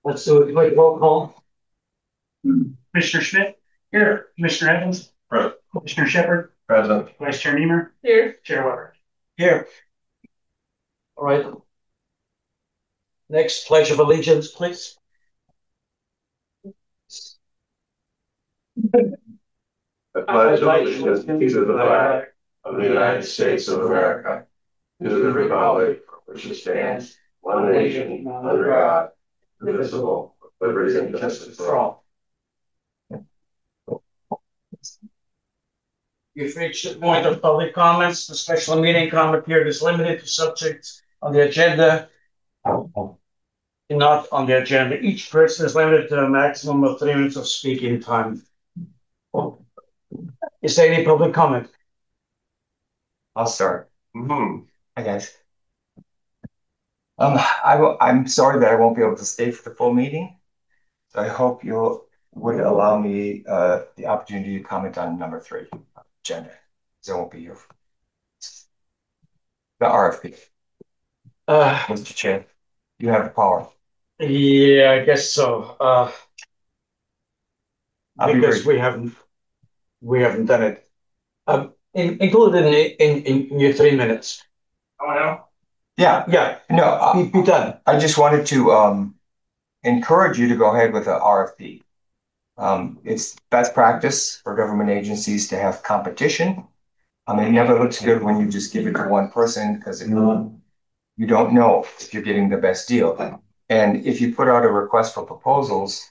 Let's do a quick roll call. Commissioner Schmidt. Here. Commissioner Evans. Present. Commissioner Shepard. Present. Vice Chair Niemer. Here. Chair Weber. Here. All right. Next, pledge of allegiance, please. I pledge allegiance to the flag of the United States of America, to the republic for which it stands, one nation, under God, indivisible, with liberty and justice for all. You've reached the point of public comments. The special meeting comment period is limited to subjects on the agenda, not on the agenda. Each person is limited to a maximum of 3 minutes of speaking time. Is there any public comment? I'll start. Mm-hmm. Hi guys. I'm sorry that I won't be able to stay for the full meeting. So I hope you would allow me the opportunity to comment on number 3, agenda. So I won't be here. The RFP. Mr. Chair, you have the power. Yeah, I guess so. Because we haven't done it. Included in your 3 minutes. Oh no. Yeah. No, be done. I just wanted to encourage you to go ahead with the RFP. It's best practice for government agencies to have competition. It never looks good when you just give it to one person because you don't know if you're getting the best deal. And if you put out a request for proposals,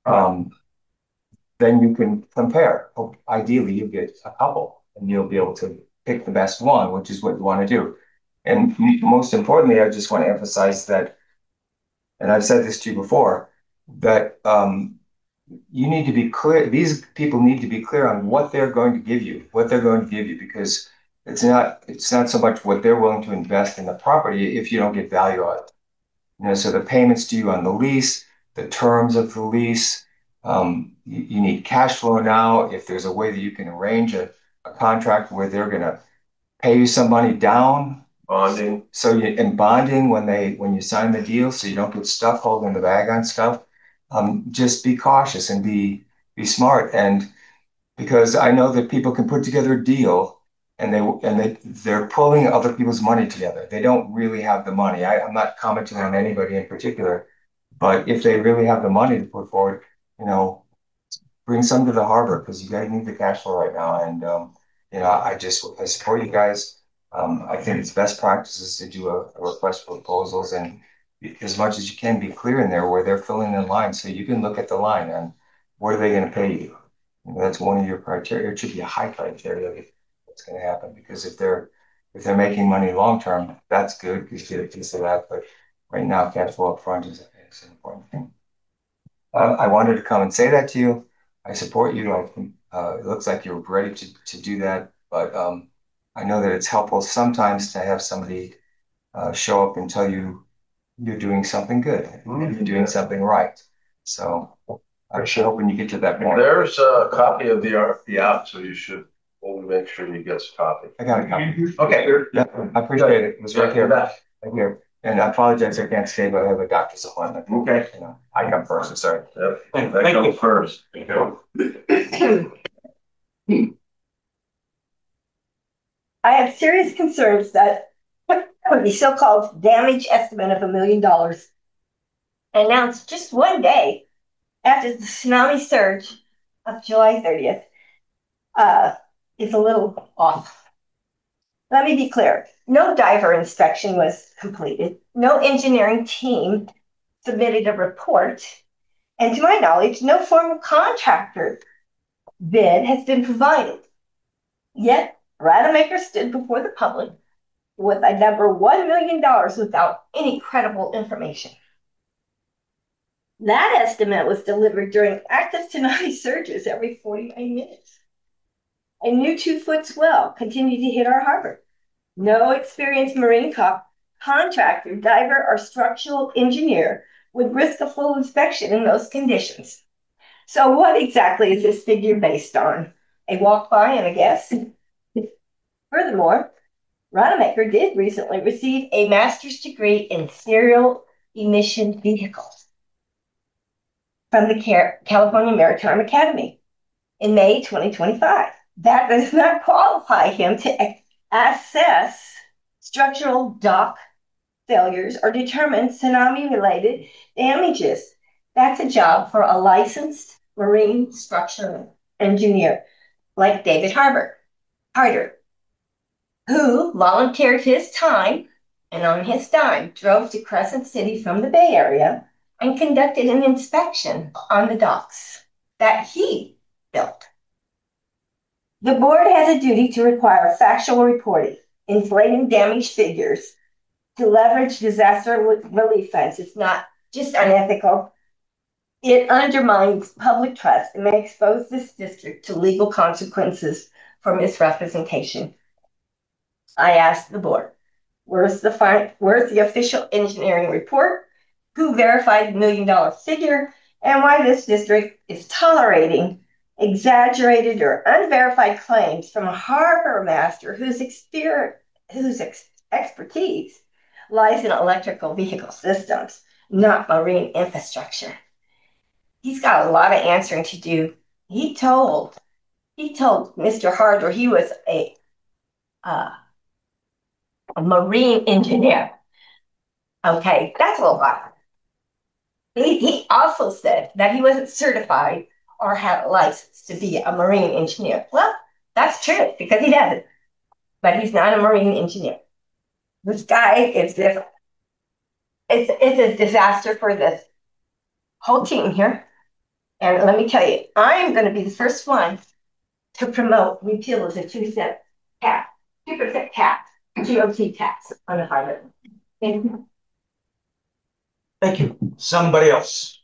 then you can compare. Ideally, you get a couple and you'll be able to pick the best one, which is what you want to do. And most importantly, I just want to emphasize that, and I've said this to you before, that you need to be clear. These people need to be clear on what they're going to give you, because it's not so much what they're willing to invest in the property if you don't get value out of it. So the payments due on the lease, the terms of the lease, you need cash flow now. If there's a way that you can arrange a contract where they're going to pay you some money down, Bonding. Bonding when you sign the deal, so you don't get stuck holding the bag on stuff. Just be cautious and be smart. And because I know that people can put together a deal and they're pulling other people's money together. They don't really have the money. I'm not commenting on anybody in particular, but if they really have the money to put forward, bring some to the harbor because you guys need the cash flow right now. And I support you guys. I think it's best practices to do a request for proposals, and as much as you can be clear in there where they're filling in line so you can look at the line and what are they going to pay you. That's one of your criteria. It should be a high criteria that's going to happen, because if they're making money long term, that's good because you get a piece of that. But right now, cash flow up front is an important thing. I wanted to come and say that to you. I support you. It looks like you're ready to do that, but I know that it's helpful sometimes to have somebody show up and tell you you're doing something good and you're doing something right. So I'm sure hoping you get to that point. There's a copy of the RFP out, so you should only make sure you get a copy. I got a copy. Okay. Yeah, I appreciate it. It was right here. Back. Right here. And I apologize I can't stay, but I have a doctor's appointment. Okay. I come first. Sorry. Yep. Thank That you. comes first. I have serious concerns that the so-called damage estimate of $1 million announced just one day after the tsunami surge of July 30th is a little off. Let me be clear. No diver inspection was completed. No engineering team submitted a report. And to my knowledge, no formal contractor bid has been provided. Yet, Rademacher stood before the public with a number $1 million without any credible information. That estimate was delivered during active tsunami surges every 49 minutes. A new 2-foot swell continued to hit our harbor. No experienced marine contractor, diver, or structural engineer would risk a full inspection in those conditions. So what exactly is this figure based on? A walk by and a guess? Furthermore, Rademacher did recently receive a master's degree in serial emission vehicles. from the California Maritime Academy in May 2025. That does not qualify him to assess structural dock failures or determine tsunami-related damages. That's a job for a licensed marine structural engineer like David Harder, who volunteered his time and on his dime drove to Crescent City from the Bay Area and conducted an inspection on the docks that he built. The board has a duty to require factual reporting, inflating damage figures to leverage disaster relief funds. It's not just unethical. It undermines public trust and may expose this district to legal consequences for misrepresentation. I asked the board, where's the official engineering report? Who verified the $1 million figure? And why this district is tolerating exaggerated or unverified claims from a harbor master whose expertise lies in electrical vehicle systems, not marine infrastructure. He's got a lot of answering to do. He told Mr. Harder he was a marine engineer. Okay, that's a lot. He also said that he wasn't certified or had a license to be a marine engineer. Well, that's true because he doesn't, but he's not a marine engineer. This guy is just, it's a disaster for this whole team here. And let me tell you, I'm going to be the first one to promote repeal of the 2% tax, 2% tax, GOT tax on the highway. Thank you. Thank you. Somebody else.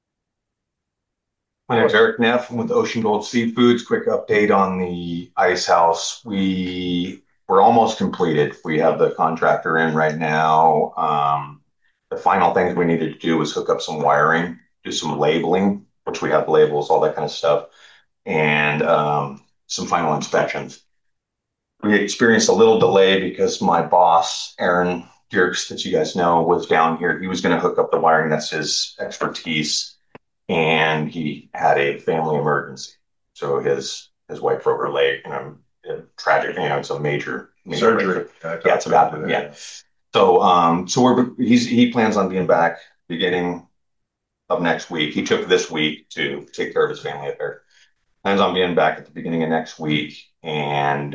My name is Eric Neff. I'm with Ocean Gold Seafoods. Quick update on the ice house. We're almost completed. We have the contractor in right now. The final things we needed to do was hook up some wiring, do some labeling, which we have labels, all that kind of stuff, and some final inspections. We experienced a little delay because my boss, Aaron Dirks, that you guys know, was down here. He was going to hook up the wiring. That's his expertise. And he had a family emergency. So his wife broke her leg, tragic, it's a major Surgery. Yeah, it's about, yeah. So he plans on being back beginning of next week. He took this week to take care of his family affairs. Plans on being back at the beginning of next week. And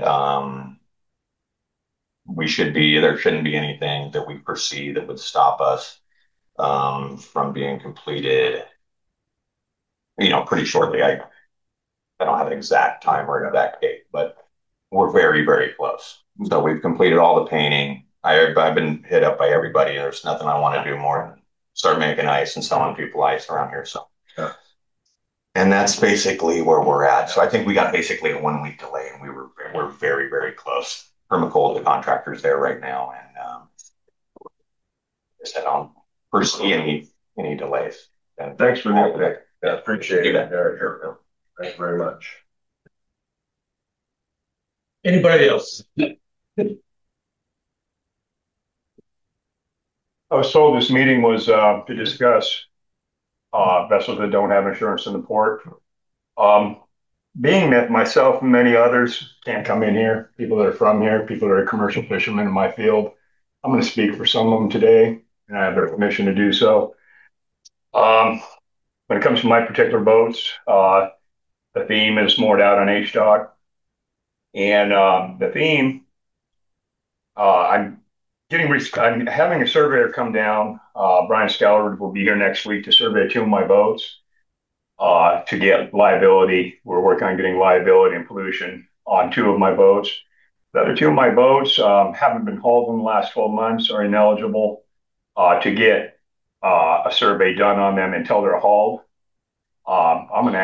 there shouldn't be anything that we foresee that would stop us from being completed, pretty shortly. I don't have an exact time or an exact date, but we're very, very close. So we've completed all the painting. I've been hit up by everybody. There's nothing I want to do more than start making ice and selling people ice around here. So, yeah. And that's basically where we're at. So I think we got basically a 1 week delay, and we're very, very close. Permacold, the contractor's there right now, and just head on foresee any delays. And Thanks for the update. Yeah, appreciate it, Eric. Thank you very much. Anybody else? I was told this meeting was to discuss vessels that don't have insurance in the port. Being that myself and many others can't come in here, people that are from here, people that are commercial fishermen in my field, I'm going to speak for some of them today, and I have their permission to do so. When it comes to my particular boats, the theme is moored out on H-Dock. And the theme, I'm having a surveyor come down. Brian Scallard will be here next week to survey 2 of my boats to get liability. We're working on getting liability and pollution on 2 of my boats. The other 2 of my boats haven't been hauled in the last 12 months, are ineligible to get a survey done on them until they're hauled. I'm going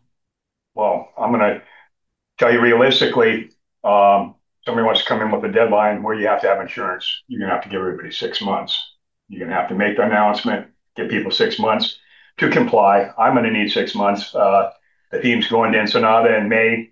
to tell you realistically, somebody wants to come in with a deadline where you have to have insurance. You're going to have to give everybody 6 months. You're going to have to make the announcement, give people 6 months to comply. I'm going to need 6 months. The theme's going to Ensenada in May.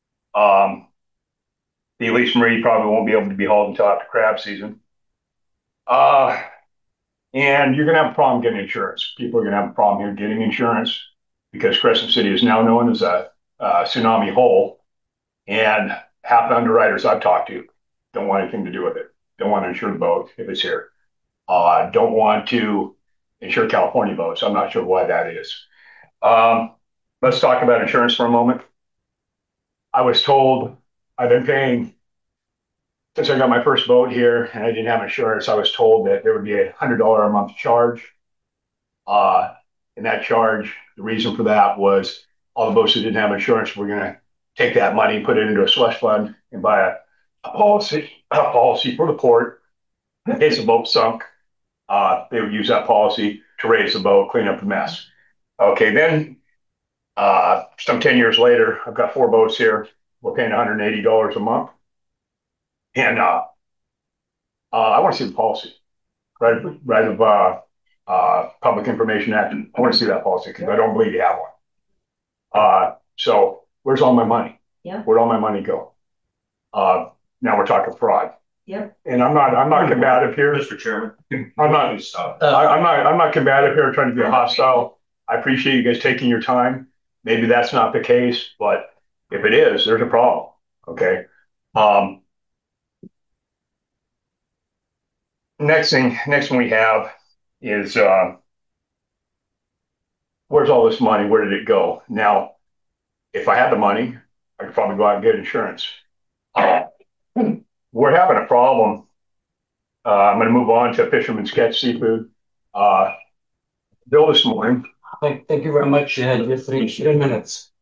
The Elise Marie probably won't be able to be hauled until after crab season. And you're going to have a problem getting insurance. People are going to have a problem here getting insurance because Crescent City is now known as a tsunami hole. And half the underwriters I've talked to don't want anything to do with it. Don't want to insure the boat if it's here. Don't want to insure California boats. I'm not sure why that is. Let's talk about insurance for a moment. I was told I've been paying since I got my first boat here and I didn't have insurance. I was told that there would be $100 a month charge. And that charge, the reason for that was all the boats that didn't have insurance were going to take that money, put it into a slush fund, and buy a policy for the port in case the boat sunk. They would use that policy to raise the boat, clean up the mess. Okay, then some 10 years later, I've got 4 boats here. We're paying $180 a month. And I want to see the policy, right of Public Information Act. I want to see that policy because I don't believe you have one. So where's all my money? Yeah. Where'd all my money go? Now we're talking fraud. Yep. And I'm not combative here. Mr. Chairman, I'm not combative here trying to be hostile. I appreciate you guys taking your time. Maybe that's not the case, but if it is, there's a problem. Okay. Next thing we have is where's all this money? Where did it go? Now, if I had the money, I could probably go out and get insurance. We're having a problem. I'm going to move on to Fisherman's Catch Seafood. Bill this morning. Thank you very much. You had your 3 minutes.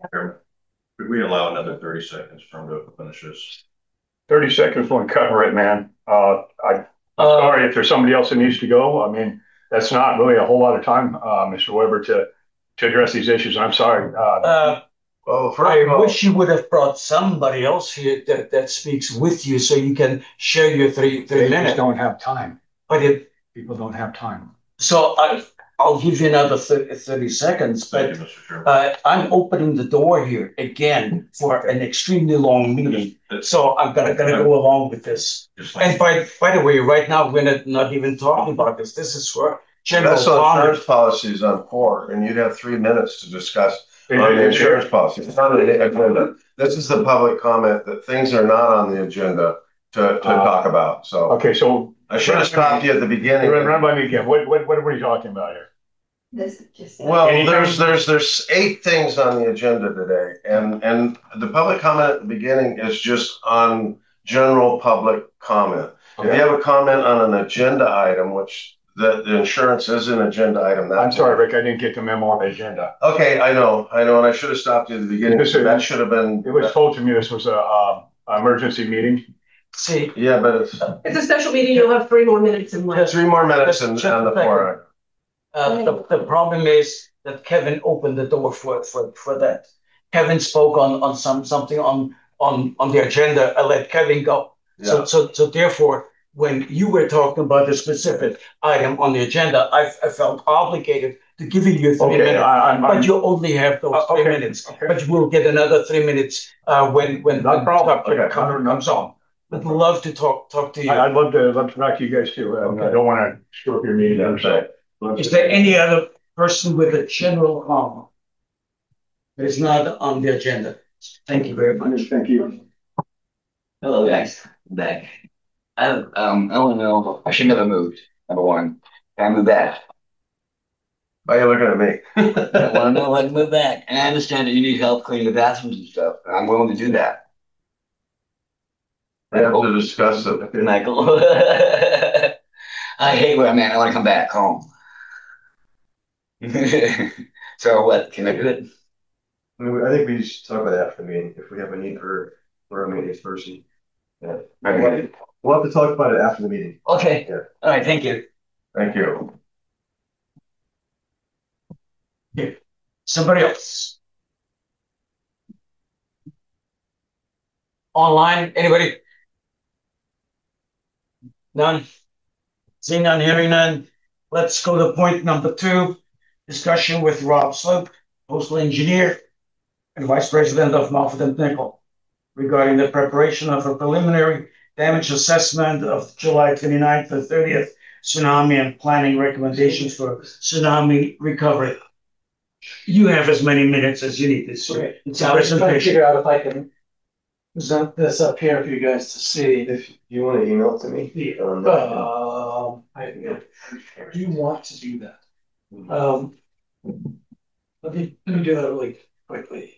could we allow another 30 seconds for him to finish this? 30 seconds won't cover it, man. I'm sorry if there's somebody else that needs to go. I mean, that's not really a whole lot of time, Mr. Weber, to address these issues. I'm sorry. Well, I wish you would have brought somebody else here that speaks with you so you can share your three They minutes. just don't have time. But People don't have time. so I'll give you another 30 seconds, Thank but you, Mr. Chairman. I'm opening the door here again for an extremely long meeting. So I'm gonna go along with this. Just And like, by the way, right now we're not even talking about this. This is for general That's on comment. insurance policies on 4, and you'd have 3 minutes to discuss It- on the it- insurance policy. It's not on the agenda. This is the public comment that things are not on the agenda to talk about. So Okay, so I should have stopped you at the beginning. run by me again. What are you talking about here? This is just. Well, Anything? there's 8 things on the agenda today, and the public comment at the beginning is just on general public comment. If you have a comment on an agenda item, which the insurance is an agenda item. I'm sorry, Rick, I didn't get the memo on the agenda. Okay, I know, and I should have stopped you at the beginning. That should have been. It was told to me this was a emergency meeting. See, Yeah, but it's It's a special meeting, you'll have 3 more minutes and left. 3 more minutes Just on the a second. floor. the problem is that Kevin opened the door for that. Kevin spoke on something on the agenda. I let Kevin go. Yeah. So therefore, when you were talking about the specific item on the agenda, I felt obligated to give you your 3 Okay, minutes. I'm But you only have those 3 okay, minutes. okay. But you will get another 3 minutes when Not a problem. topic Okay. comes on. I'd love to talk to you. I'd love to talk to you guys too. I don't want to screw up your meeting. So. Is there any other person with a general comment that is not on the agenda? Thank you very much. Thank you. Hello guys, I'm back. I want to know, I should never moved, number one. Can I move back? Why are you looking at me? I want to know when to move back. And I understand that you need help cleaning the bathrooms and stuff, and I'm willing to do that. We have to discuss it. Michael. I hate where I'm at, I want to come back home. So what, can I do it? I think we should talk about it after the meeting, if we have a need for a maintenance person. Yeah. Okay. We'll have to talk about it after the meeting. Okay, Yeah. all right, thank you. Thank you. Somebody else. Online, anybody? None? Seeing none, hearing none. Let's go to point number 2. Discussion with Rob Slope, postal engineer and vice president of Moffett and Nickel, regarding the preparation of a preliminary damage assessment of July 29th to 30th tsunami and planning recommendations for tsunami recovery. You have as many minutes as you need. It's a I was trying to presentation. figure out if I can present this up here for you guys to see. If you want to email it to me. I do want to do that. Let me do that really quickly.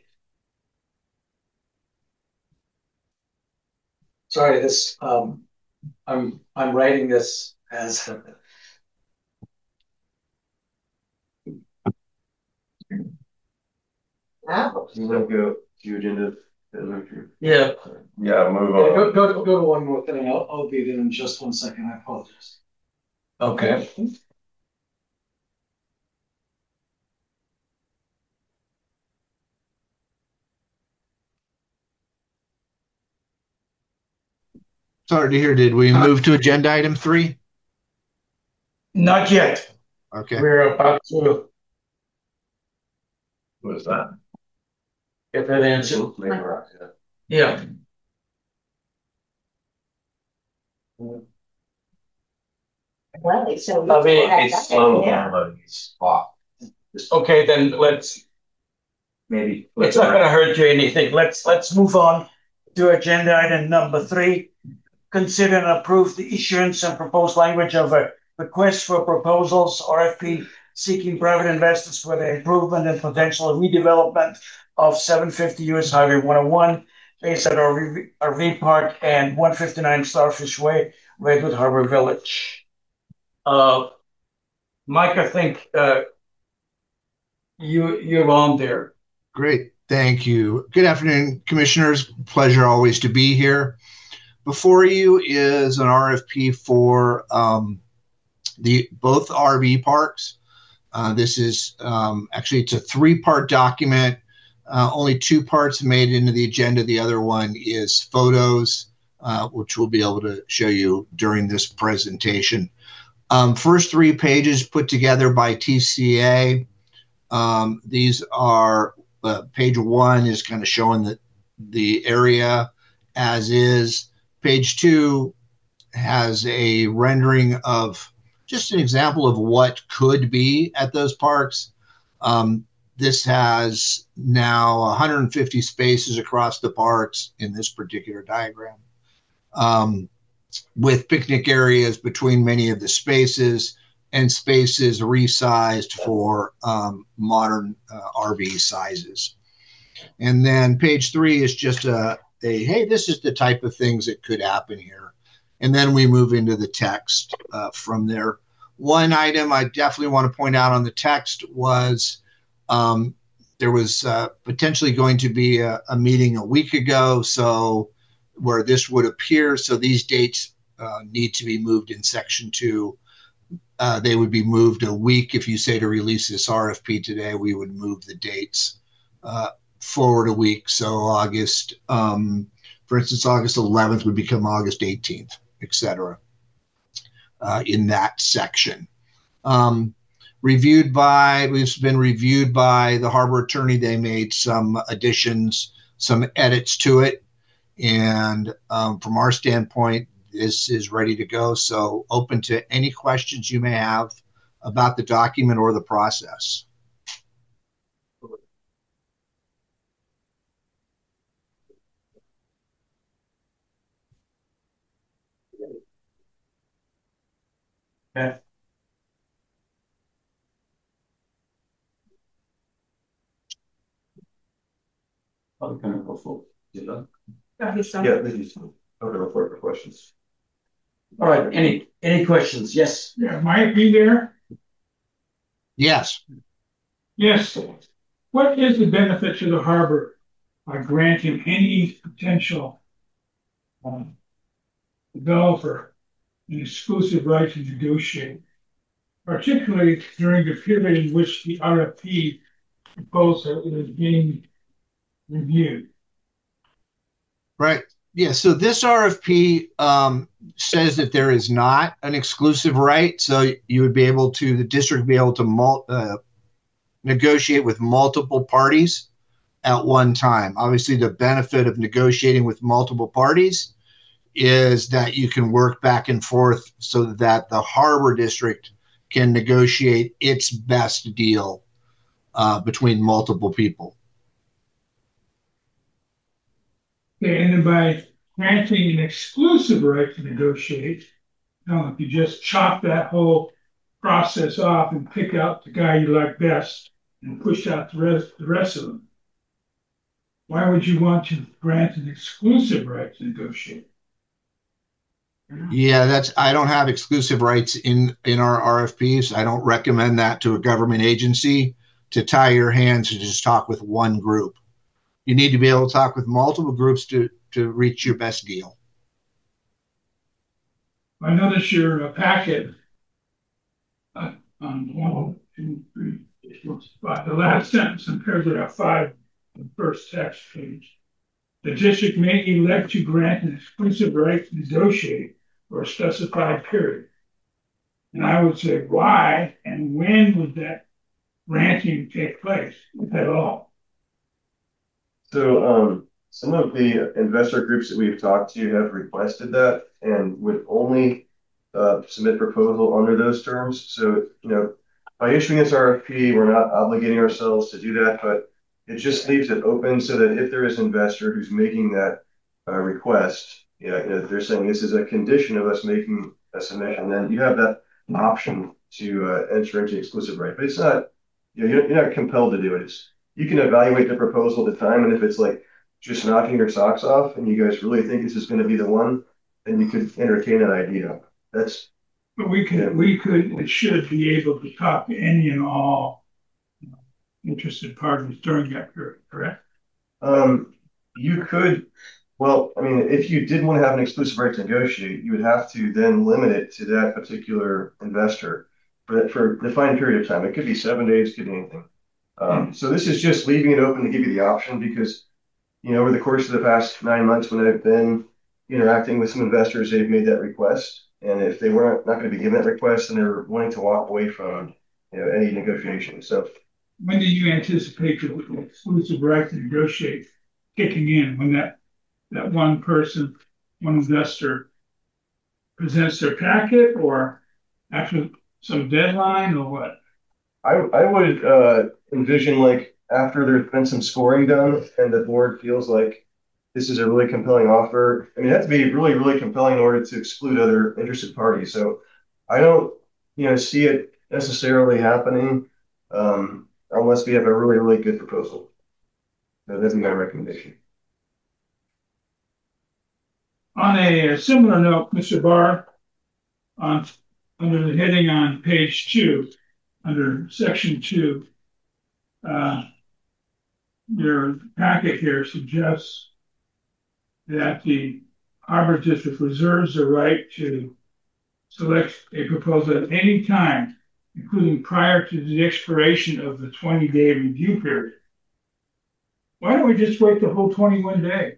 Sorry, this I'm writing this as You want to go to agenda? Yeah. Yeah, move Yeah, on. go to one more thing. I'll be there in just 1 second. I apologize. Okay. Sorry to hear. Did we move to agenda item 3? Not yet. Okay. We're about to What's that? get that answer. Yeah. Well, so. I mean, it's okay, then let's. Maybe. It's not gonna hurt you anything. Let's move on to agenda item number 3. Consider and approve the issuance and proposed language of a request for proposals, RFP, seeking private investors for the improvement and potential redevelopment of 750 US Highway 101, based at RV Park and 159 Starfish Way, Redwood Harbor Village. Mike, I think you're on there. Great. Thank you. Good afternoon, commissioners. Pleasure always to be here. Before you is an RFP for both RV parks. This is actually, it's a 3-part document. Only 2 parts made it into the agenda. The other one is photos, which we'll be able to show you during this presentation. First 3 pages put together by TCA. These are page 1 is kind of showing the area as is. Page 2 has a rendering of just an example of what could be at those parks. This has now 150 spaces across the parks in this particular diagram, with picnic areas between many of the spaces and spaces resized for modern RV sizes. And then page 3 is just hey, this is the type of things that could happen here. And then we move into the text from there. One item I definitely want to point out on the text was there was potentially going to be a meeting a week ago, so where this would appear. So these dates need to be moved in section 2. They would be moved a week. If you say to release this RFP today, we would move the dates forward a week. So August, for instance, August 11th would become August 18th, etc. In that section. We've been reviewed by the harbor attorney. They made some additions, some edits to it. And from our standpoint, this is ready to go. So open to any questions you may have about the document or the process. Okay. Yeah, this is open for questions. All right. Any questions? Yes. Yeah, Mike, be there? Yes. Yes. What is the benefit to the harbor by granting any potential developer an exclusive right to negotiate, particularly during the period in which the RFP proposal is being reviewed? Right. Yeah. So this RFP says that there is not an exclusive right. So you would be able to, the district would be able to negotiate with multiple parties at one time. Obviously, the benefit of negotiating with multiple parties is that you can work back and forth so that the harbor district can negotiate its best deal between multiple people. Okay, and then by granting an exclusive right to negotiate, if you just chop that whole process off and pick out the guy you like best and push out the rest of them. Why would you want to grant an exclusive right to negotiate? Yeah, I don't have exclusive rights in our RFPs. I don't recommend that to a government agency to tie your hands to just talk with one group. You need to be able to talk with multiple groups to reach your best deal. I notice your packet on 1, 2, 3, 4, 5, the last sentence in paragraph 5, the first text page. The district may elect to grant an exclusive right to negotiate for a specified period. And I would say, why and when would that granting take place, if at all? So some of the investor groups that we've talked to have requested that and would only submit proposal under those terms. So, by issuing this RFP, we're not obligating ourselves to do that, but it just leaves it open so that if there is an investor who's making that request, they're saying this is a condition of us making a submission, then you have that option to enter into exclusive right. But it's not, you're not compelled to do it. You can evaluate the proposal at the time, and if it's like just knocking your socks off, and you guys really think this is going to be the one, then you could entertain that idea. But we should be able to talk to any and all interested parties during that period, correct? You could. Well, I mean, if you did want to have an exclusive right to negotiate, you would have to then limit it to that particular investor for a defined period of time. It could be 7 days, could be anything. So this is just leaving it open to give you the option because, over the course of the past 9 months when I've been interacting with some investors, they've made that request. And if they weren't not going to be given that request, then they're wanting to walk away from any negotiation. So when do you anticipate the exclusive right to negotiate kicking in? When that one person, one investor presents their packet, or after some deadline, or what? I would envision like after there's been some scoring done and the board feels like this is a really compelling offer. I mean, it has to be really, really compelling in order to exclude other interested parties. So I don't, see it necessarily happening unless we have a really, really good proposal. That's my recommendation. On a similar note, Mr. Barr, under the heading on page 2, under section 2, your packet here suggests that the Harbor District reserves the right to select a proposal at any time, including prior to the expiration of the 20-day review period. Why don't we just wait the whole 21 days?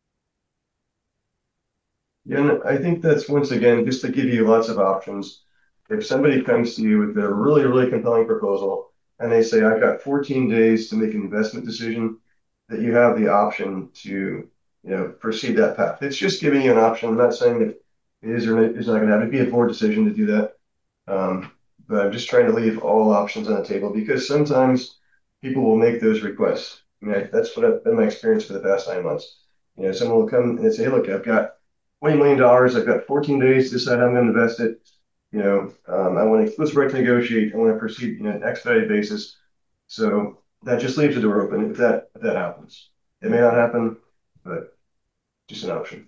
Yeah, and I think that's once again just to give you lots of options. If somebody comes to you with a really, really compelling proposal and they say, I've got 14 days to make an investment decision, that you have the option to proceed that path. It's just giving you an option. I'm not saying that it is or is not going to have to be a board decision to do that. But I'm just trying to leave all options on the table because sometimes people will make those requests. I mean, that's what I've been my experience for the past 9 months. Someone will come and say, look, I've got $20 million. I've got 14 days to decide how I'm going to invest it. I want an exclusive right to negotiate. I want to proceed on an expedited basis. So that just leaves the door open if that happens. It may not happen, but just an option.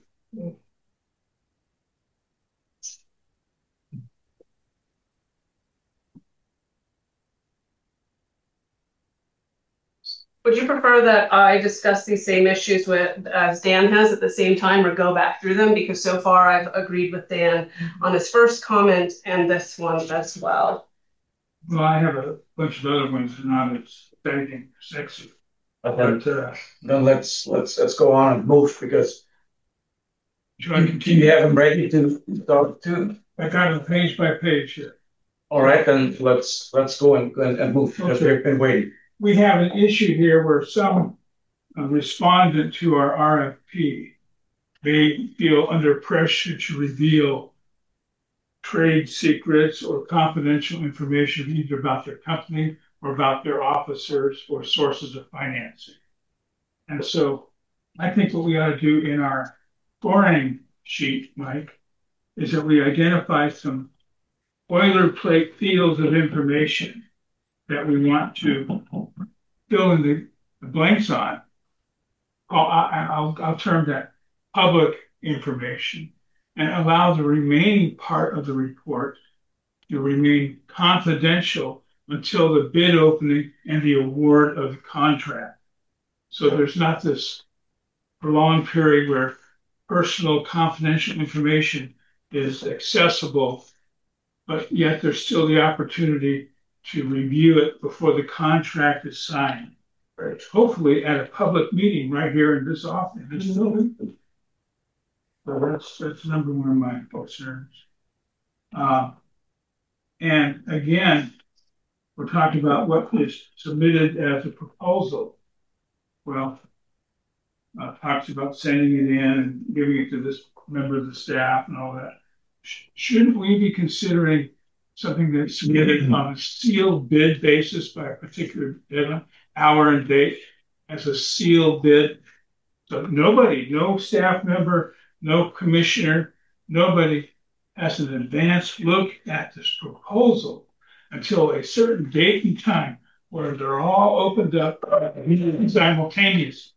Would you prefer that I discuss these same issues as Dan has at the same time, or go back through them? Because so far I've agreed with Dan on his first comment and this one as well. Well, I have a bunch of other ones not as exciting, sexy. But then let's go on and move because should I continue? You have them ready to talk to? I got them page by page here. All right, then let's go and move because we've been waiting. We have an issue here where some respondent to our RFP may feel under pressure to reveal trade secrets or confidential information either about their company or about their officers or sources of financing. And so I think what we ought to do in our scoring sheet, Mike, is that we identify some boilerplate fields of information that we want to fill in the blanks on. I'll term that public information, and allow the remaining part of the report to remain confidential until the bid opening and the award of the contract. So there's not this prolonged period where personal confidential information is accessible, but yet there's still the opportunity to review it before the contract is signed. Right. Hopefully at a public meeting right here in this office. So that's number one of my concerns. And again, we're talking about what is submitted as a proposal. Well, talks about sending it in and giving it to this member of the staff and all that. Shouldn't we be considering something that's submitted on a sealed bid basis by a particular deadline, hour and date as a sealed bid? So nobody, no staff member, no commissioner, nobody has an advanced look at this proposal until a certain date and time where they're all opened up simultaneously.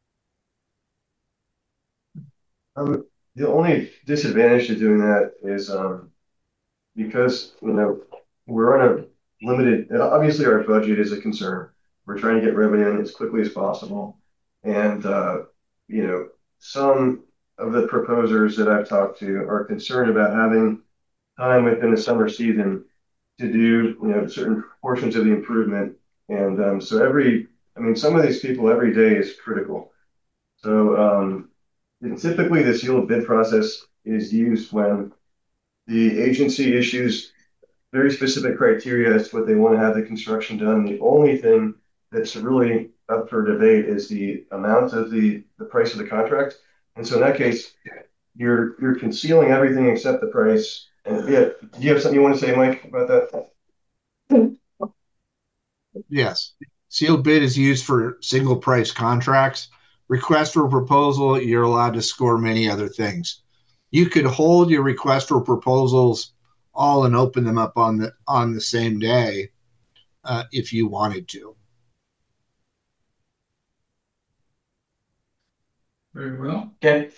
The only disadvantage to doing that is because we're on a limited. Obviously, our budget is a concern. We're trying to get revenue in as quickly as possible, and some of the proposers that I've talked to are concerned about having time within the summer season to do certain portions of the improvement, and so some of these people every day is critical. So. And typically, the sealed bid process is used when the agency issues very specific criteria as to what they want to have the construction done. The only thing that's really up for debate is the amount of the price of the contract. And so in that case, you're concealing everything except the price. And yeah, do you have something you want to say, Mike, about that? Yes. Sealed bid is used for single price contracts. Request for proposal, you're allowed to score many other things. You could hold your request for proposals all and open them up on the same day if you wanted to. Very well. Okay.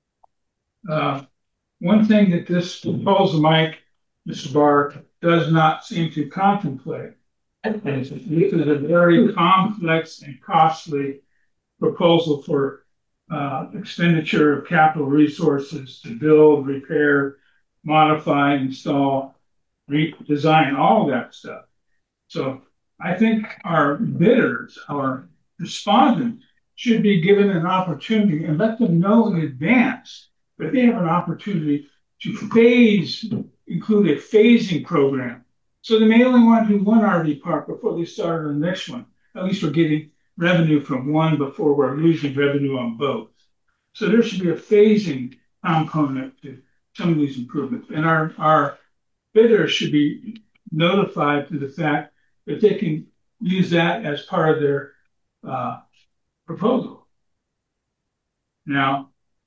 One thing that this proposal, Mike, Mr. Barr, does not seem to contemplate is this is a very complex and costly proposal for expenditure of capital resources to build, repair, modify, install, redesign, all of that stuff. So I think our bidders, our respondents, should be given an opportunity and let them know in advance that they have an opportunity to include a phasing program. So they may only want to do one RV park before they start on the next one. At least we're getting revenue from one before we're losing revenue on both. So there should be a phasing component to some of these improvements. And our bidders should be notified to the fact that they can use that as part of their proposal. Now,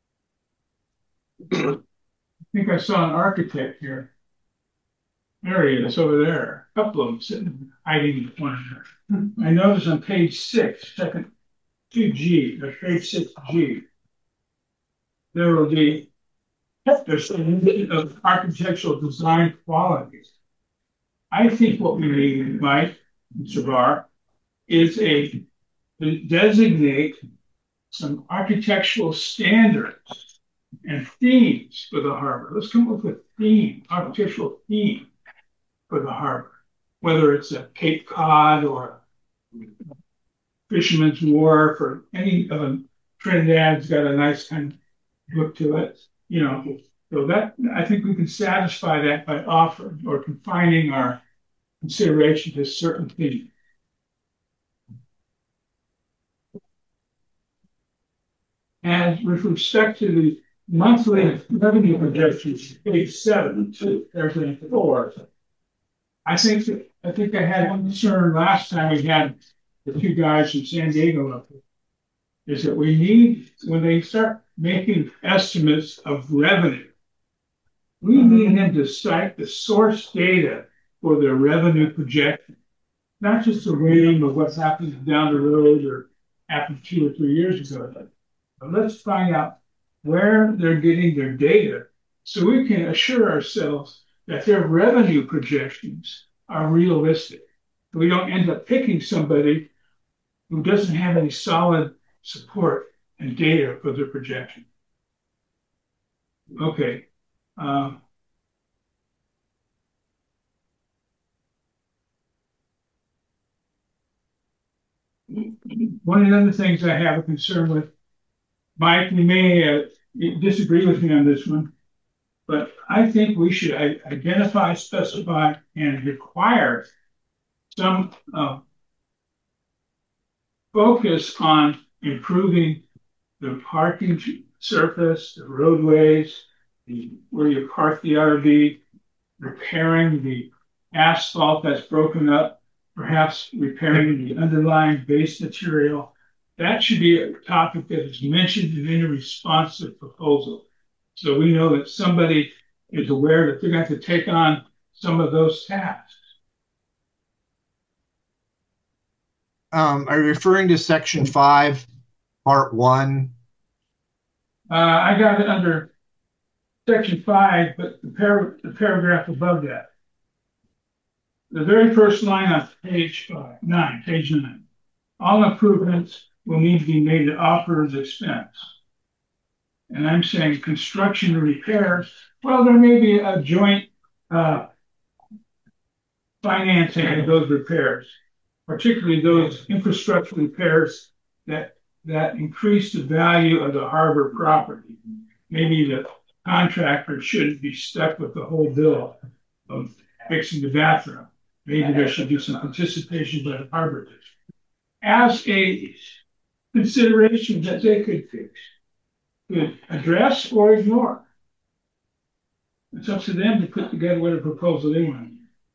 I think I saw an architect here. There he is over there. A couple of them sitting hiding in the corner there. I noticed on page 6, second 2G, or page 6G, there's some of architectural design qualities. I think what we need, Mike, Mr. Barr, is to designate some architectural standards and themes for the harbor. Let's come up with a architectural theme for the harbor, whether it's a Cape Cod or a Fisherman's Wharf or any of them. Trinidad's got a nice kind of look to it, So that I think we can satisfy that by offering or confining our consideration to certain themes. And with respect to the monthly revenue projections, page 7, everything 4. I think I had one concern last time we had the two guys from San Diego up here, is that we need, when they start making estimates of revenue, we need them to cite the source data for their revenue projection, not just a rating of what's happening down the road or happened 2 or 3 years ago. But let's find out where they're getting their data so we can assure ourselves that their revenue projections are realistic. We don't end up picking somebody who doesn't have any solid support and data for their projection. Okay. One of the other things I have a concern with, Mike, you may disagree with me on this one, but I think we should identify, specify, and require some focus on improving the parking surface, the roadways, where you park the RV, repairing the asphalt that's broken up, perhaps repairing the underlying base material. That should be a topic that is mentioned in any responsive proposal. So we know that somebody is aware that they're going to have to take on some of those tasks. Are you referring to section 5, part 1? I got it under section 5, but the paragraph above that. The very first line on page 9. All improvements will need to be made at operator's expense. And I'm saying construction and repairs, well, there may be a joint financing of those repairs, particularly those infrastructure repairs that increase the value of the harbor property. Maybe the contractor shouldn't be stuck with the whole bill of fixing the bathroom. Maybe there should be some participation by the harbor district as a consideration that they could address or ignore. It's up to them to put together whatever proposal they want.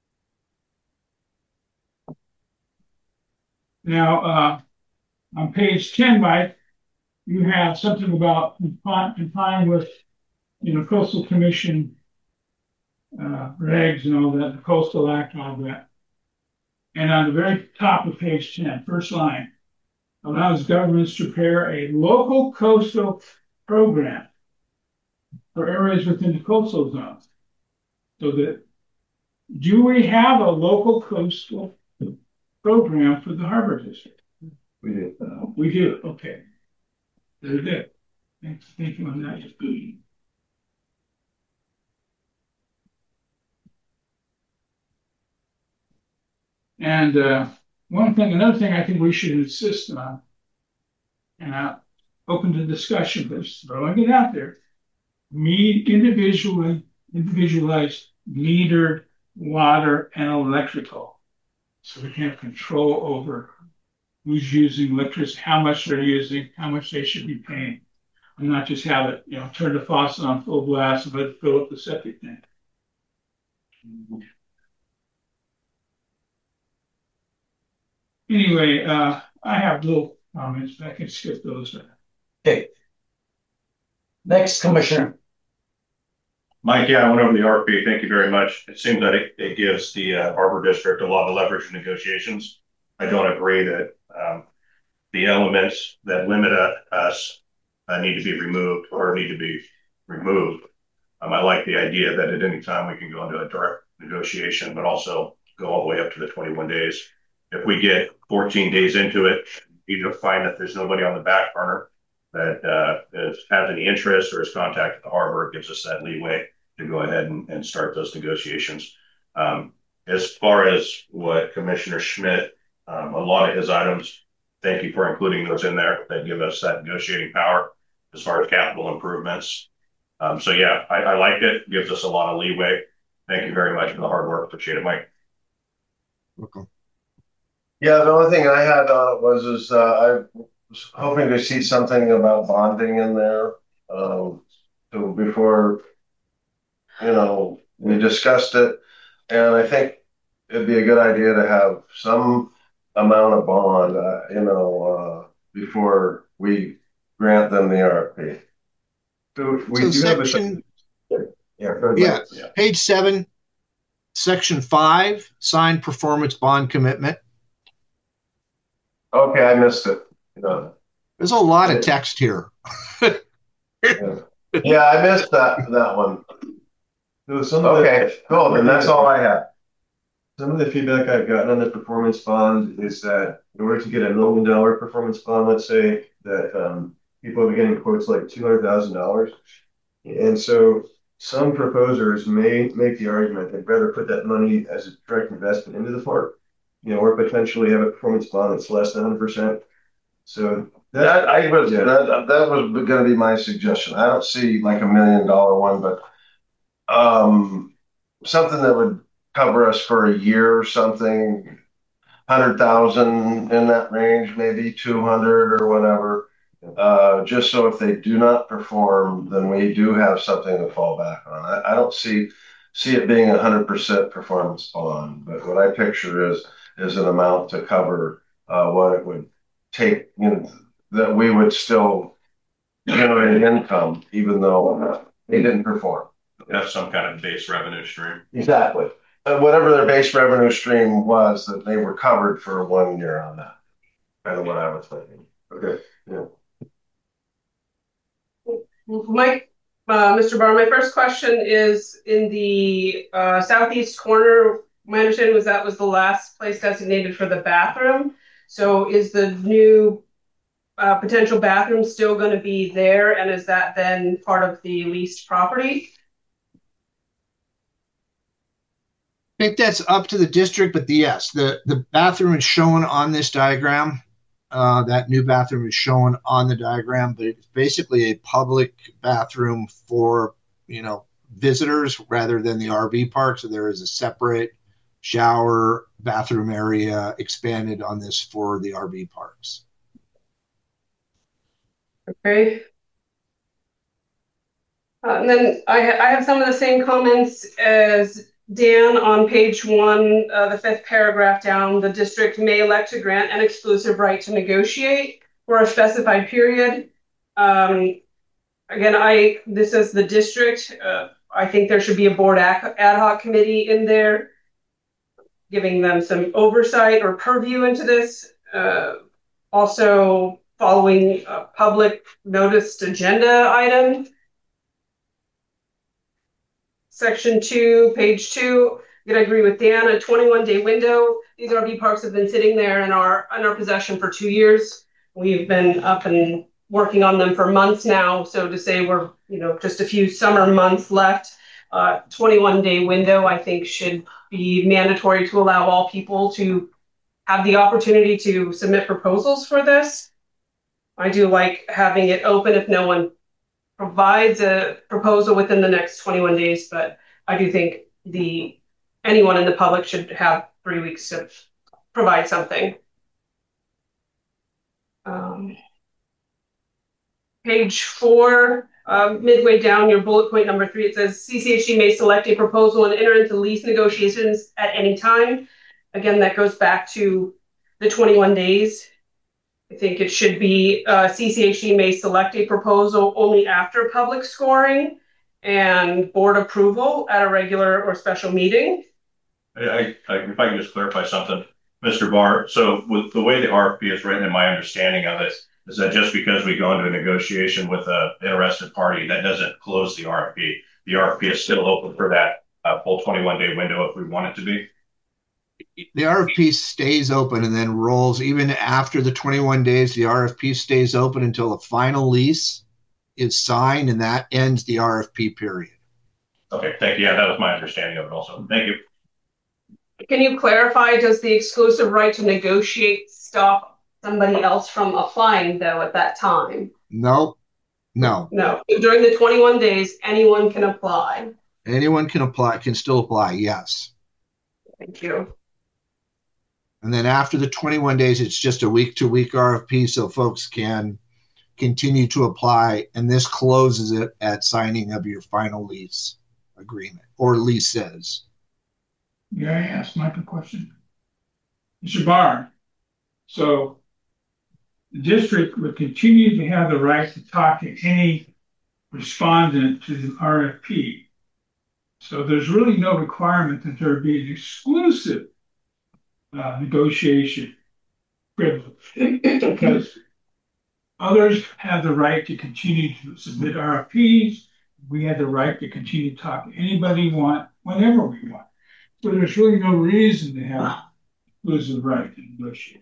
Now, on page 10, Mike, you have something about complying with, Coastal Commission regs and all that, the Coastal Act and all that. And on the very top of page 10, first line, allows governments to prepare a local coastal program for areas within the coastal zone. So that, do we have a local coastal program for the harbor district? We do. We do, okay. Very good. Thank you on that. And another thing I think we should insist on, and I'm open to discussion, but just throwing it out there, individualized metered water and electrical. So we can have control over who's using electricity, how much they're using, how much they should be paying. And not just have it, turn the faucet on full blast and let it fill up the septic tank. Anyway, I have little comments, but I can skip those. Okay. Next, Commissioner. Mike, I went over the RFP. Thank you very much. It seems that it gives the Harbor District a lot of leverage in negotiations. I don't agree that the elements that limit us need to be removed. I like the idea that at any time we can go into a direct negotiation, but also go all the way up to the 21 days. If we get 14 days into it, you find that there's nobody on the back burner that has any interest or has contacted the harbor, it gives us that leeway to go ahead and start those negotiations. As far as what Commissioner Schmidt, a lot of his items, thank you for including those in there that give us that negotiating power as far as capital improvements. So yeah, I liked it. Gives us a lot of leeway. Thank you very much for the hard work. Appreciate it, Mike. Welcome. Yeah, the only thing I had on it I was hoping to see something about bonding in there. So before, we discussed it, and I think it'd be a good idea to have some amount of bond, before we grant them the RFP. So we So do have a section, Yeah, go yeah, ahead. page 7, section 5, signed performance bond commitment. Okay, I missed it. No. There's a lot of text here. Yeah, I missed that one. Okay, cool, then that's all I have. Some of the feedback I've gotten on the performance bond is that in order to get $1 million performance bond, let's say that people have been getting quotes like $200,000. And so some proposers may make the argument they'd rather put that money as a direct investment into the park, or potentially have a performance bond that's less than 100%. So that was going to be my suggestion. I don't see like $1 million one, but something that would cover us for a year or something, 100,000 in that range, maybe 200 or whatever. Just so if they do not perform, then we do have something to fall back on. I don't see it being 100% performance bond, but what I picture is an amount to cover what it would take, that we would still generate income even though they didn't perform. have some kind of base revenue stream. Exactly. Whatever their base revenue stream was, that they were covered for 1 year on that. Kind of what I was thinking. Okay. Yeah. Mike, Mr. Barr, my first question is in the southeast corner. My understanding was that was the last place designated for the bathroom. So is the new potential bathroom still going to be there? And is that then part of the leased property? I think that's up to the district, but yes, the bathroom is shown on this diagram. That new bathroom is shown on the diagram, but it's basically a public bathroom for, visitors rather than the RV park. So there is a separate shower bathroom area expanded on this for the RV parks. Okay. And then I have some of the same comments as Dan on page 1, the 5th paragraph down. The district may elect to grant an exclusive right to negotiate for a specified period. Again, this is the district. I think there should be a board ad hoc committee in there, giving them some oversight or purview into this. Also, following a public noticed agenda item. Section 2, page 2, I'm gonna agree with Dan, a 21-day window. These RV parks have been sitting there in our possession for 2 years. We've been up and working on them for months now. So to say we're, just a few summer months left, 21-day window, I think should be mandatory to allow all people to have the opportunity to submit proposals for this. I do like having it open if no one provides a proposal within the next 21 days, but I do think anyone in the public should have 3 weeks to provide something. Page 4, midway down your bullet point number 3, it says CCHD may select a proposal and enter into lease negotiations at any time. Again, that goes back to the 21 days. I think it should be CCHD may select a proposal only after public scoring and board approval at a regular or special meeting. If I can just clarify something, Mr. Barr. So with the way the RFP is written, and my understanding of it is that just because we go into a negotiation with an interested party, that doesn't close the RFP. The RFP is still open for that full 21-day window if we want it to be. The RFP stays open and then rolls even after the 21 days. The RFP stays open until the final lease is signed, and that ends the RFP period. Okay, thank you. Yeah, that was my understanding of it also. Thank you. Can you clarify, does the exclusive right to negotiate stop somebody else from applying though at that time? No. During the 21 days, anyone can apply. Anyone can still apply, yes. Thank you. And then after the 21 days, it's just a week-to-week RFP, so folks can continue to apply, and this closes it at signing of your final lease agreement or leases. May I ask Mike a question? Mr. Barr, so the district would continue to have the right to talk to any respondent to the RFP. So there's really no requirement that there be an exclusive negotiation privilege, because others have the right to continue to submit RFPs. We have the right to continue to talk to anybody we want, whenever we want. So there's really no reason to have exclusive right to negotiate.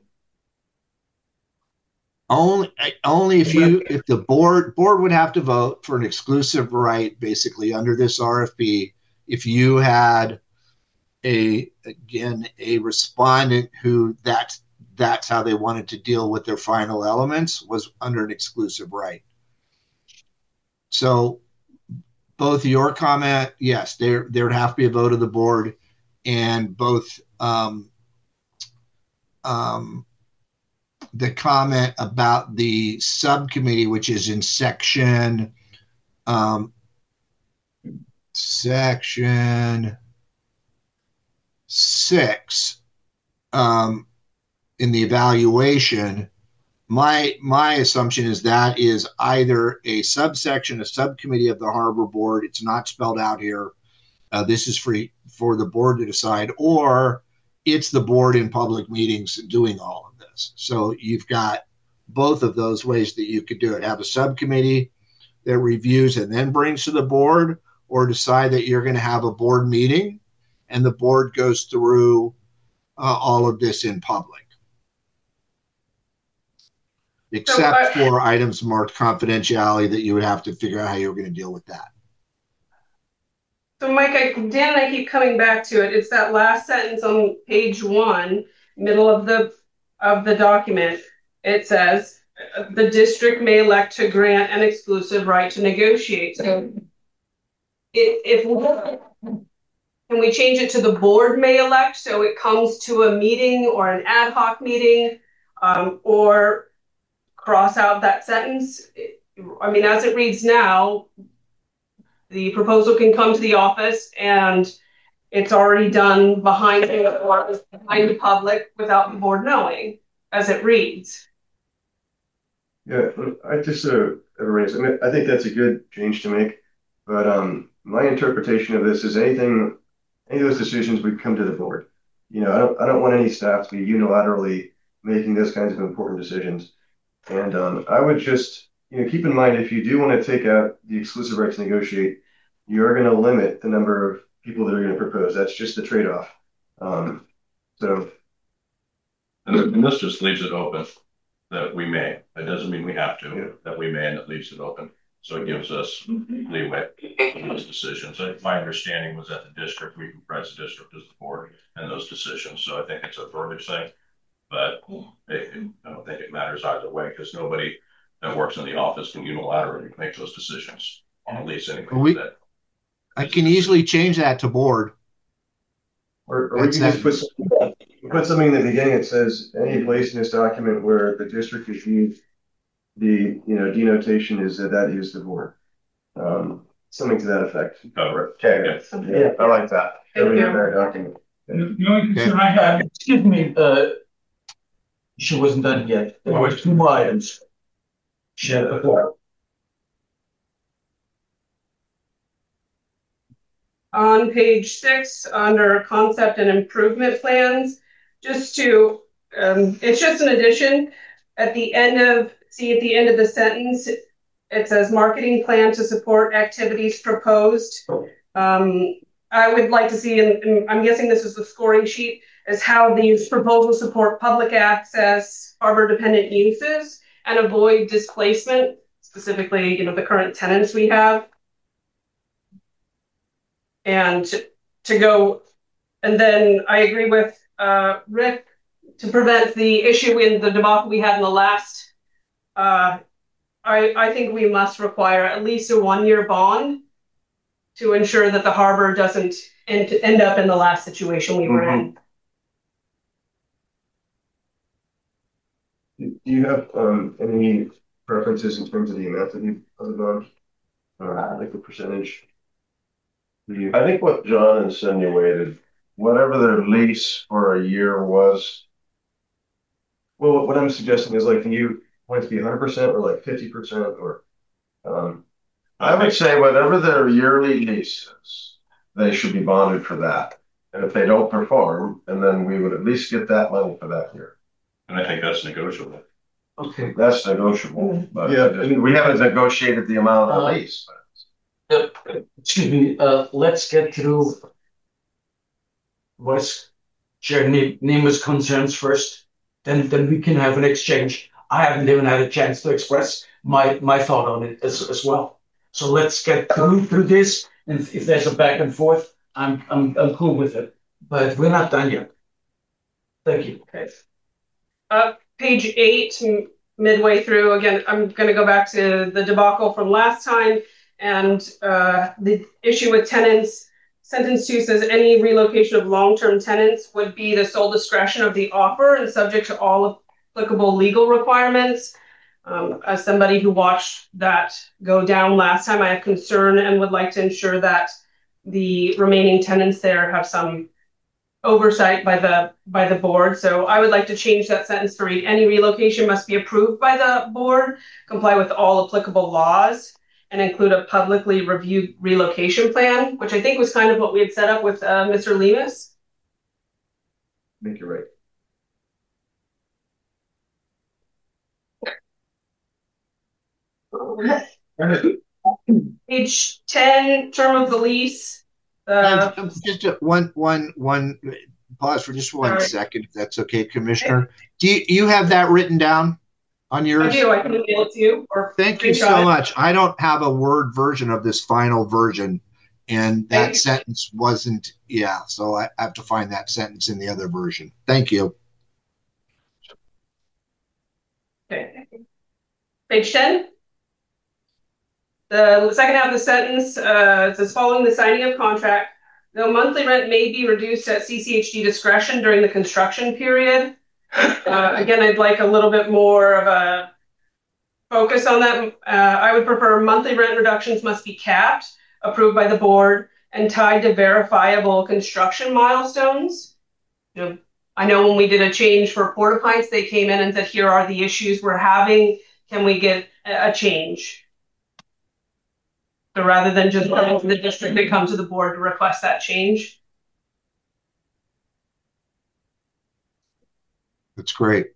Only if the board would have to vote for an exclusive right, basically under this RFP, if you had a respondent who that's how they wanted to deal with their final elements, was under an exclusive right. So both your comment, yes, there would have to be a vote of the board, and both the comment about the subcommittee, which is in section 6 in the evaluation, my assumption is that is either a subsection, a subcommittee of the harbor board. It's not spelled out here. This is for the board to decide, or it's the board in public meetings doing all of this. So you've got both of those ways that you could do it. Have a subcommittee that reviews and then brings to the board, or decide that you're going to have a board meeting and the board goes through all of this in public. Except for items marked confidentiality that you would have to figure out how you were going to deal with that. So Mike, Dan and I keep coming back to it. It's that last sentence on page 1, middle of the document. It says, the district may elect to grant an exclusive right to negotiate. So can we change it to the board may elect, so it comes to a meeting or an ad hoc meeting, or cross out that sentence? I mean, as it reads now, the proposal can come to the office and it's already done behind the public without the board knowing, as it reads. Yeah, I just raise. I mean, I think that's a good change to make, but my interpretation of this is any of those decisions would come to the board. You know, I don't want any staff to be unilaterally making those kinds of important decisions. And I would just, keep in mind, if you do want to take out the exclusive right to negotiate, you're going to limit the number of people that are going to propose. That's just the trade-off. And this just leaves it open that we may. It doesn't mean we have to, that we may, and it leaves it open. So it gives us leeway in those decisions. My understanding was that the district, we comprise the district as the board and those decisions. So I think it's a verbiage thing. But I don't think it matters either way, because nobody that works in the office can unilaterally make those decisions on a lease anyway. I can easily change that to board. Or we can just put something in the beginning that says any place in this document where the district is used, the denotation is that is the board. Something to that effect. Cover it. Okay. Yeah, I like that. Document. The only concern I have, excuse me, she wasn't done yet. There were 2 more items. On page 6, under concept and improvement plans, it's just an addition. At the end of the sentence, it says marketing plan to support activities proposed. I would like to see, and I'm guessing this is the scoring sheet, is how these proposals support public access, harbor dependent uses, and avoid displacement, specifically, the current tenants we have. And and then I agree with Rick, to prevent the issue in the debacle we had in the last, I think we must require at least a 1-year bond to ensure that the harbor doesn't end up in the last situation we were in. Do you have any preferences in terms of the amount of the bonds? Like the percentage? I think what John insinuated, whatever their lease for a year was. Well, what I'm suggesting is like, do you want it to be 100% or like 50% or, I would say whatever their yearly lease is, they should be bonded for that. And if they don't perform, and then we would at least get that money for that year. And I think that's negotiable. Okay. That's negotiable, but Yeah, we haven't negotiated the amount of the lease. Excuse me, let's get through Vice Chair Nema's concerns first, then we can have an exchange. I haven't even had a chance to express my thought on it as well. So let's get through this, and if there's a back and forth, I'm cool with it. But we're not done yet. Thank you. Okay. Page 8, midway through, again, I'm going to go back to the debacle from last time, and the issue with tenants. Sentence 2 says any relocation of long-term tenants would be the sole discretion of the offer and subject to all applicable legal requirements. As somebody who watched that go down last time, I have concern and would like to ensure that the remaining tenants there have some oversight by the board. So I would like to change that sentence to read, any relocation must be approved by the board, comply with all applicable laws, and include a publicly reviewed relocation plan, which I think was kind of what we had set up with Mr. Lemus. I think you're right. Page 10, term of the lease. Just one pause for just one second, if that's okay, Commissioner. Do you have that written down on yours? I do. I can email it to you. Thank you so much. I don't have a Word version of this final version, and that sentence wasn't. Yeah, so I have to find that sentence in the other version. Thank you. Okay. Page 10. The second half of the sentence says, following the signing of contract, though monthly rent may be reduced at CCHD discretion during the construction period. Again, I'd like a little bit more of a focus on that. I would prefer monthly rent reductions must be capped, approved by the board, and tied to verifiable construction milestones. I know when we did a change for Port-au-Prince, they came in and said, here are the issues we're having. Can we get a change? So rather than just coming to the district, they come to the board to request that change. That's great.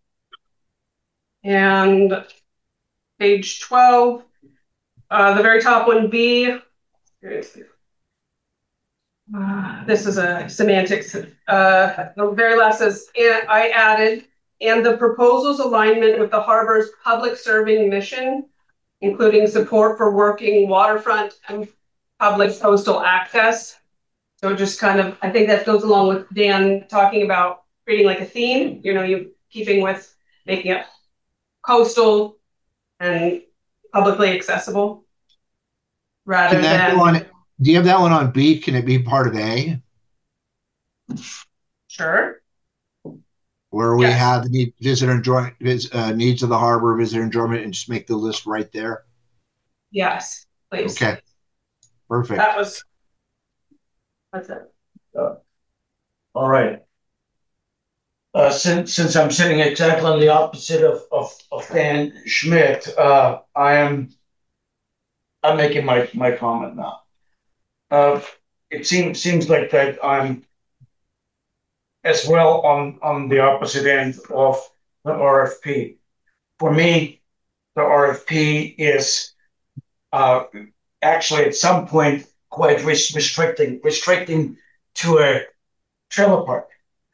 And page 12, the very top one, B. This is a semantics. The very last says, I added, and the proposal's alignment with the harbor's public serving mission, including support for working waterfront and public coastal access. So just kind of, I think that goes along with Dan talking about creating like a theme, you keeping with making it coastal and publicly accessible rather than. Do you have that one on B? Can it be part of A? Sure. Where we have the visitor enjoyment, needs of the harbor, visitor enjoyment, and just make the list right there? Yes, please. Okay. Perfect. That's it. All right. Since I'm sitting exactly on the opposite of Dan Schmidt, I'm making my comment now. It seems like that I'm as well on the opposite end of the RFP. For me, the RFP is actually at some point quite restricting to a trailer park.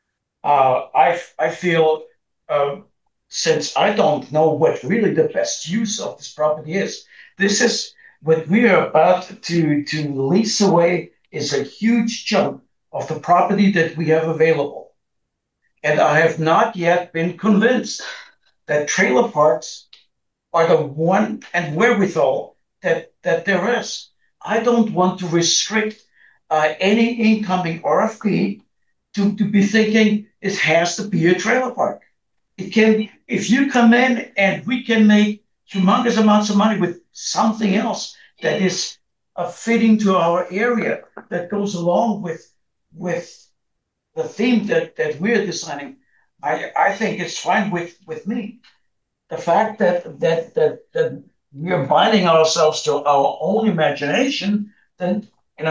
I feel since I don't know what really the best use of this property is, this is what we are about to lease away is a huge chunk of the property that we have available. And I have not yet been convinced that trailer parks are the one and wherewithal that there is. I don't want to restrict any incoming RFP to be thinking it has to be a trailer park. It can, if you come in and we can make humongous amounts of money with something else that is fitting to our area that goes along with the theme that we're designing. I think it's fine with me. The fact that we're binding ourselves to our own imagination, then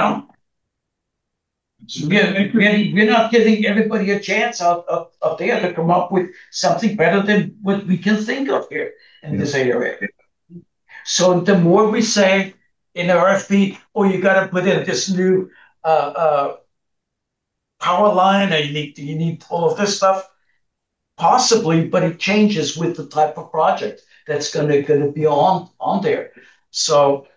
we're not giving everybody a chance out there to come up with something better than what we can think of here in this area. So the more we say in RFP, oh, you got to put in this new power line, and you need all of this stuff, possibly, but it changes with the type of project that's going to be on there. So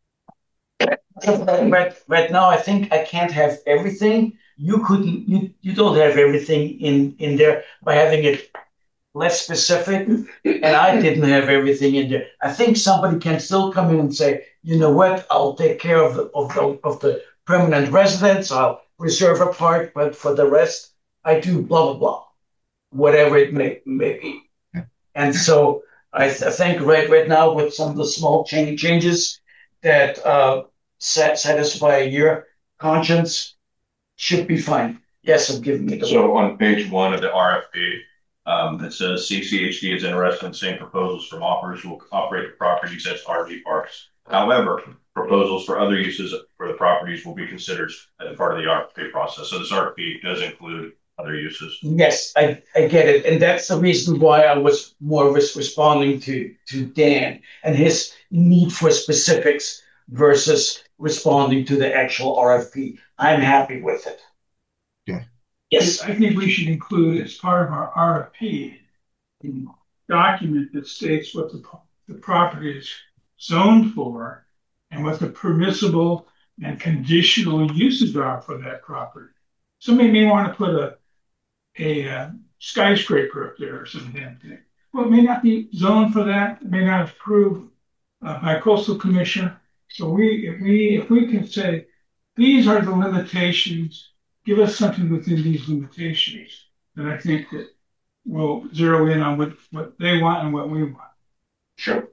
right now, I think I can't have everything. You couldn't. You don't have everything in there by having it less specific, and I didn't have everything in there. I think somebody can still come in and say, you know what, I'll take care of the permanent residents. I'll reserve a part, but for the rest, I do blah blah blah, whatever it may be. And so I think right now with some of the small changes that satisfy your conscience should be fine. Yes, I'm giving it. So on page 1 of the RFP, it says CCHD is interested in seeing proposals from offers who will operate the properties as RV parks. However, proposals for other uses for the properties will be considered as part of the RFP process. So this RFP does include other uses. Yes, I get it. And that's the reason why I was more responding to Dan and his need for specifics versus responding to the actual RFP. I'm happy with it. Yeah. Yes. I think we should include as part of our RFP a document that states what the property is zoned for and what the permissible and conditional uses are for that property. Somebody may want to put a skyscraper up there or something. Well, it may not be zoned for that. It may not be approved by Coastal Commission. So if we can say, these are the limitations, give us something within these limitations, then I think that we'll zero in on what they want and what we want. Sure.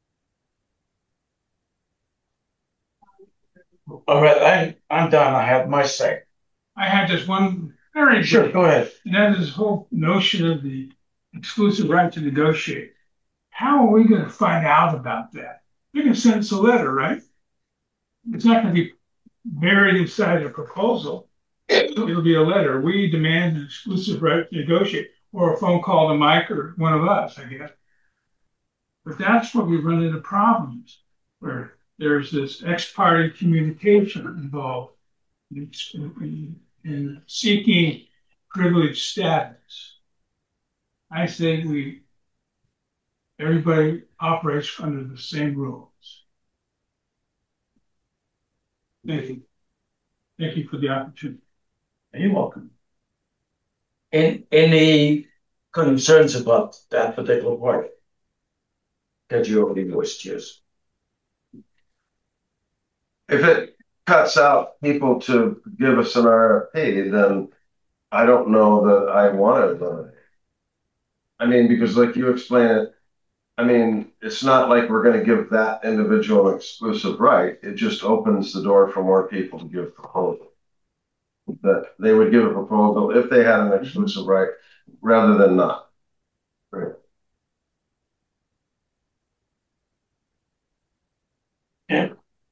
All right, I'm done. I have my say. I had just one very sure. Go ahead. And that is this whole notion of the exclusive right to negotiate. How are we going to find out about that? They're going to send us a letter, right? It's not going to be buried inside a proposal. It'll be a letter. We demand an exclusive right to negotiate, or a phone call to Mike or one of us, I guess. But that's where we run into problems, where there's this ex-parte communication involved in seeking privileged status. I say everybody operates under the same rules. Thank you. Thank you for the opportunity. You're welcome. Any concerns about that particular part that you already voiced? Yes. If it cuts out people to give us an RFP, then I don't know that I want to. I mean, because like you explain it, I mean, it's not like we're going to give that individual an exclusive right. It just opens the door for more people to give proposals. That they would give a proposal if they had an exclusive right rather than not. Right. Yeah.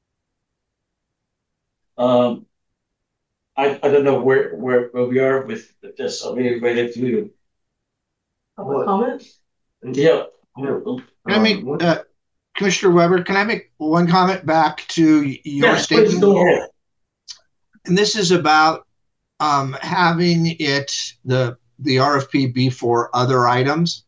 I don't know where we are with this. Are we ready to public comments? Yeah. Can I make Commissioner Weber? Can I make one comment back to your statement? Please go ahead. And this is about having the RFP be for other items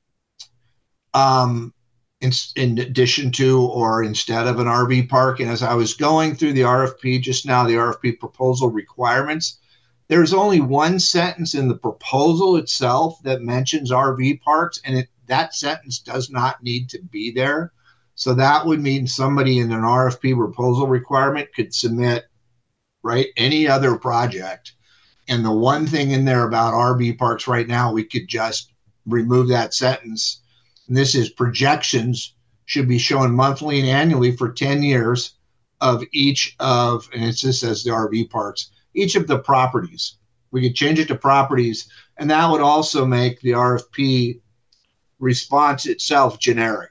in addition to or instead of an RV park. And as I was going through the RFP just now, the RFP proposal requirements, there's only one sentence in the proposal itself that mentions RV parks, and that sentence does not need to be there. So that would mean somebody in an RFP proposal requirement could submit, right, any other project. And the one thing in there about RV parks right now, we could just remove that sentence. And this is projections should be shown monthly and annually for 10 years of each of, and it just says the RV parks, each of the properties. We could change it to properties, and that would also make the RFP response itself generic.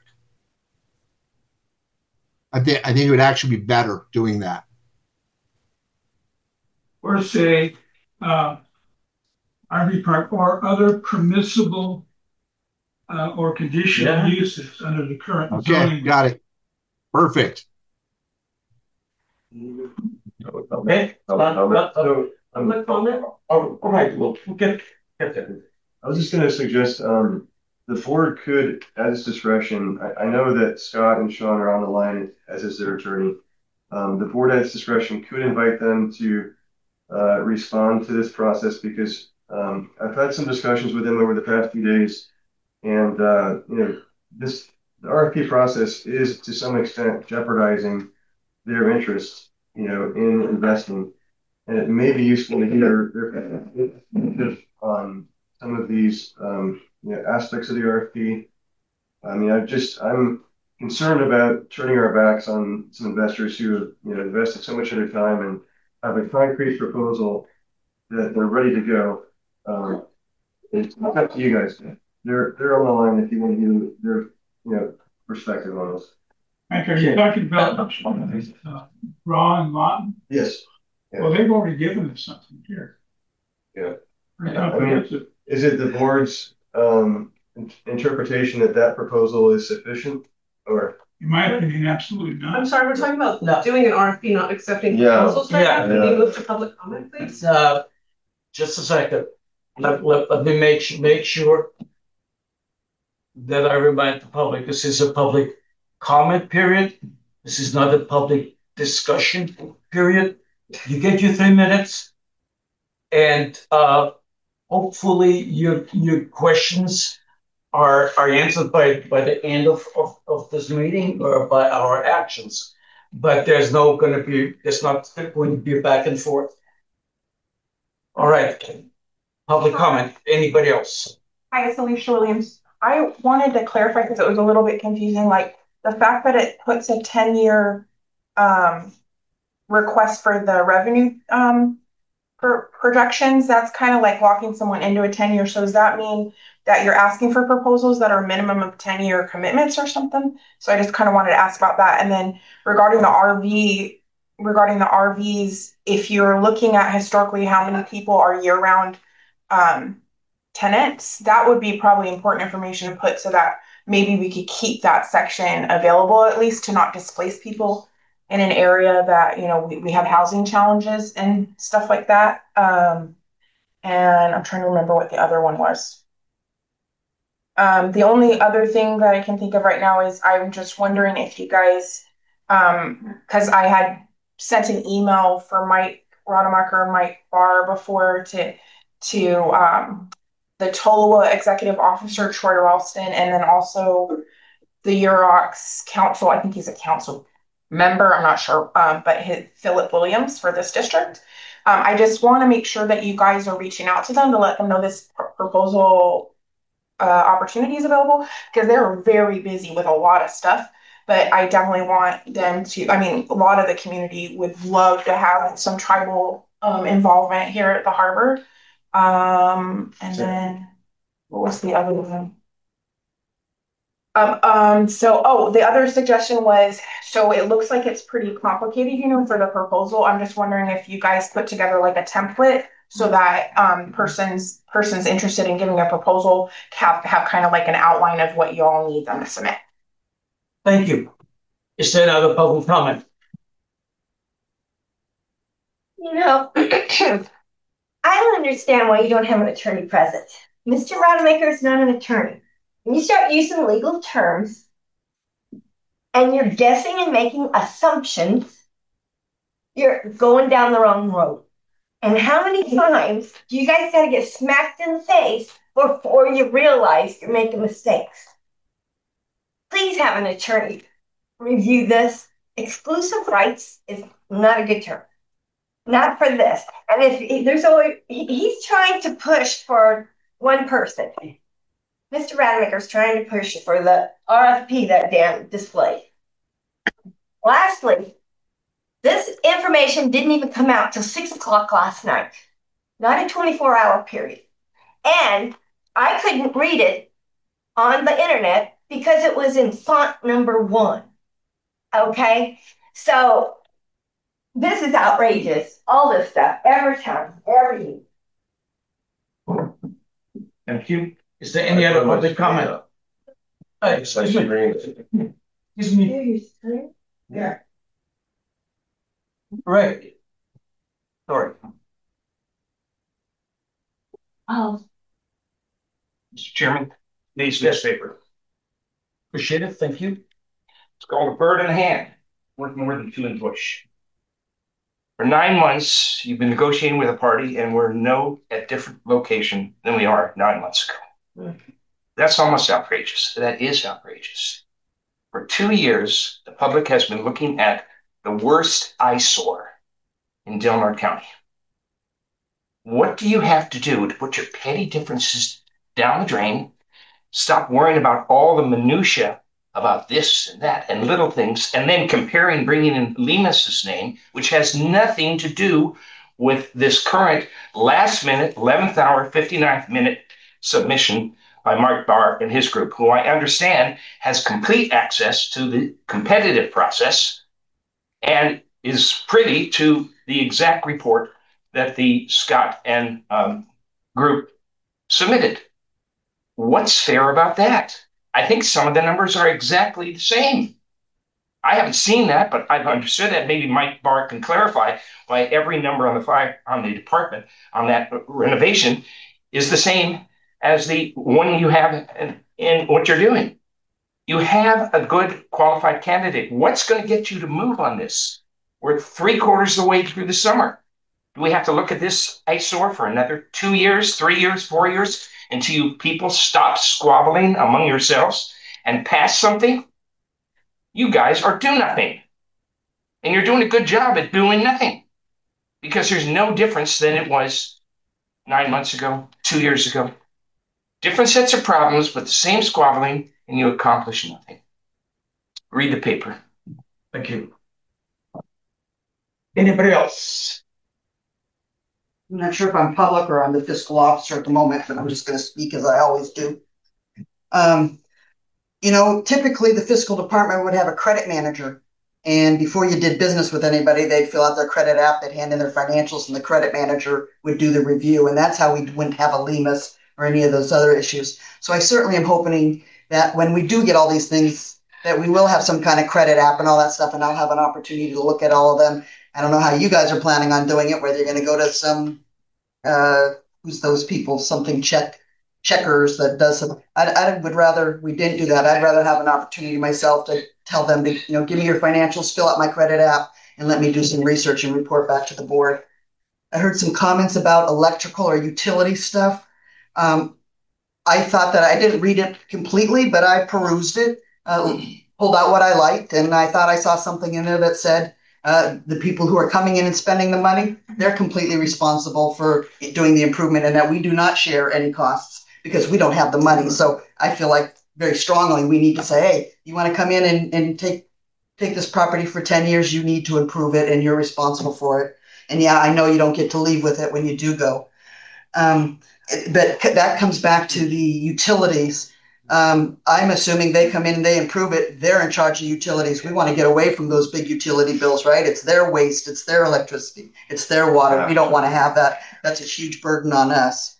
I think it would actually be better doing that. Or say RV park or other permissible or conditional uses under the current Okay, zoning. got it. Perfect. Okay. Public comment? All right, we'll get there. I was just going to suggest the board could, at its discretion, I know that Scott and Sean are on the line as is their attorney. The board at its discretion could invite them to respond to this process because I've had some discussions with them over the past few days, and the RFP process is to some extent jeopardizing their interest, in investing. And it may be useful to hear their perspective on some of these aspects of the RFP. I mean, I'm concerned about turning our backs on some investors who have invested so much of their time and have a concrete proposal that they're ready to go. It's up to you guys. They're on the line if you want to give their perspective on this. Mike, are you talking about Raw and Lawton? Yes. Yeah. Well, they've already given us something here. Yeah. Pretty I mean, comprehensive. is it the board's interpretation that proposal is sufficient, or? In my opinion, absolutely not. I'm sorry, we're talking about doing an RFP, not accepting proposals right now. Can we move to public comment, please? Just a second. Let me make sure that I remind the public this is a public comment period. This is not a public discussion period. You get your 3 minutes, and hopefully your questions are answered by the end of this meeting or by our actions. But there's not going to be a back and forth. All right. Public comment. Anybody else? Hi, it's Alicia Williams. I wanted to clarify because it was a little bit confusing. Like the fact that it puts a 10-year request for the revenue projections, that's kind of like locking someone into a 10-year. So does that mean that you're asking for proposals that are minimum of 10-year commitments or something? So I just kind of wanted to ask about that. And then regarding the RVs, if you're looking at historically how many people are year-round tenants, that would be probably important information to put so that maybe we could keep that section available at least to not displace people in an area that, we have housing challenges and stuff like that. And I'm trying to remember what the other one was. The only other thing that I can think of right now is I'm just wondering if you guys, because I had sent an email for Mike Rademacher and Mike Barr before to the TOLUA executive officer, Troy Ralston, and then also the UROX council. I think he's a council member, I'm not sure, but Philip Williams for this district. I just want to make sure that you guys are reaching out to them to let them know this proposal opportunity is available because they're very busy with a lot of stuff. But I definitely want them to, a lot of the community would love to have some tribal involvement here at the harbor. And then what was the other one? The other suggestion was, so it looks like it's pretty complicated, for the proposal. I'm just wondering if you guys put together like a template so that persons interested in giving a proposal have kind of like an outline of what you all need them to submit. Thank you. Is there another public comment? I don't understand why you don't have an attorney present. Mr. Rademacher is not an attorney. When you start using legal terms and you're guessing and making assumptions, you're going down the wrong road. And how many times do you guys got to get smacked in the face before you realize you're making mistakes? Please have an attorney review this. Exclusive rights is not a good term. Not for this. And if there's always, he's trying to push for one person. Mr. Rademacher's trying to push for the RFP that Dan displayed. Lastly, this information didn't even come out till 6 o'clock last night, not a 24-hour period. And I couldn't read it on the internet because it was in font number 1. Okay? So this is outrageous. All this stuff, every time, every week. Thank you. Is there any other public comment? Excuse me. Excuse me. Yeah. Right. Sorry. Oh. Mr. Chairman, today's newspaper. Appreciate it. Thank you. It's called A Bird in the Hand, worth more than 2 in the bush. For 9 months, you've been negotiating with a party, and we're at different location than we are 9 months ago. That's almost outrageous. That is outrageous. For 2 years, the public has been looking at the worst eyesore in Del Norte County. What do you have to do to put your petty differences down the drain, stop worrying about all the minutia about this and that and little things, and then bringing in Lemus's name, which has nothing to do with this current last minute, 11th hour, 59th minute submission by Mark Barr and his group, who I understand has complete access to the competitive process and is privy to the exact report that the Scott and group submitted. What's fair about that? I think some of the numbers are exactly the same. I haven't seen that, but I've understood that. Maybe Mike Barr can clarify why every number on the department on that renovation is the same as the one you have in what you're doing. You have a good qualified candidate. What's going to get you to move on this? We're 3/4 of the way through the summer. Do we have to look at this eyesore for another 2 years, 3 years, 4 years until you people stop squabbling among yourselves and pass something? You guys are do nothing. And you're doing a good job at doing nothing because there's no difference than it was 9 months ago, 2 years ago. Different sets of problems, but the same squabbling, and you accomplish nothing. Read the paper. Thank you. Anybody else? I'm not sure if I'm public or I'm the fiscal officer at the moment, but I'm just going to speak as I always do. Typically the fiscal department would have a credit manager. And before you did business with anybody, they'd fill out their credit app, they'd hand in their financials, and the credit manager would do the review. And that's how we wouldn't have a Lemus or any of those other issues. So I certainly am hoping that when we do get all these things, that we will have some kind of credit app and all that stuff, and I'll have an opportunity to look at all of them. I don't know how you guys are planning on doing it, whether you're going to go to some, who's those people, something checkers that does some, I would rather we didn't do that. I'd rather have an opportunity myself to tell them to, give me your financials, fill out my credit app, and let me do some research and report back to the board. I heard some comments about electrical or utility stuff. I thought that I didn't read it completely, but I perused it, pulled out what I liked, and I thought I saw something in there that said the people who are coming in and spending the money, they're completely responsible for doing the improvement and that we do not share any costs because we don't have the money. So I feel like very strongly we need to say, hey, you want to come in and take this property for 10 years, you need to improve it and you're responsible for it. And yeah, I know you don't get to leave with it when you do go. But that comes back to the utilities. I'm assuming they come in and they improve it. They're in charge of utilities. We want to get away from those big utility bills, right? It's their waste. It's their electricity. It's their water. We don't want to have that. That's a huge burden on us.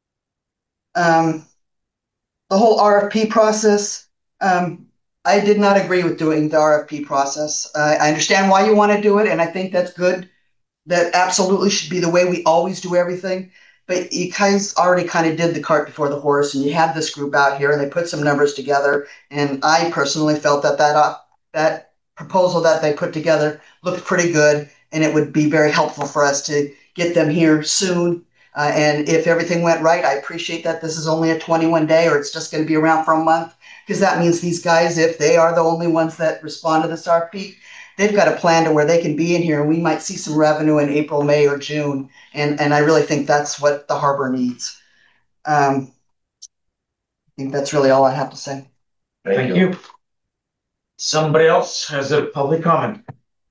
The whole RFP process, I did not agree with doing the RFP process. I understand why you want to do it, and I think that's good. That absolutely should be the way we always do everything. But you guys already kind of did the cart before the horse, and you had this group out here, and they put some numbers together. And I personally felt that proposal that they put together looked pretty good, and it would be very helpful for us to get them here soon. And if everything went right, I appreciate that this is only a 21-day, or it's just going to be around for a month, because that means these guys, if they are the only ones that respond to this RFP, they've got a plan to where they can be in here, and we might see some revenue in April, May, or June. And I really think that's what the harbor needs. think that's really all I have to say. Thank you. Somebody else has a public comment.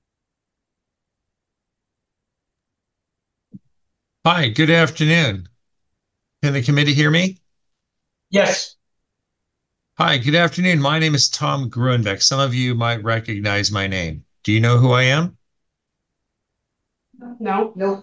Hi, good afternoon. Can the committee hear me? Yes. Hi, good afternoon. My name is Tom Grunbeck. Some of you might recognize my name. Do you know who I am? No. No.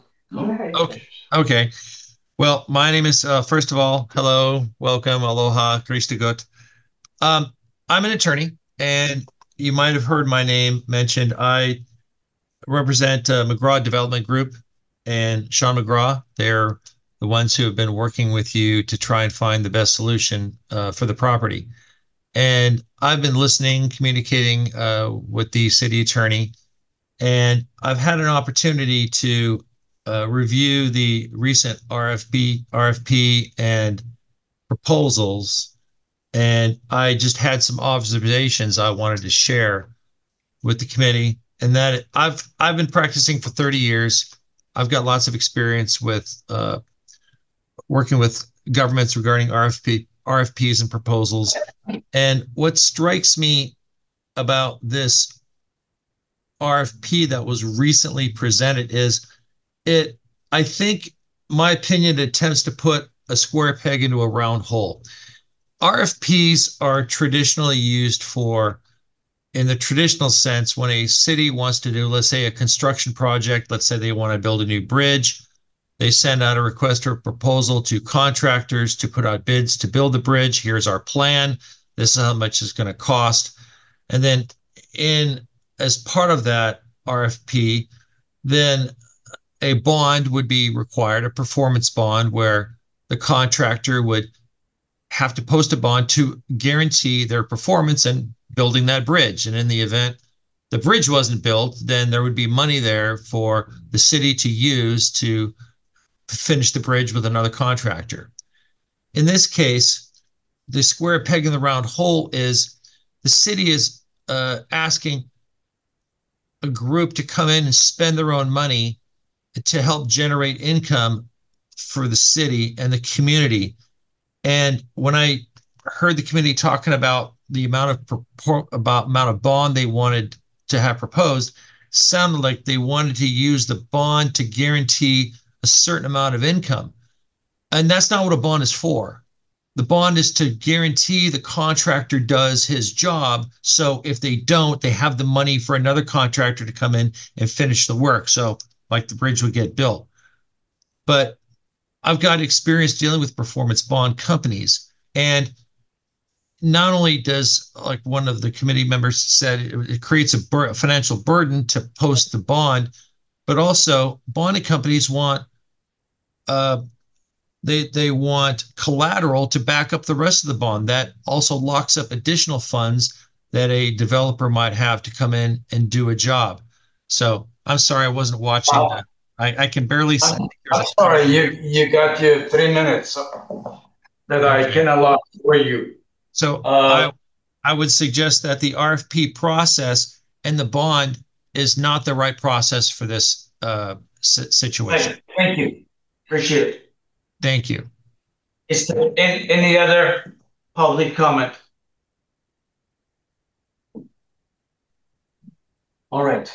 Okay. Well, my name is, first of all, hello, welcome, aloha, Krista Gut. I'm an attorney, and you might have heard my name mentioned. I represent McGraw Development Group and Sean McGraw. They're the ones who have been working with you to try and find the best solution for the property. And I've been listening, communicating with the city attorney, and I've had an opportunity to review the recent RFP and proposals, and I just had some observations I wanted to share with the committee. And that I've been practicing for 30 years. I've got lots of experience with working with governments regarding RFPs and proposals. And what strikes me about this RFP that was recently presented is I think, my opinion, it attempts to put a square peg into a round hole. RFPs are traditionally used for, in the traditional sense, when a city wants to do, let's say, a construction project. Let's say they want to build a new bridge. They send out a request for proposal to contractors to put out bids to build the bridge. Here's our plan. This is how much it's going to cost. And then as part of that RFP, then a bond would be required, a performance bond, where the contractor would have to post a bond to guarantee their performance in building that bridge. And in the event the bridge wasn't built, then there would be money there for the city to use to finish the bridge with another contractor. In this case, the square peg in the round hole is the city is asking a group to come in and spend their own money to help generate income for the city and the community. And when I heard the committee talking about the amount of bond they wanted to have proposed, sounded like they wanted to use the bond to guarantee a certain amount of income. And that's not what a bond is for. The bond is to guarantee the contractor does his job. So if they don't, they have the money for another contractor to come in and finish the work. So like the bridge would get built. But I've got experience dealing with performance bond companies. And not only does, like one of the committee members said, it creates a financial burden to post the bond, but also bonding companies want they want collateral to back up the rest of the bond. That also locks up additional funds that a developer might have to come in and do a job. So I'm sorry I wasn't watching. Wow. I can barely see. I'm sorry, you got your 3 minutes that I can allow for you. So I would suggest that the RFP process and the bond is not the right process for this situation. Thank you. Appreciate it. Thank you. Is there any other public comment? All right.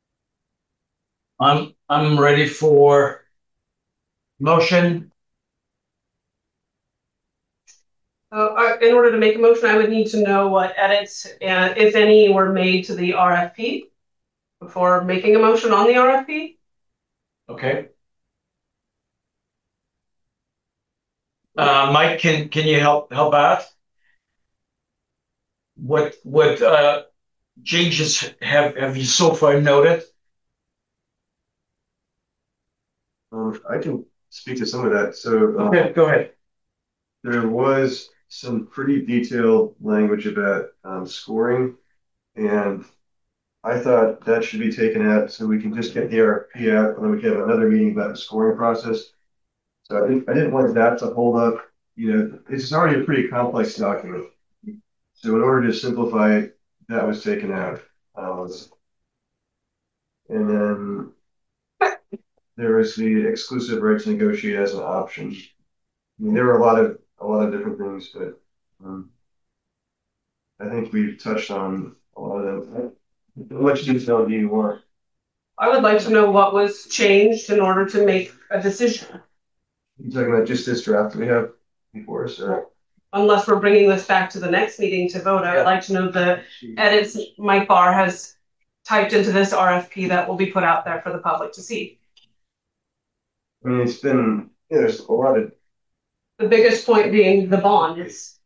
I'm ready for motion. In order to make a motion, I would need to know what edits, and if any, were made to the RFP before making a motion on the RFP. Okay. Mike, can you help out? What changes have you so far noted? I can speak to some of that. So okay, go ahead. There was some pretty detailed language about scoring, and I thought that should be taken out so we can just get the RFP out, and then we can have another meeting about the scoring process. So I didn't want that to hold up. You know, it's already a pretty complex document. So in order to simplify it, that was taken out. And then there was the exclusive right to negotiate as an option. I mean, there were a lot of different things, but I think we've touched on a lot of them. How much detail do you want? I would like to know what was changed in order to make a decision. You talking about just this draft we have before us, or? Unless we're bringing this back to the next meeting to vote, I would like to know the edits Mike Barr has typed into this RFP that will be put out there for the public to see. I mean, it's been, there's a lot of. The biggest point being the bond is.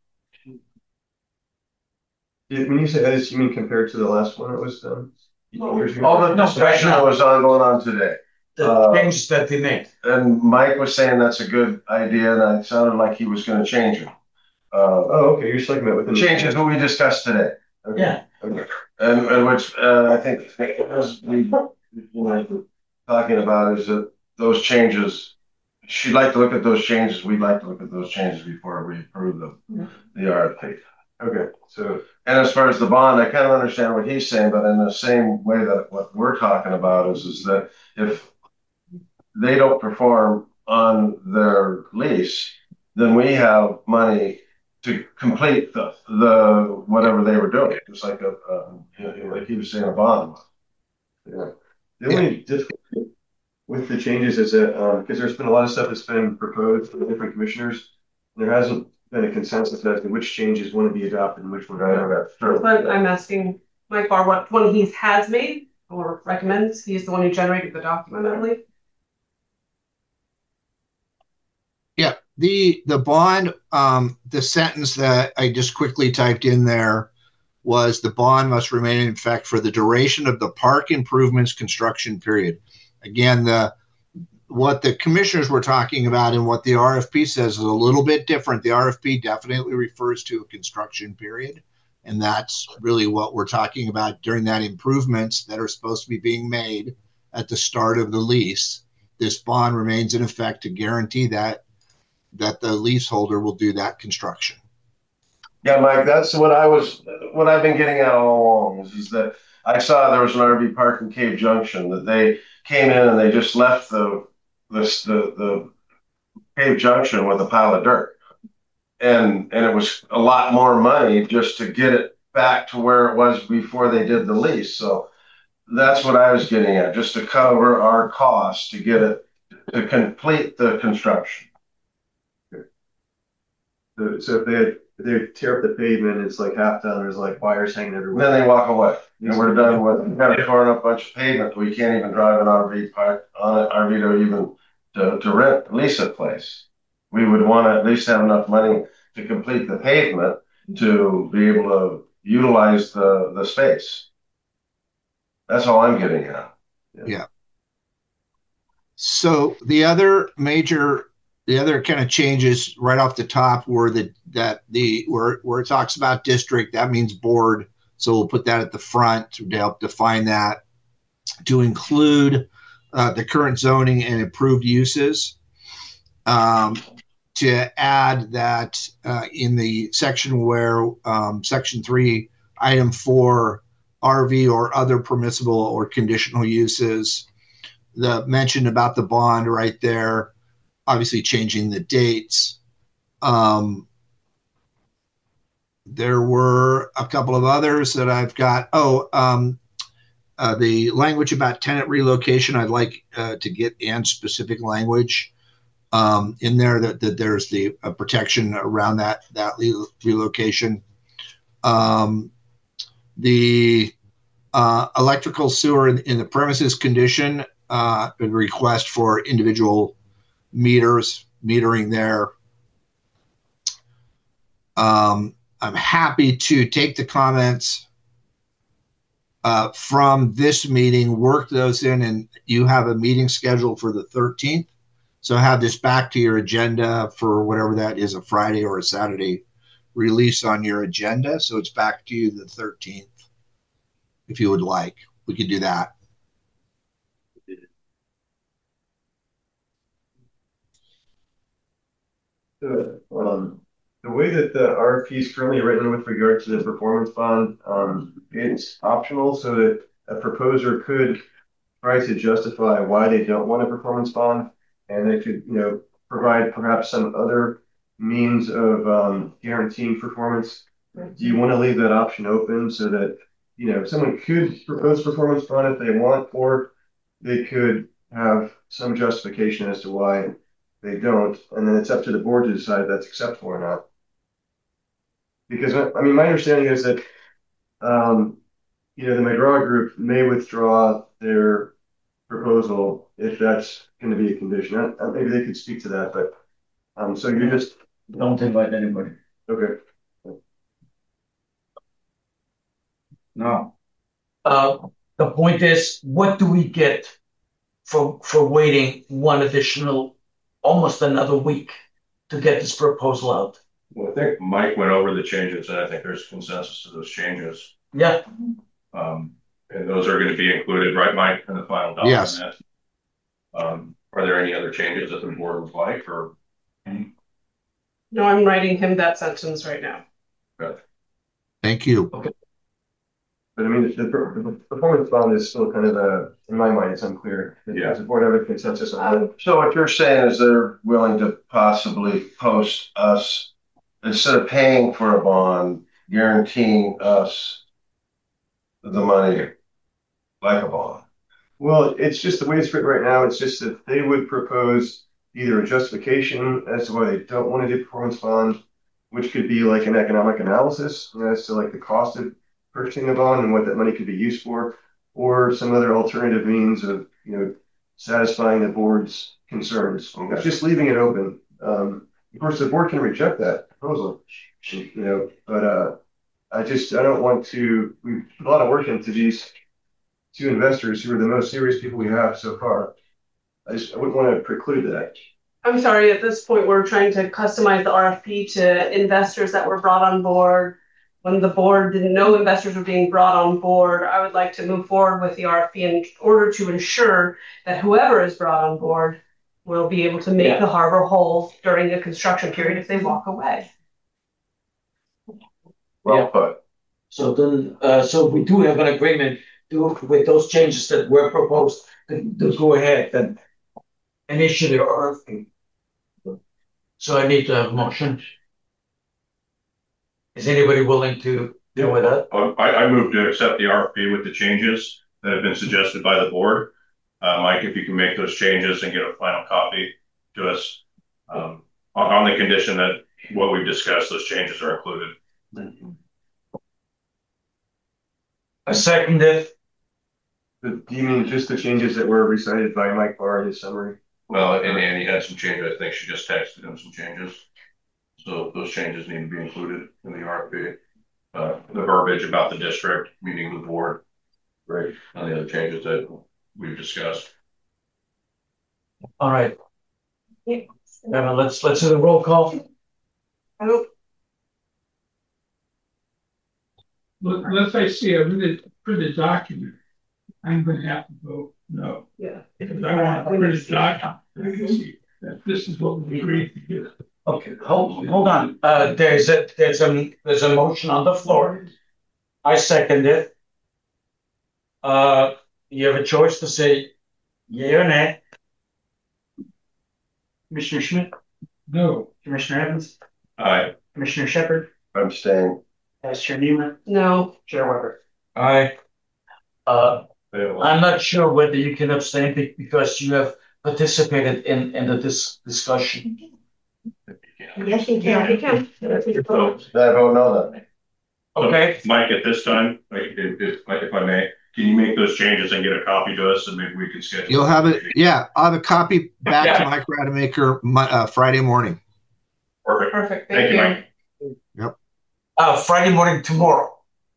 When you say edits, you mean compared to the last one that was done? All the discussion that was going on today. The changes that they made. And Mike was saying that's a good idea, and it sounded like he was going to change it. Okay, you're talking about within changes what we discussed today. Okay. Yeah. Okay. And which I think as we talking about is that those changes. She'd like to look at those changes. We'd like to look at those changes before we approve the RFP. Okay. So, and as far as the bond, I kind of understand what he's saying, but in the same way that what we're talking about is that if they don't perform on their lease, then we have money to complete the whatever they were doing. It's like like he was saying, a bond. Yeah. The only difficulty with the changes is that because there's been a lot of stuff that's been proposed from the different commissioners, there hasn't been a consensus as to which changes want to be adopted and which one not. But I'm asking Mike Barr what one he has made or recommends. He's the one who generated the document, I believe. Yeah, the bond, the sentence that I just quickly typed in there was the bond must remain in effect for the duration of the park improvements construction period. Again, what the commissioners were talking about and what the RFP says is a little bit different. The RFP definitely refers to a construction period, and that's really what we're talking about during that improvements that are supposed to be being made at the start of the lease. This bond remains in effect to guarantee that the leaseholder will do that construction. Yeah, Mike, that's what I've been getting at all along is that I saw there was an RV park in Cave Junction that they came in and they just left the Cave Junction with a pile of dirt. And it was a lot more money just to get it back to where it was before they did the lease. So that's what I was getting at, just to cover our costs to get it to complete the construction. So if they tear up the pavement, it's like half done. There's like wires hanging everywhere. Then they walk away, and we're done with. We've got to torn up a bunch of pavement. We can't even drive an RV park on it, RV to even to rent, lease a place. We would want to at least have enough money to complete the pavement to be able to utilize the space. That's all I'm getting at. Yeah. So the other kind of changes right off the top were where it talks about district, that means board. So we'll put that at the front to help define that, to include the current zoning and improved uses. To add that in the section where section 3, item 4, RV or other permissible or conditional uses, the mention about the bond right there, obviously changing the dates. There were a couple of others that I've got. The language about tenant relocation, I'd like to get in specific language in there that there's the protection around that relocation. The electrical sewer in the premises condition, a request for individual metering there. I'm happy to take the comments from this meeting, work those in, and you have a meeting scheduled for the 13th. So have this back to your agenda for whatever that is, a Friday or a Saturday release on your agenda. So it's back to you the 13th. If you would like, we could do that. The way that the RFP is currently written with regard to the performance bond, it's optional so that a proposer could try to justify why they don't want a performance bond, and they could, provide perhaps some other means of guaranteeing performance, do you want to leave that option open so that, someone could propose performance bond if they want, or they could have some justification as to why they don't, and then it's up to the board to decide if that's acceptable or not. Because, I mean, my understanding is that, the McGraw Group may withdraw their proposal if that's going to be a condition. Maybe they could speak to that, but so you just don't invite anybody. Okay. No. The point is, what do we get for waiting one additional, almost another week to get this proposal out? Well, I think Mike went over the changes, and I think there's consensus to those changes. Yeah. And those are going to be included, right, Mike, in the final document? Yes. Are there any other changes that the board would like, or? No, I'm writing him that sentence right now. Good. Thank you. Okay. But I mean, the performance bond is still kind of in my mind, it's unclear. Does the board have a consensus on that? So what you're saying is they're willing to possibly post us, instead of paying for a bond, guaranteeing us the money like a bond. Well, it's just the way it's written right now. It's just that they would propose either a justification as to why they don't want to do performance bond, which could be like an economic analysis as to like the cost of purchasing the bond and what that money could be used for, or some other alternative means of, satisfying the board's concerns. Okay. It's just leaving it open. Of course, the board can reject that proposal, but I don't want to. We put a lot of work into these two investors who are the most serious people we have so far. I wouldn't want to preclude that. I'm sorry, at this point, we're trying to customize the RFP to investors that were brought on board. When the board didn't know investors were being brought on board, I would like to move forward with the RFP in order to ensure that whoever is brought on board will be able to make the harbor whole during the construction period if they walk away. Well put. So then, so we do have an agreement with those changes that were proposed to go ahead and issue the RFP. So I need to have a motion. Is anybody willing to deal with that? I move to accept the RFP with the changes that have been suggested by the board. Mike, if you can make those changes and get a final copy to us on the condition that what we've discussed, those changes are included. I second it. Do you mean just the changes that were recited by Mike Barr in his summary? Well, and Annie had some changes. I think she just texted him some changes. So those changes need to be included in the RFP. The verbiage about the district, meeting the board, right, and the other changes that we've discussed. All right. Now let's do the roll call. Unless I see a printed document, I'm going to have to vote no. Yeah. Because I want a printed document. I can see that this is what we agreed to do. Okay, hold on. There's a motion on the floor. I second it. You have a choice to say yea or nay. Commissioner Schmidt? No. Commissioner Evans? Aye. Commissioner Shepard? I'm staying. Vice Chair Neiman? No. Chair Weber? Aye. I'm not sure whether you can abstain because you have participated in the discussion. Yes, you Yeah, can. you can. I vote no then. Okay. Mike, at this time, if I may, can you make those changes and get a copy to us, and maybe we can schedule? You'll have it. Yeah, I'll have a copy back to Mike Rademacher Friday morning. Perfect. Thank you. Mike. Yep. Friday morning tomorrow.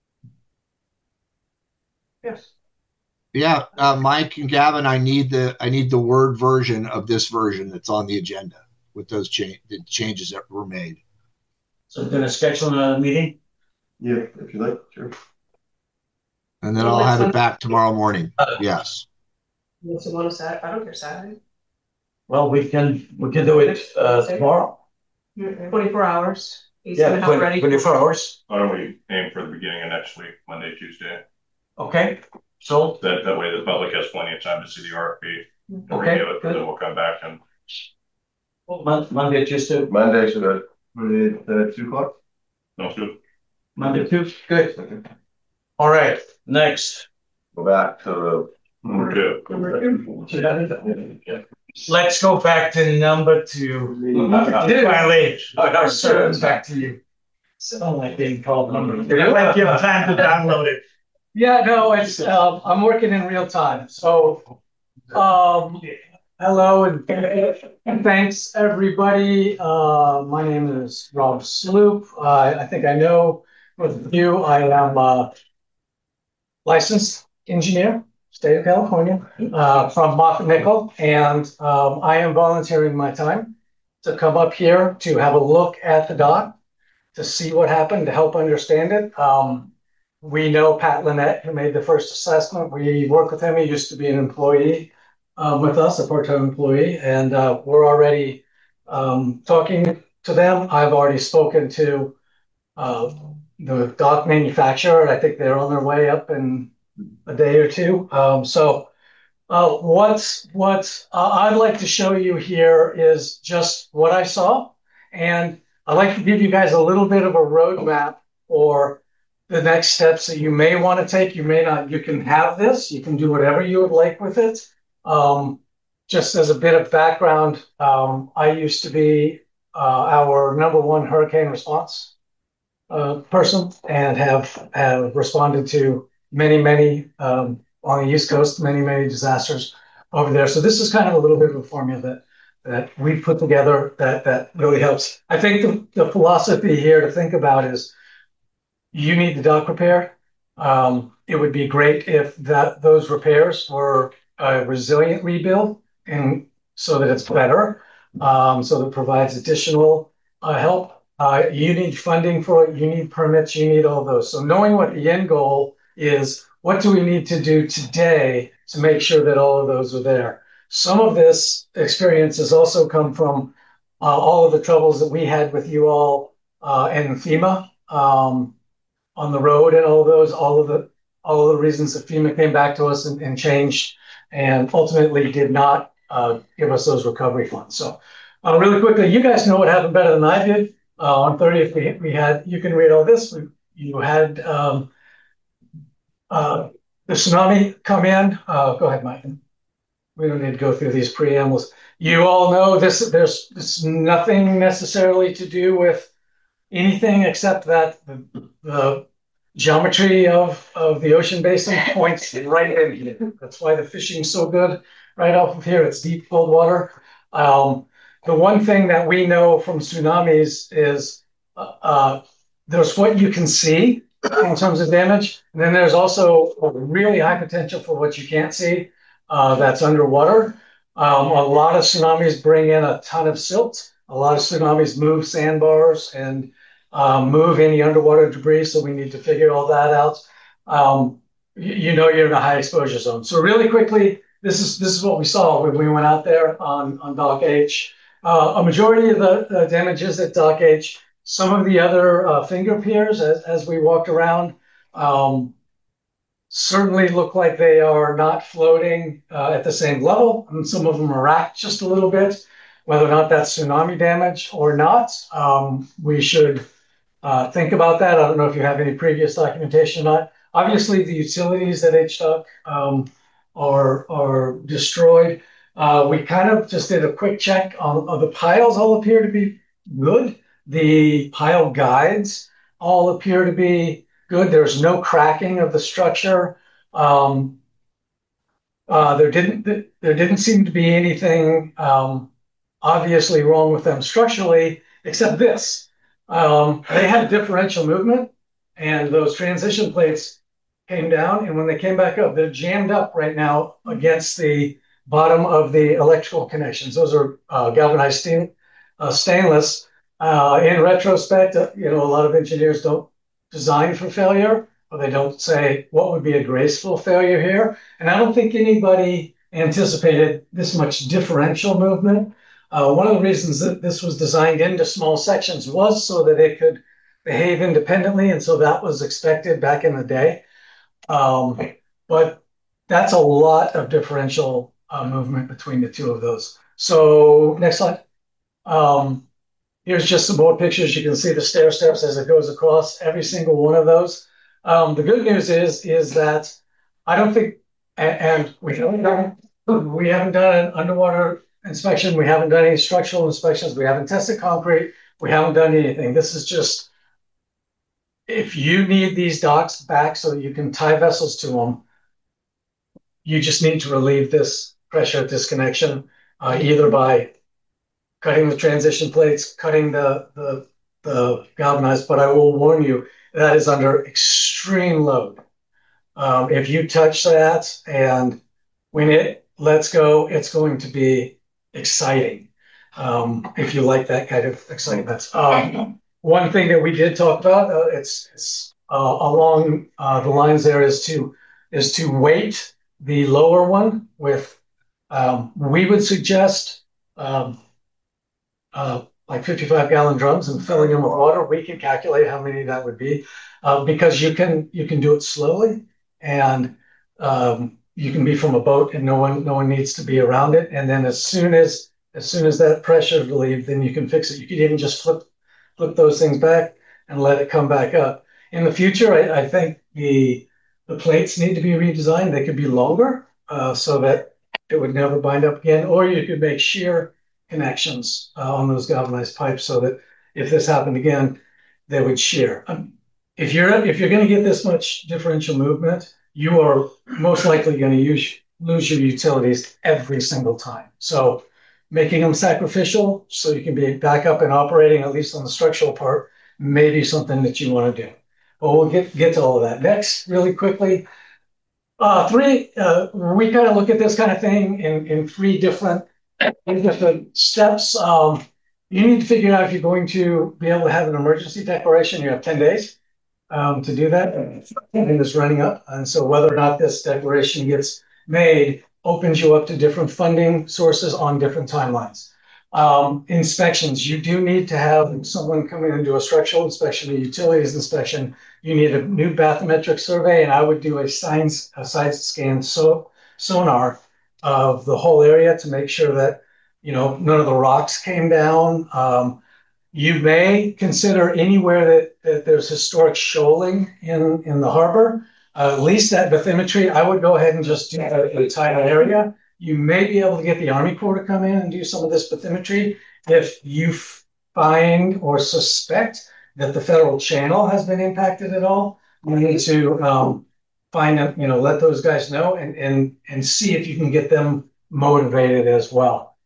Yes. Yeah, Mike and Gavin, I need the Word version of this version that's on the agenda with those the changes that were made. So we're gonna schedule another meeting? Yeah, if you like, sure. And then I'll have it back tomorrow morning. Yes. Unless you want to Saturday, I don't care Saturday. Well, we can do it tomorrow. 24 hours. He's Yeah, gonna have ready. 24 hours. Why don't we aim for the beginning of next week, Monday, Tuesday? Okay. So that way the public has plenty of time to see the RFP. Okay. Review it, and then we'll come back and Monday, Tuesday. Monday's good. Monday at 2 o'clock? No, good. Monday, two, good. All right, next. Go back to Number two. Let's go back to number two. Finally, sir, back to you. Sound like being called number two. I'd like you have time to download it. Yeah, no, it's, I'm working in real time, so, hello and thanks, everybody. My name is Rob Sloop. I think I know with you, I am a licensed engineer, state of California, from Moffett Nickel, and I am volunteering my time to come up here to have a look at the dock, to see what happened, to help understand it. We know Pat Lynette, who made the first assessment. We work with him. He used to be an employee with us, a part-time employee, and we're already talking to them. I've already spoken to the dock manufacturer, and I think they're on their way up in a day or two. What I'd like to show you here is just what I saw, and I'd like to give you guys a little bit of a roadmap or the next steps that you may want to take. You may not. You can have this. You can do whatever you would like with it. Just as a bit of background, I used to be our number one hurricane response person and have responded to many on the East Coast, many disasters over there. So this is kind of a little bit of a formula that we put together that really helps. I think the philosophy here to think about is you need the dock repair. It would be great if those repairs were a resilient rebuild and so that it's better, so that it provides additional help. You need funding for it, you need permits, you need all those. So knowing what the end goal is, what do we need to do today to make sure that all of those are there? Some of this experience has also come from all of the troubles that we had with you all and FEMA on the road and all of the reasons that FEMA came back to us and changed and ultimately did not give us those recovery funds. So really quickly, you guys know what happened better than I did. On 30th, we had, you can read all this. You had the tsunami come in. Go ahead, Mike. We don't need to go through these preambles. You all know this. There's nothing necessarily to do with anything except that the geometry of the ocean basin points right in here. That's why the fishing's so good right off of here. It's deep, cold water. The one thing that we know from tsunamis is there's what you can see in terms of damage, and then there's also a really high potential for what you can't see that's underwater. A lot of tsunamis bring in a ton of silt. A lot of tsunamis move sandbars and move any underwater debris, so we need to figure all that out. You know you're in a high exposure zone. So really quickly, this is what we saw when we went out there on Dock H. A majority of the damages at Dock H. Some of the other finger piers, as we walked around, certainly look like they are not floating at the same level. And some of them are racked just a little bit. Whether or not that's tsunami damage or not, we should think about that. I don't know if you have any previous documentation on it. Obviously, the utilities at HDOC are destroyed. We kind of just did a quick check on the piles. All appear to be good. The pile guides all appear to be good. There's no cracking of the structure. There didn't seem to be anything obviously wrong with them structurally, except this. They had differential movement, and those transition plates came down, and when they came back up, they're jammed up right now against the bottom of the electrical connections. Those are galvanized stainless. In retrospect, a lot of engineers don't design for failure, or they don't say what would be a graceful failure here. And I don't think anybody anticipated this much differential movement. One of the reasons that this was designed into small sections was so that it could behave independently, and so that was expected back in the day. But that's a lot of differential movement between the two of those. So next slide. Here's just some more pictures. You can see the stair steps as it goes across every single one of those. The good news is that I don't think, and we haven't done an underwater inspection. We haven't done any structural inspections. We haven't tested concrete. We haven't done anything. This is just, if you need these docks back so that you can tie vessels to them, you just need to relieve this pressure at this connection, either by cutting the transition plates, cutting the galvanized, but I will warn you, that is under extreme load. If you touch that and when it lets go, it's going to be exciting. If you like that kind of excitement. One thing that we did talk about, it's along the lines there is to weight the lower one with, we would suggest like 55-gallon drums and filling them with water. We can calculate how many that would be, because you can do it slowly, and you can be from a boat and no one needs to be around it. And then as soon as that pressure is relieved, then you can fix it. You could even just flip those things back and let it come back up. In the future, I think the plates need to be redesigned. They could be longer, so that it would never bind up again, or you could make shear connections on those galvanized pipes so that if this happened again, they would shear. If you're going to get this much differential movement, you are most likely going to lose your utilities every single time. So making them sacrificial so you can be back up and operating, at least on the structural part, may be something that you want to do. But we'll get to all of that. Next, really quickly, we kind of look at this kind of thing in three different steps. You need to figure out if you're going to be able to have an emergency declaration. You have 10 days to do that, and it's running up. And so whether or not this declaration gets made opens you up to different funding sources on different timelines. Inspections, you do need to have someone come in and do a structural inspection, a utilities inspection. You need a new bathymetric survey, and I would do a side scan sonar of the whole area to make sure that none of the rocks came down. You may consider anywhere that there's historic shoaling in the harbor, at least that bathymetry. I would go ahead and just do the entire area. You may be able to get the Army Corps to come in and do some of this bathymetry if you find or suspect that the federal channel has been impacted at all. You need to find out, let those guys know and see if you can get them motivated as well.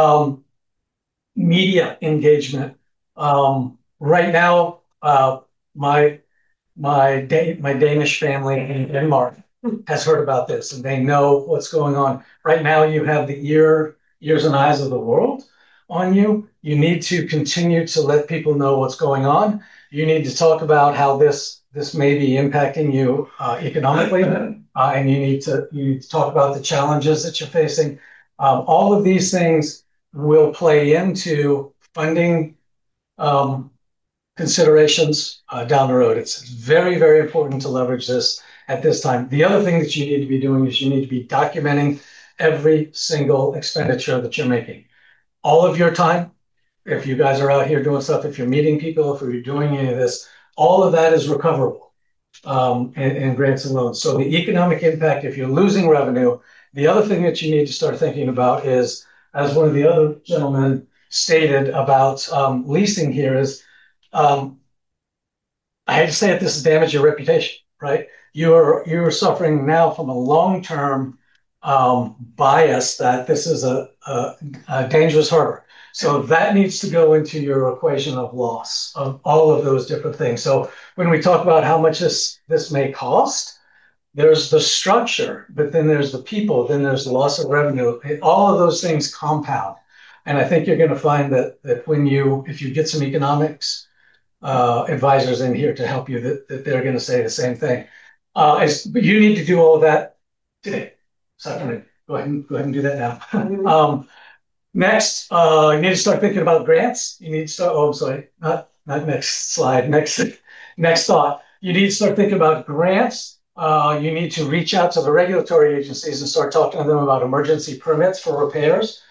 Media engagement. Right now, my Danish family in Denmark has heard about this, and they know what's going on. Right now, you have the ears and eyes of the world on you. You need to continue to let people know what's going on. You need to talk about how this may be impacting you economically, and you need to talk about the challenges that you're facing. All of these things will play into funding considerations down the road. It's very, very important to leverage this at this time. The other thing that you need to be doing is you need to be documenting every single expenditure that you're making. All of your time, if you guys are out here doing stuff, if you're meeting people, if you're doing any of this, all of that is recoverable in grants and loans. So the economic impact, if you're losing revenue, the other thing that you need to start thinking about is, as one of the other gentlemen stated about leasing here, is I hate to say it, this is damage your reputation, right? You're suffering now from a long-term bias that this is a dangerous harbor. So that needs to go into your equation of loss of all of those different things. So when we talk about how much this may cost, there's the structure, but then there's the people, then there's the loss of revenue. All of those things compound. And I think you're going to find that if you get some economics advisors in here to help you, that they're going to say the same thing. But you need to do all of that today. So go ahead and do that now. Next, you need to start thinking about grants. You need to start. Oh, I'm sorry, not next slide. Next thought. You need to start thinking about grants. You need to reach out to the regulatory agencies and start talking to them about emergency permits for repairs.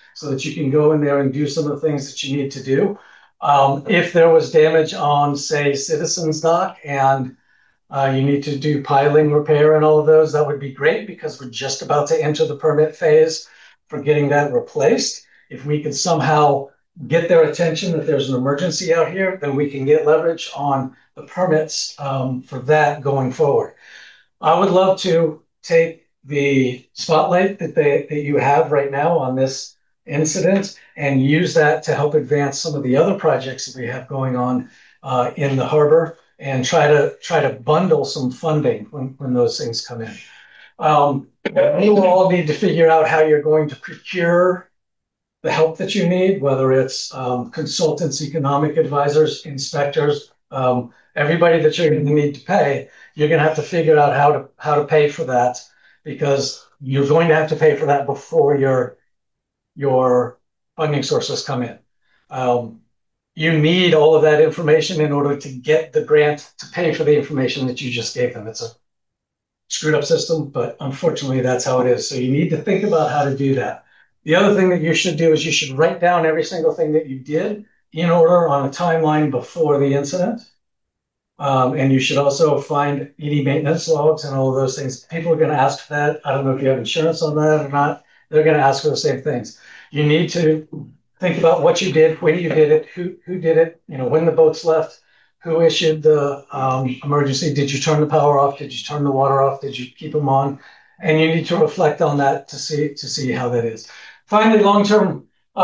so that you can go in there and do some of the things that you need to do. If there was damage on, say, Citizens Dock and you need to do piling repair and all of those, that would be great because we're just about to enter the permit phase for getting that replaced. If we could somehow get their attention that there's an emergency out here, then we can get leverage on the permits for that going forward. I would love to take the spotlight that you have right now on this incident and use that to help advance some of the other projects that we have going on in the harbor and try to bundle some funding when those things come in. You will all need to figure out how you're going to procure the help that you need, whether it's consultants, economic advisors, inspectors, everybody that you're going to need to pay. You're going to have to figure out how to pay for that, because you're going to have to pay for that before your funding sources come in. You need all of that information in order to get the grant to pay for the information that you just gave them. It's a screwed up system, but unfortunately that's how it is. So you need to think about how to do that. The other thing that you should do is you should write down every single thing that you did in order on a timeline before the incident. And you should also find ED maintenance logs and all of those things. People are going to ask for that. I don't know if you have insurance on that or not. They're going to ask for the same things. You need to think about what you did, when you did it, who did it, when the boats left, who issued the emergency. Did you turn the power off? Did you turn the water off? Did you keep them on? And you need to reflect on that to see how that is. Finally, long term,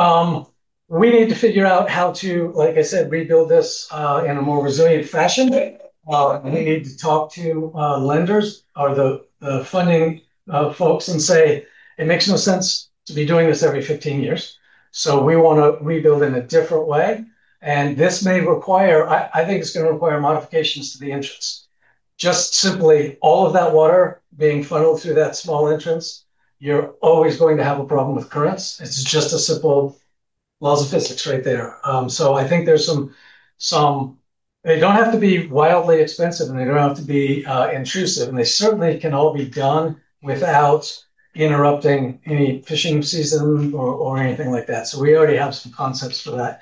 we need to figure out how to, like I said, rebuild this in a more resilient fashion. We need to talk to lenders or the funding folks and say, it makes no sense to be doing this every 15 years. So we want to rebuild in a different way. And this may require, I think it's going to require modifications to the entrance. Just simply all of that water being funneled through that small entrance, you're always going to have a problem with currents. It's just a simple laws of physics right there. So I think there's some, they don't have to be wildly expensive and they don't have to be intrusive, and they certainly can all be done without interrupting any fishing season or anything like that. So we already have some concepts for that.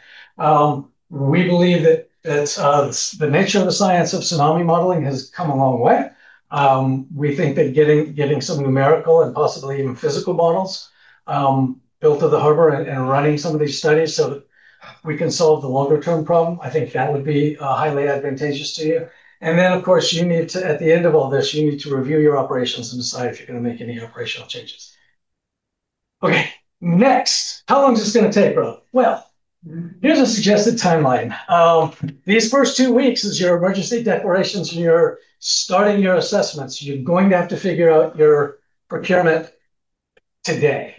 We believe that the nature of the science of tsunami modeling has come a long way. We think that getting some numerical and possibly even physical models built of the harbor and running some of these studies so that we can solve the longer term problem, I think that would be highly advantageous to you. And then, of course, you need to, at the end of all this, you need to review your operations and decide if you're going to make any operational changes. Okay, next. How long is this going to take, bro? Well, here's a suggested timeline. These first 2 weeks is your emergency declarations and you're starting your assessments. You're going to have to figure out your procurement today.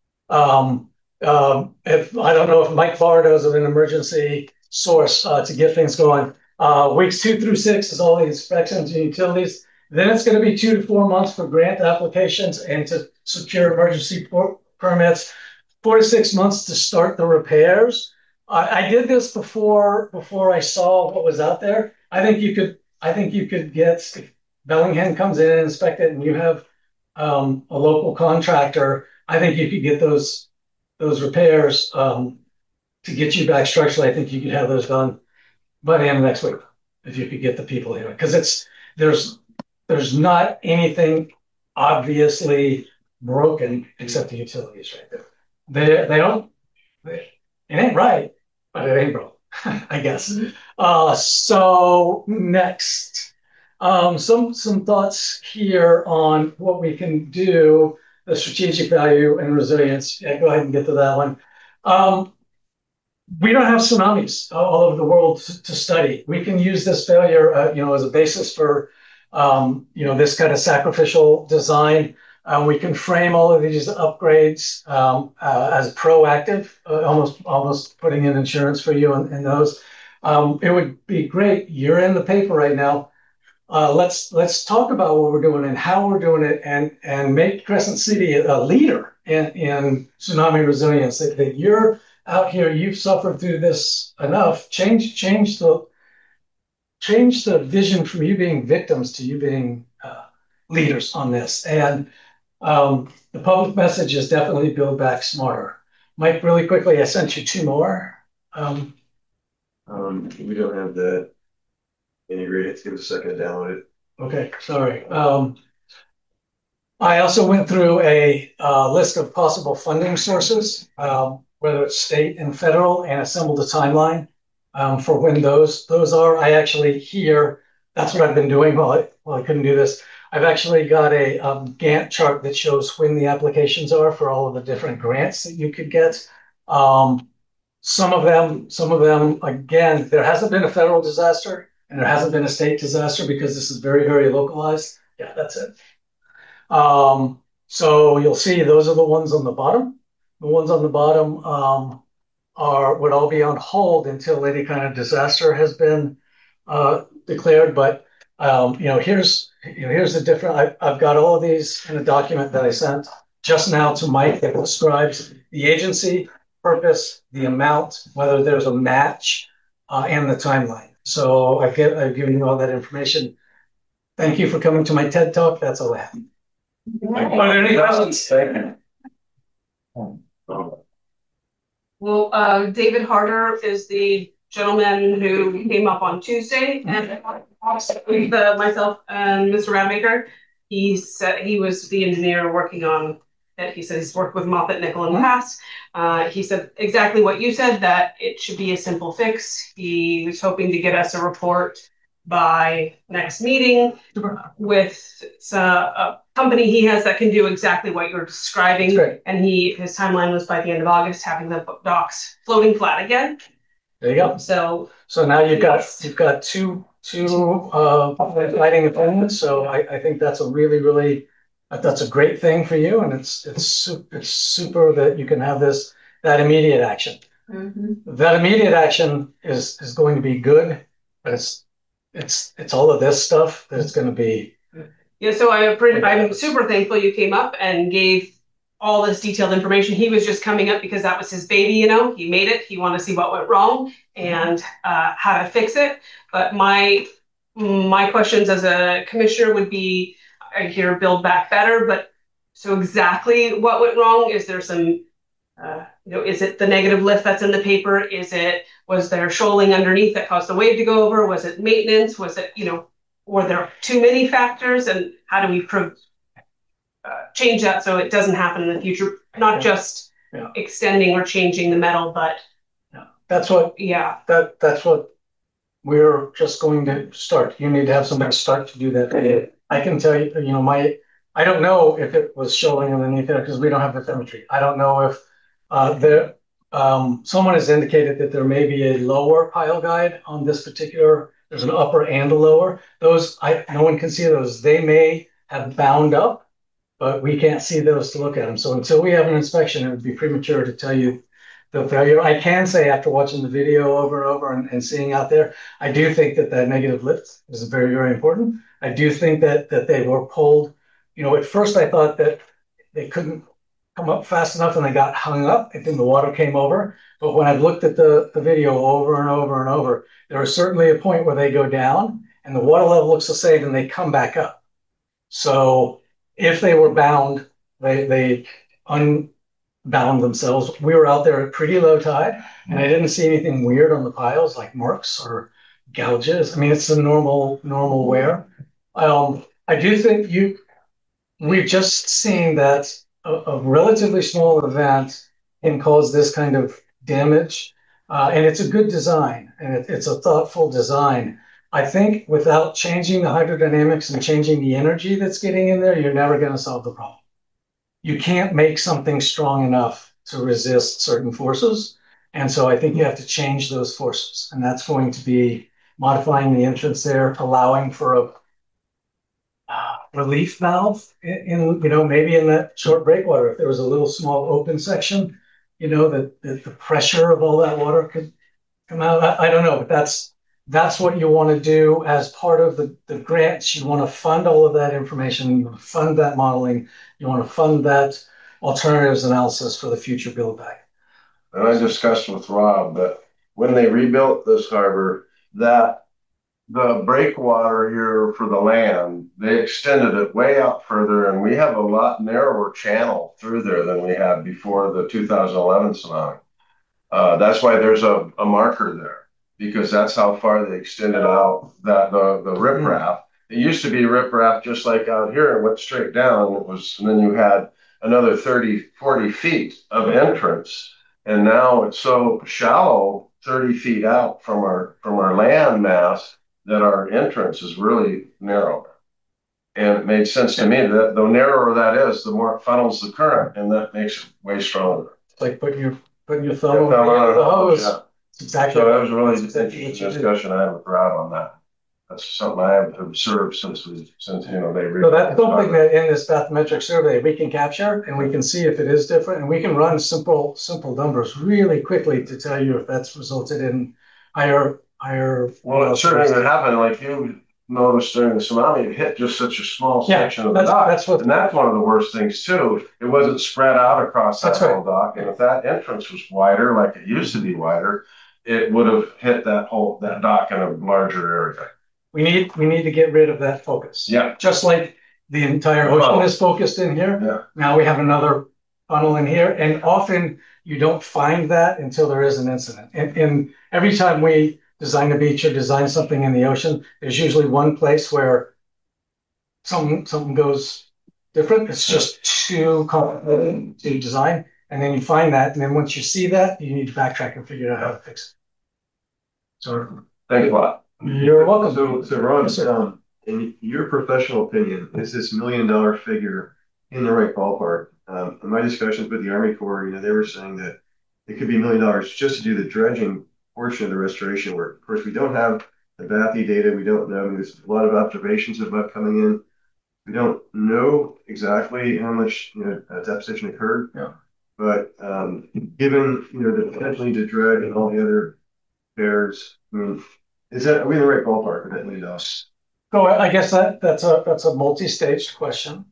If I don't know if Mike Barr knows of an emergency source to get things going. Weeks 2 through 6 is all the inspections and utilities. Then it's going to be 2 to 4 months for grant applications and to secure emergency permits. 4 to 6 months to start the repairs. I did this before I saw what was out there. I think you could get, if Bellingham comes in and inspect it and you have a local contractor, I think you could get those repairs to get you back structurally. I think you could have those done by the end of next week if you could get the people here, because there's not anything obviously broken except the utilities right there. It ain't right, but it ain't broke, I guess. So next, some thoughts here on what we can do, the strategic value and resilience. Yeah, go ahead and get to that one. We don't have tsunamis all over the world to study. We can use this failure, as a basis for, this kind of sacrificial design. We can frame all of these upgrades as proactive, almost putting in insurance for you in those. It would be great. You're in the paper right now. Let's talk about what we're doing and how we're doing it, and make Crescent City a leader in tsunami resilience. That you're out here, you've suffered through this enough. Change the vision from you being victims to you being leaders on this. And the public message is definitely build back smarter. Mike, really quickly, I sent you two more. We don't have that integrated. Give us a second to download it. Okay, sorry. I also went through a list of possible funding sources, whether it's state and federal, and assembled a timeline for when those are. I actually here, that's what I've been doing while I couldn't do this. I've actually got a Gantt chart that shows when the applications are for all of the different grants that you could get. Some of them, again, there hasn't been a federal disaster and there hasn't been a state disaster because this is very, very localized. Yeah, that's it. So you'll see those are the ones on the bottom. The ones on the bottom would all be on hold until any kind of disaster has been declared. But here's the different. I've got all of these in a document that I sent just now to Mike that describes the agency, purpose, the amount, whether there's a match, and the timeline. So I've given you all that information. Thank you for coming to my TED Talk. That's all I have. Are there any questions? Well, David Harder is the gentleman who came up on Tuesday, and with myself and Mr. Radmaker. He said he was the engineer working on it. He said he's worked with Moffett Nickel in the past. He said exactly what you said, that it should be a simple fix. He was hoping to get us a report by next meeting with a company he has that can do exactly what you're describing. And his timeline was by the end of August, having the docks floating flat again. There you go. So now you've got two fighting opponents. So I think that's a really that's a great thing for you, and it's super that you can have that immediate action. Mm-hmm. That immediate action is going to be good, but it's all of this stuff that it's going to be. Yeah, so I'm super thankful you came up and gave all this detailed information. He was just coming up because that was his baby, he made it. He wanted to see what went wrong and how to fix it. But my questions as a commissioner would be, I hear build back better, but so exactly what went wrong? Is there some, is it the negative lift that's in the paper? Was there shoaling underneath that caused the wave to go over? Was it maintenance? Was it, were there too many factors? And how do we change that so it doesn't happen in the future? Not just extending or changing the metal, but that's what we're just going to start. You need to have somebody start to do that. I can tell you, I don't know if it was shoaling underneath there because we don't have the thermometry. I don't know if someone has indicated that there may be a lower pile guide on this particular. There's an upper and a lower. Those no one can see those. They may have bound up, but we can't see those to look at them. So until we have an inspection, it would be premature to tell you the failure. I can say after watching the video over and over and seeing out there, I do think that negative lift is very, very important. I do think that they were pulled. At first I thought that they couldn't come up fast enough and they got hung up. I think the water came over. But when I've looked at the video over and over and over, there is certainly a point where they go down and the water level looks the same and they come back up. So if they were bound, they unbound themselves. We were out there at pretty low tide and I didn't see anything weird on the piles like marks or gouges. I mean, it's a normal wear. I do think we've just seen that a relatively small event can cause this kind of damage. And it's a good design and it's a thoughtful design. I think without changing the hydrodynamics and changing the energy that's getting in there, you're never going to solve the problem. You can't make something strong enough to resist certain forces. And so I think you have to change those forces. And that's going to be modifying the entrance there, allowing for a relief valve in maybe in that short breakwater. If there was a little small open section, that the pressure of all that water could come out. I don't know, but that's what you want to do as part of the grants. You want to fund all of that information. You want to fund that modeling. You want to fund that alternatives analysis for the future build back. And I discussed with Rob that when they rebuilt this harbor, that the breakwater here for the land, they extended it way out further, and we have a lot narrower channel through there than we had before the 2011 tsunami. That's why there's a marker there, because that's how far they extended out that the riprap. It used to be riprap just like out here, and went straight down. And then you had another 30, 40 feet of entrance. And now it's so shallow, 30 feet out from our land mass, that our entrance is really narrow. And it made sense to me that the narrower that is, the more it funnels the current, and that makes it way stronger. It's like putting your thumb on the hose. Yeah. Exactly. So that was really interesting discussion I had with Rob on that. That's something I have observed since they. So that's something that in this bathymetric survey we can capture, and we can see if it is different, and we can run simple numbers really quickly to tell you if that's resulted in higher. Well, it certainly happened. Like you noticed during the tsunami, it hit just such a small section of the dock. That's one of the worst things too. It wasn't spread out across that whole dock, and if that entrance was wider, like it used to be wider, it would have hit that dock in a larger area. We need to get rid of that focus. Yeah. Just like the entire ocean is focused in here. Yeah. Now we have another funnel in here, and often you don't find that until there is an incident. And every time we design a beach or design something in the ocean, there's usually one place where something goes different. It's just too complicated to design. And then you find that, and then once you see that, you need to backtrack and figure out how to fix it. So thanks a lot. You're welcome. So Ron, Yes, in your professional opinion, is this $1 million figure in the right ballpark? In my discussions with the Army Corps, they were saying that it could be $1 million just to do the dredging portion of the restoration work. Of course, we don't have the Bathy data. We don't know. There's a lot of observations of what coming in. We don't know exactly how much deposition occurred. Yeah. But given the potential need to dredge and all the other bears, I mean, are we in the right ballpark with that $1 million? So I guess that's a multi-staged question.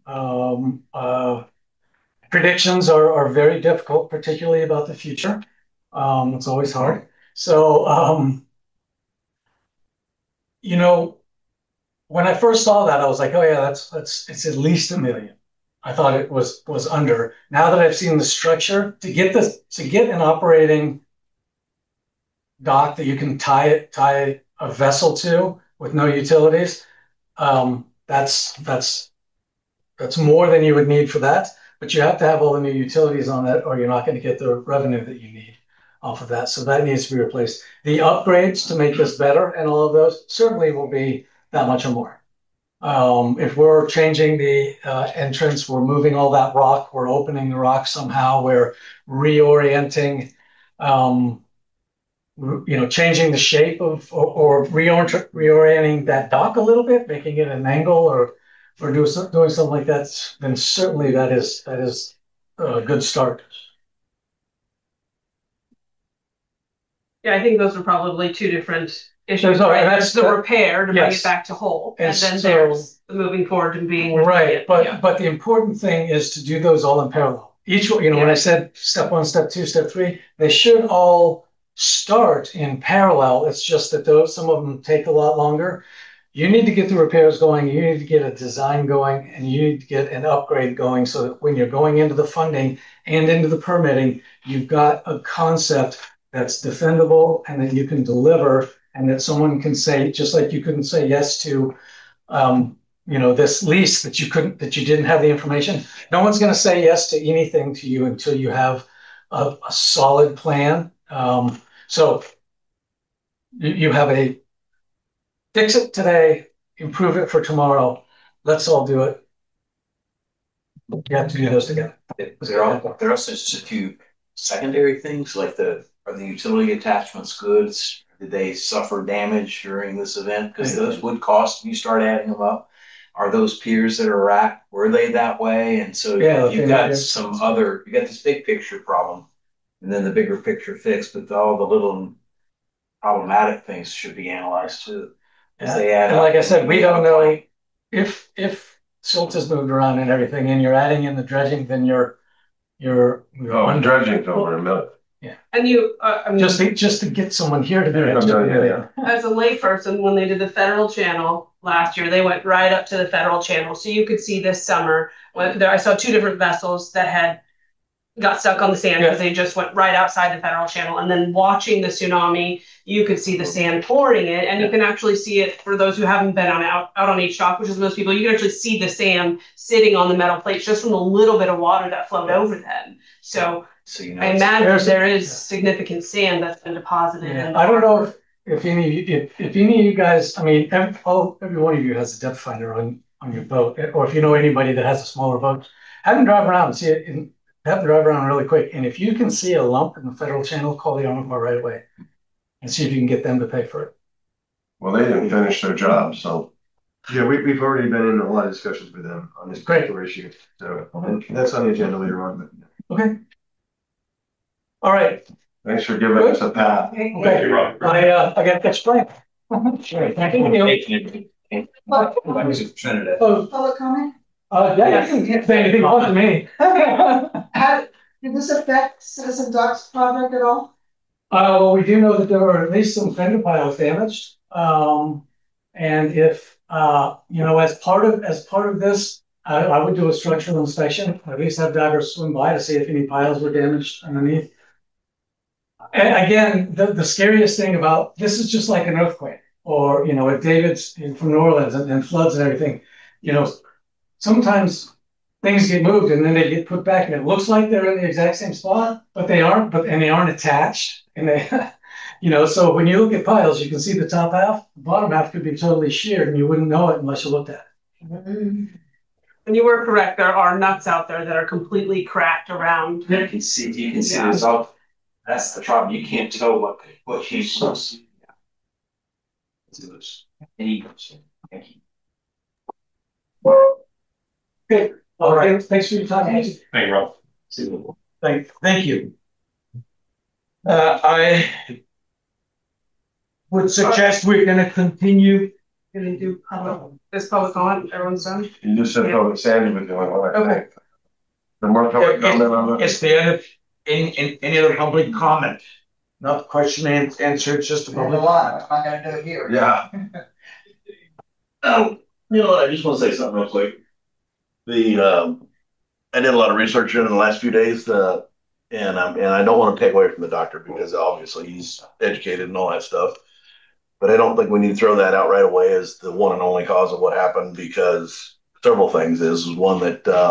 Predictions are very difficult, particularly about the future. It's always hard. So when I first saw that, I was like, oh yeah, it's at least $1 million. I thought it was under. Now that I've seen the structure, to get an operating dock that you can tie a vessel to with no utilities, that's more than you would need for that. But you have to have all the new utilities on that, or you're not going to get the revenue that you need off of that. So that needs to be replaced. The upgrades to make this better and all of those certainly will be that much or more. If we're changing the entrance, we're moving all that rock, we're opening the rock somehow, we're reorienting, changing the shape of or reorienting that dock a little bit, making it an angle or doing something like that, then certainly that is a good start. Yeah, I think those are probably two different issues. Right? That's the repair to bring it back to whole, and then there's the moving forward and being right. But the important thing is to do those all in parallel. Each one, when I said step 1, step 2, step 3, they should all start in parallel. It's just that some of them take a lot longer. You need to get the repairs going, you need to get a design going, and you need to get an upgrade going so that when you're going into the funding and into the permitting, you've got a concept that's defendable and that you can deliver, and that someone can say, just like you couldn't say yes to this lease that you didn't have the information. No one's going to say yes to anything to you until you have a solid plan. So you have a fix it today, improve it for tomorrow. Let's all do it. You have to do those together. There are also just a few secondary things, like are the utility attachments goods? Did they suffer damage during this event? Because those would cost if you start adding them up. Are those piers that are racked, were they that way? And so you've got you got this big picture problem, and then the bigger picture fix, but all the little problematic things should be analyzed too. And like I said, we don't know if silt has moved around and everything, and you're adding in the dredging, then you're dredging's over $1 million. And you, I mean, just to get someone here to do it. As a layperson, when they did the federal channel last year, they went right up to the federal channel. So you could see this summer, I saw two different vessels that had got stuck on the sand because they just went right outside the federal channel. And then watching the tsunami, you could see the sand pouring in, and you can actually see it for those who haven't been out on H dock, which is most people. You can actually see the sand sitting on the metal plates just from the little bit of water that flowed over them. So I imagine there is significant sand that's been deposited. I don't know if any of you guys, I mean, every one of you has a depth finder on your boat, or if you know anybody that has a smaller boat, have them drive around and see it. Have them drive around really quick, and if you can see a lump in the federal channel, call the Army Corps right away, and see if you can get them to pay for it. Well, they didn't finish their job, so. Yeah, we've already been in a lot of discussions with them on this particular issue. So that's on the agenda later on. Okay. All right. Thanks for giving us a path. Okay. Thank you, Rob. I got to catch plane. Sure. Thank you. Public comment? Yeah, you can say anything on to me. Did this affect Citizen Ducks project at all? Well, we do know that there were at least some fender piles damaged. And if as part of this, I would do a structural inspection. At least have divers swim by to see if any piles were damaged underneath. And again, the scariest thing about this is just like an earthquake, or if David's from New Orleans and floods and everything, sometimes things get moved and then they get put back, and it looks like they're in the exact same spot, but they aren't. And they aren't attached, and they, So when you look at piles, you can see the top half. The bottom half could be totally sheared, and you wouldn't know it unless you looked at it. And you were correct. There are nuts out there that are completely cracked around. You can see this all. That's the problem. You can't tell what she's supposed to do. Thank you. Okay. All right. Thanks for your time. Thank you, Rob. Thank you. I would suggest we're going to continue. Going to do this public comment. Everyone's done. You just said public Sandy was doing all that. Okay. The more public comment on Is there any other public comment? Not question and answer, it's just a public comment. I'm not going to do it here. Yeah. You know what? I just want to say something real quick. I did a lot of research in the last few days, and I don't want to take away from the doctor because obviously he's educated and all that stuff. But I don't think we need to throw that out right away as the one and only cause of what happened, because several things is one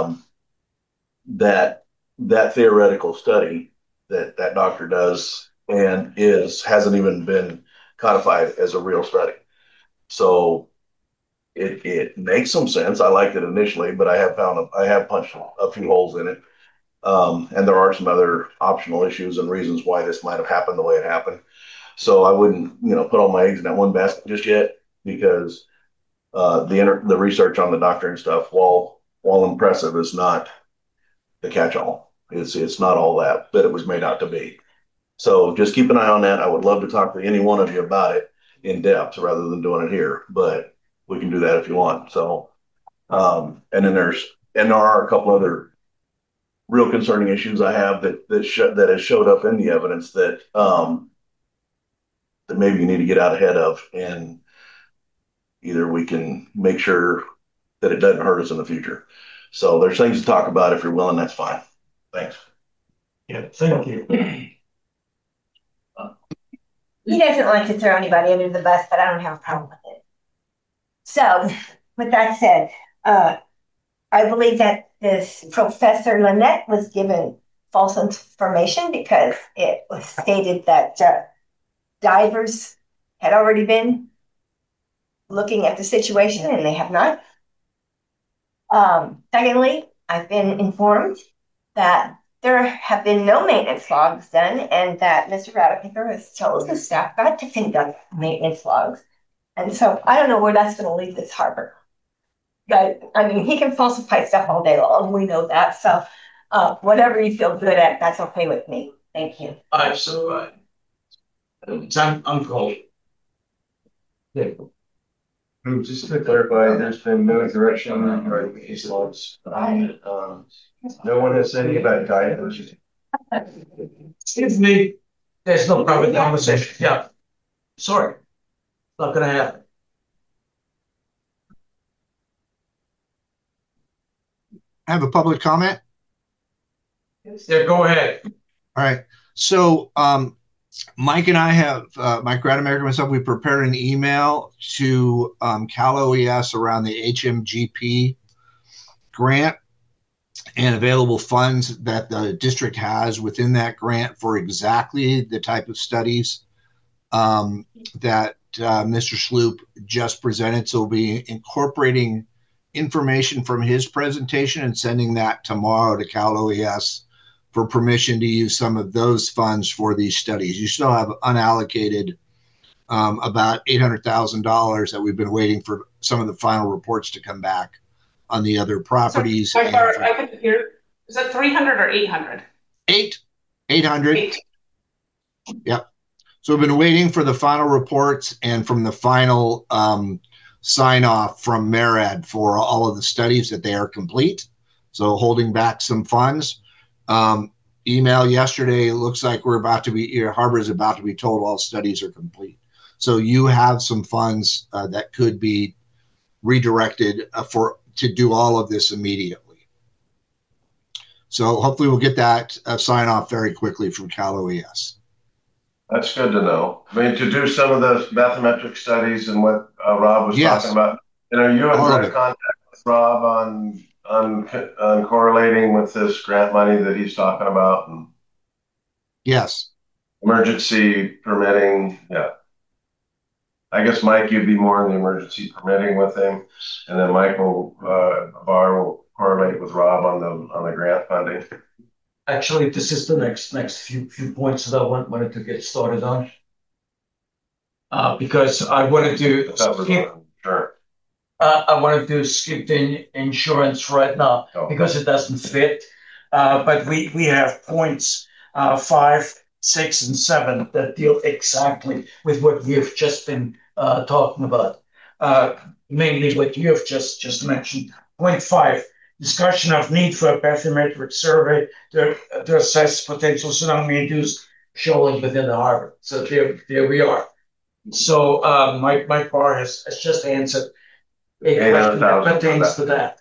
that theoretical study that doctor does and hasn't even been codified as a real study. So it makes some sense. I liked it initially, but I have punched a few holes in it. And there are some other optional issues and reasons why this might have happened the way it happened. So I wouldn't, put all my eggs in that one basket just yet, because the research on the doctor and stuff, while impressive, is not the catch-all. It's not all that it was made out to be. So just keep an eye on that. I would love to talk to any one of you about it in depth rather than doing it here, but we can do that if you want. So, and then there are a couple other real concerning issues I have that has showed up in the evidence that maybe you need to get out ahead of, and either we can make sure that it doesn't hurt us in the future. So there's things to talk about. If you're willing, that's fine. Thanks. Yeah, thank you. He doesn't like to throw anybody under the bus, but I don't have a problem with it. So, with that said, I believe that this Professor Lynette was given false information because it was stated that divers had already been looking at the situation, and they have not. Secondly, I've been informed that there have been no maintenance logs done, and that Mr. Radicaker has told his staff not to conduct maintenance logs. And so I don't know where that's going to leave this harbor. But I mean, he can falsify stuff all day long. We know that. So whatever you feel good at, that's okay with me. Thank you. So I'm cold. Just to clarify, there's been no direction regarding these logs. No one has said anything about divers. Excuse me, there's no private conversation. Yeah. Sorry. Not gonna happen. Have a public comment? Yeah, go ahead. All right. So Mike and I have, Mike Rademacher and myself, we prepared an email to Cal OES around the HMGP grant and available funds that the district has within that grant for exactly the type of studies that Mr. Sloop just presented. So we'll be incorporating information from his presentation and sending that tomorrow to Cal OES for permission to use some of those funds for these studies. You still have unallocated about $800,000 that we've been waiting for some of the final reports to come back on the other properties. So, I couldn't hear. Is that 300 or 800? 800. Yep. So we've been waiting for the final reports and from the final sign off from MERAD for all of the studies that they are complete. So holding back some funds. Email yesterday, it looks like Harbor is about to be told all studies are complete. So you have some funds that could be redirected to do all of this immediately. So hopefully we'll get that sign off very quickly from Cal OES. That's good to know. I mean, to do some of those bathymetric studies and what Rob was talking about. And are you in direct contact with Rob on correlating with this grant money that he's talking about? And yes. Emergency permitting. Yeah. I guess Mike, you'd be more in the emergency permitting with him, and then Michael Barr will correlate with Rob on the grant funding. Actually, this is the next few points that I wanted to get started on. Because I wanted to I wanted to skip the insurance right now because it doesn't fit. But we have points 5, 6, and 7 that deal exactly with what we've just been talking about. Mainly what you have just mentioned. Point 5. Discussion of need for a bathymetric survey to assess potential tsunami-induced shoaling within the harbor. So there we are. So Mike Barr has just answered a question that pertains to that.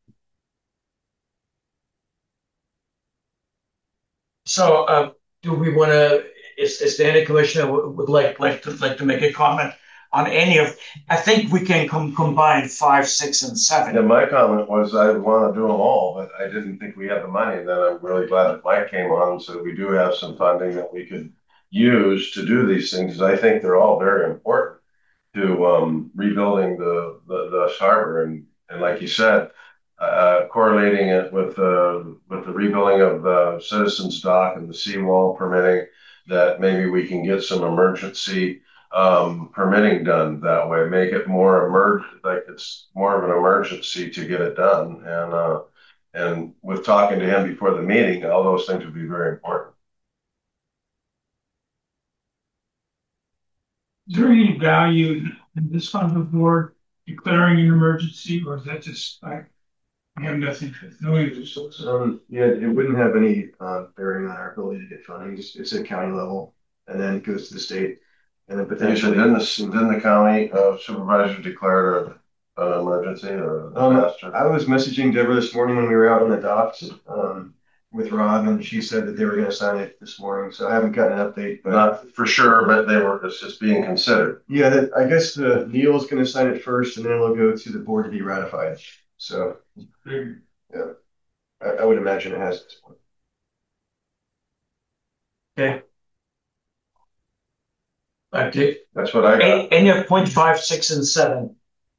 So do we want to? Is there any commissioner would like to make a comment on any of? I think we can combine 5, 6, and 7. Yeah, my comment was I want to do them all, but I didn't think we had the money. And then I'm really glad that Mike came on, so we do have some funding that we could use to do these things. I think they're all very important to rebuilding the harbor, and like you said, correlating it with the rebuilding of the Citizens Dock and the seawall permitting, that maybe we can get some emergency permitting done that way, make it more emergent, like it's more of an emergency to get it done. And with talking to him before the meeting, all those things would be very important. Is there any value in this on the board declaring an emergency, or is that just like we have nothing, no interest? Yeah, it wouldn't have any bearing on our ability to get funding. It's at county level, and then it goes to the state, and then potentially didn't the county supervisor declared an emergency or a disaster? I was messaging Deborah this morning when we were out on the docks with Rob, and she said that they were going to sign it this morning. So I haven't gotten an update, but not for sure. But it's just being considered. Yeah, I guess the Neil is going to sign it first, and then it'll go to the board to be ratified. So yeah, I would imagine it has. Okay. Okay. That's what I got. Any of point 5, 6, and 7.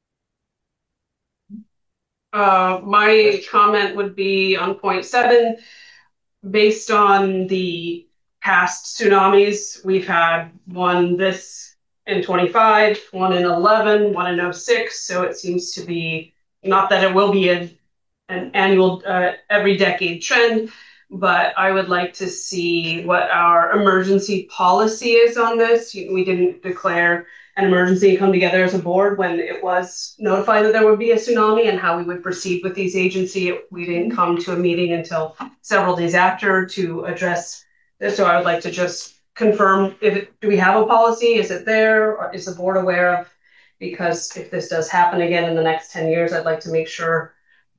My comment would be on point 7. Based on the past tsunamis, we've had one this in 25, one in 11, one in 06. So it seems to be, not that it will be an annual, every decade trend, but I would like to see what our emergency policy is on this. We didn't declare an emergency and come together as a board when it was notified that there would be a tsunami and how we would proceed with these agency. We didn't come to a meeting until several days after to address this. So I would like to just confirm, do we have a policy? Is it there? Or is the board aware of? Because if this does happen again in the next 10 years, I'd like to make sure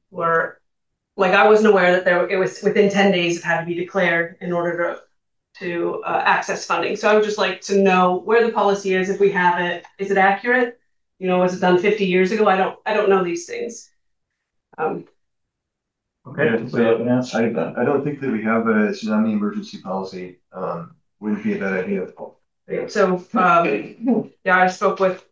I wasn't aware that it was within 10 days it had to be declared in order to access funding. So I would just like to know where the policy is, if we have it. Is it accurate? Was it done 50 years ago? I don't know these things. Okay. So I don't think that we have a tsunami emergency policy. Wouldn't be a bad idea. So I spoke with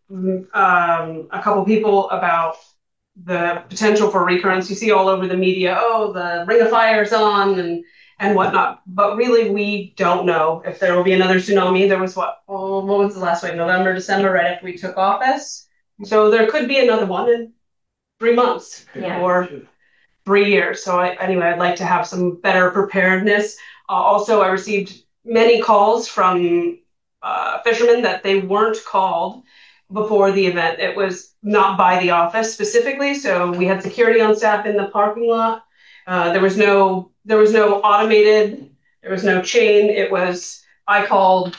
a couple people about the potential for recurrence. You see all over the media, the ring of fire is on and whatnot. But really, we don't know if there will be another tsunami. There was what was the last one? November, December, right after we took office. So there could be another one in 3 months or 3 years. So I'd like to have some better preparedness. Also, I received many calls from fishermen that they weren't called before the event. It was not by the office specifically. So we had security on staff in the parking lot. There was no automated, there was no chain. It was, I called,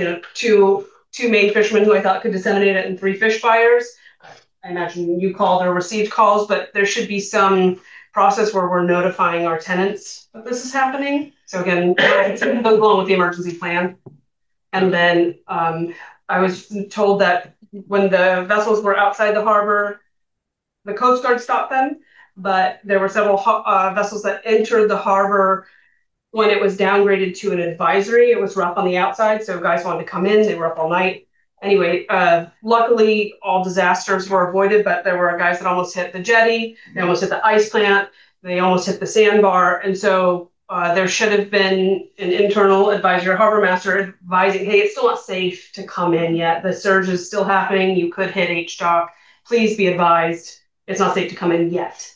two main fishermen who I thought could disseminate it, and 3 fish buyers. I imagine you called or received calls, but there should be some process where we're notifying our tenants that this is happening. So again, it goes along with the emergency plan. And then I was told that when the vessels were outside the harbor, the Coast Guard stopped them, but there were several vessels that entered the harbor when it was downgraded to an advisory. It was rough on the outside, so guys wanted to come in. They were up all night. Anyway, luckily all disasters were avoided, but there were guys that almost hit the jetty. They almost hit the ice plant. They almost hit the sandbar. And so there should have been an internal advisor, harbor master, advising, hey, it's still not safe to come in yet. The surge is still happening. You could hit H-Dock. Please be advised. It's not safe to come in yet.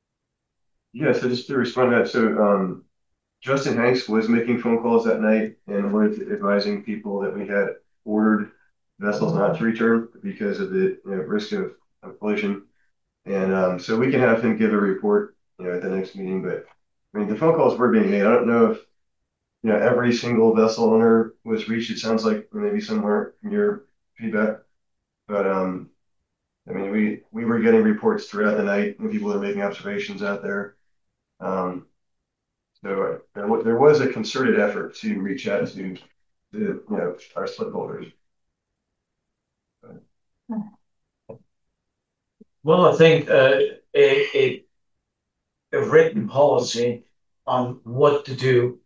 Yeah, so just to respond to that, so Justin Hanks was making phone calls that night and was advising people that we had ordered vessels not to return because of the risk of collision. And so we can have him give a report, at the next meeting. But I mean, the phone calls were being made. I don't know if every single vessel owner was reached. It sounds like maybe somewhere in your feedback, but I mean, we were getting reports throughout the night when people were making observations out there. So there was a concerted effort to reach out to our slip holders. Well, I think a written policy on what to do.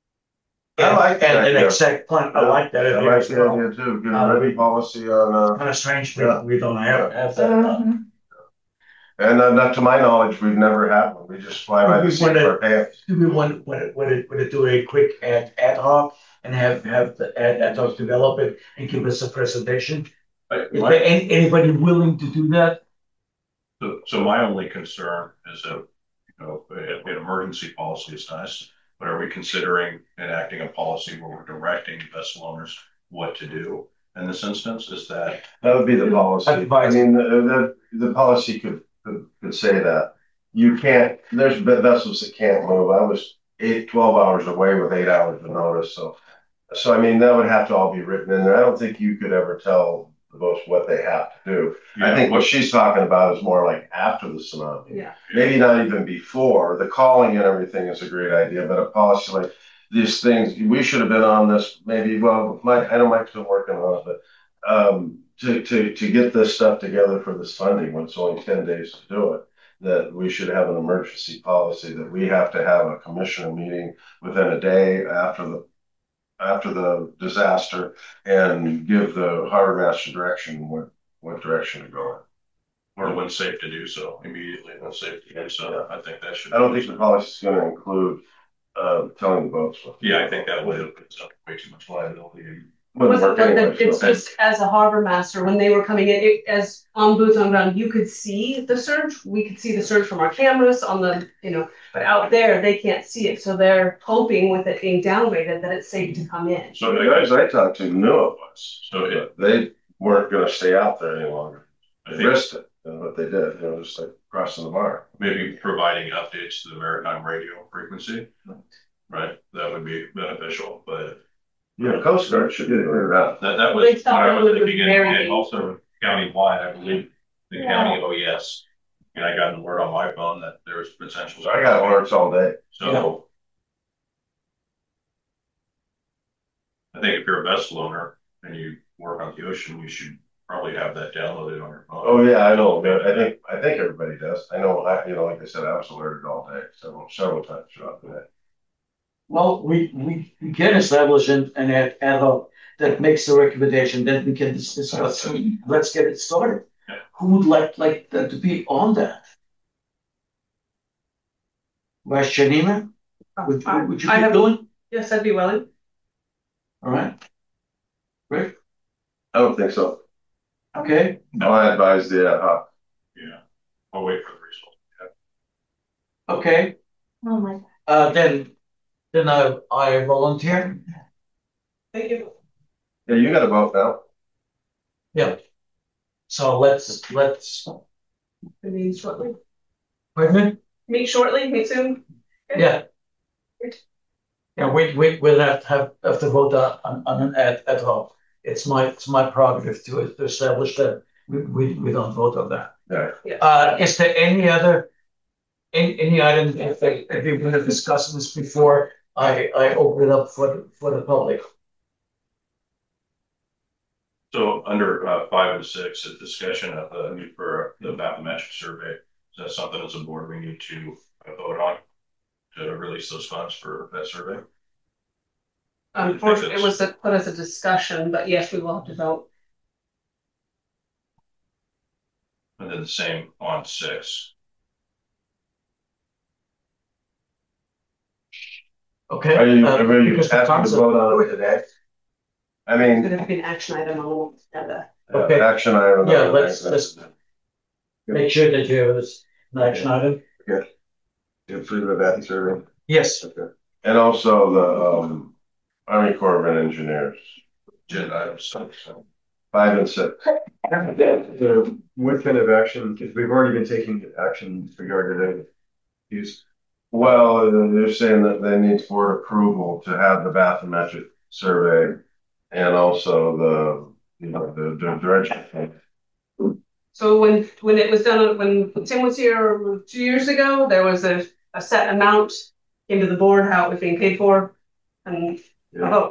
I like that. And an exact plan. I like that. I like the idea too. Get a written policy on. Kind of strange. We don't have that. And not to my knowledge, we've never had one. We just fly by the seat of our pants. Do we want to do a quick ad hoc and have the ad hoc develop it and give us a presentation? Is there anybody willing to do that? So my only concern is that an emergency policy is nice, but are we considering enacting a policy where we're directing vessel owners what to do in this instance? Is that would be the policy? I mean, the policy could say that you can't. There's vessels that can't move. I was 12 hours away with 8 hours of notice. So I mean, that would have to all be written in there. I don't think you could ever tell the boats what they have to do. I think what she's talking about is more like after the tsunami. Yeah. Maybe not even before. The calling and everything is a great idea, but a policy like these things, we should have been on this maybe. Well, I know Mike's still working on it, but to get this stuff together for this funding when it's only 10 days to do it, that we should have an emergency policy that we have to have a commissioner meeting within a day after the disaster and give the harbor master direction what direction to go in. Or when safe to do so, immediately when safe to do so. I think that should. I don't think the policy is going to include telling the boats. Yeah, I think that would open up way too much liability. It's just as a harbor master, when they were coming in, as on boots on ground, you could see the surge. We could see the surge from our cameras on the, but out there they can't see it. So they're hoping with it being downgraded that it's safe to come in. So the guys I talked to knew it was. So weren't gonna stay out there any longer. I They think risked it, and what they did, just like crossing the bar. maybe providing updates to the maritime radio frequency, right? That would be beneficial, but. Yeah, Coast Guard should do that. That was what I was thinking, and also countywide, I believe, the county OES. And I got the word on my phone that there's potential. I got alerts all day. So. I think if you're a vessel owner and you work on the ocean, you should probably have that downloaded on your phone. Oh yeah, I know, man. I think everybody does. I know, like I said, I was alerted all day, several times throughout the day. Well, we can establish an ad hoc that makes the recommendation, then we can discuss. Let's get it started. Yeah. Who would like to be on that? Vice Chair Neiman? Would you be willing? Yes, I'd be willing. All right. Great. I don't think so. Okay. No, I advise the ad hoc. Yeah. I'll wait for the result. Yeah. Okay. Oh my. Then I volunteer. Thank you. Yeah, you got a vote now. Yeah. So let's. Meet shortly. Pardon me? Meet shortly. Meet soon. Okay. Yeah. Yeah, we'll have to vote on an ad hoc. It's my prerogative to establish that. We don't vote on that. Yeah. Is there any other any item if we were discussing this before I open it up for the public? So under 5 and 6, a discussion of the need for the bathymetric survey. Is that something as a board we need to vote on to release those funds for that survey? Unfortunately, it was put as a discussion, but yes, we will have to vote. And then the same on 6. Okay. Are you asking to vote on it today? I mean, It's going to be an action item on the agenda. Okay. Action item. Yeah, let's make sure that you have an action item. Okay. You approve of that survey? Yes. Okay. And also the Army Corps of Engineers. Agenda items. 5 and 6. So what kind of action, because we've already been taking action regarding these. Well, they're saying that they need board approval to have the bathymetric survey and also the direction. So when it was done, when Tim was here 2 years ago, there was a set amount into the board, how it was being paid for, and a vote.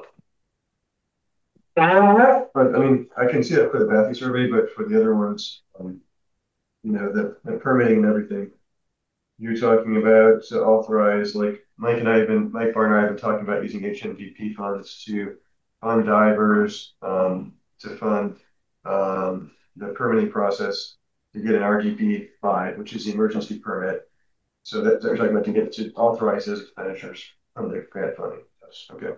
But I mean, I can see that for the Bathy survey, but for the other ones, the permitting and everything, you're talking about to authorize, like Mike Bar and I have been talking about using HMDP funds to fund divers, to fund the permitting process to get an RDP 5, which is the emergency permit. So that they're talking about to get to authorize those expenditures from the grant funding. Yes. Okay.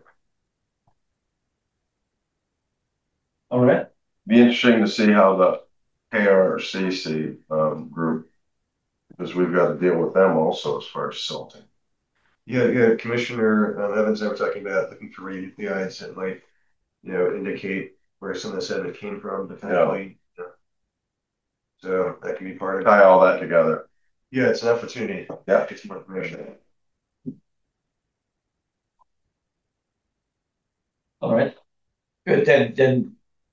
All right. Be interesting to see how the KRCC group, because we've got to deal with them also as far as silting. Yeah. Commissioner Evans and I were talking about looking for radionuclides that might, indicate where some of the sediment came from, potentially. Yeah. So that can be part of it. Tie all that together. Yeah, it's an opportunity. Yeah. Get some more information. All right. Good. Then.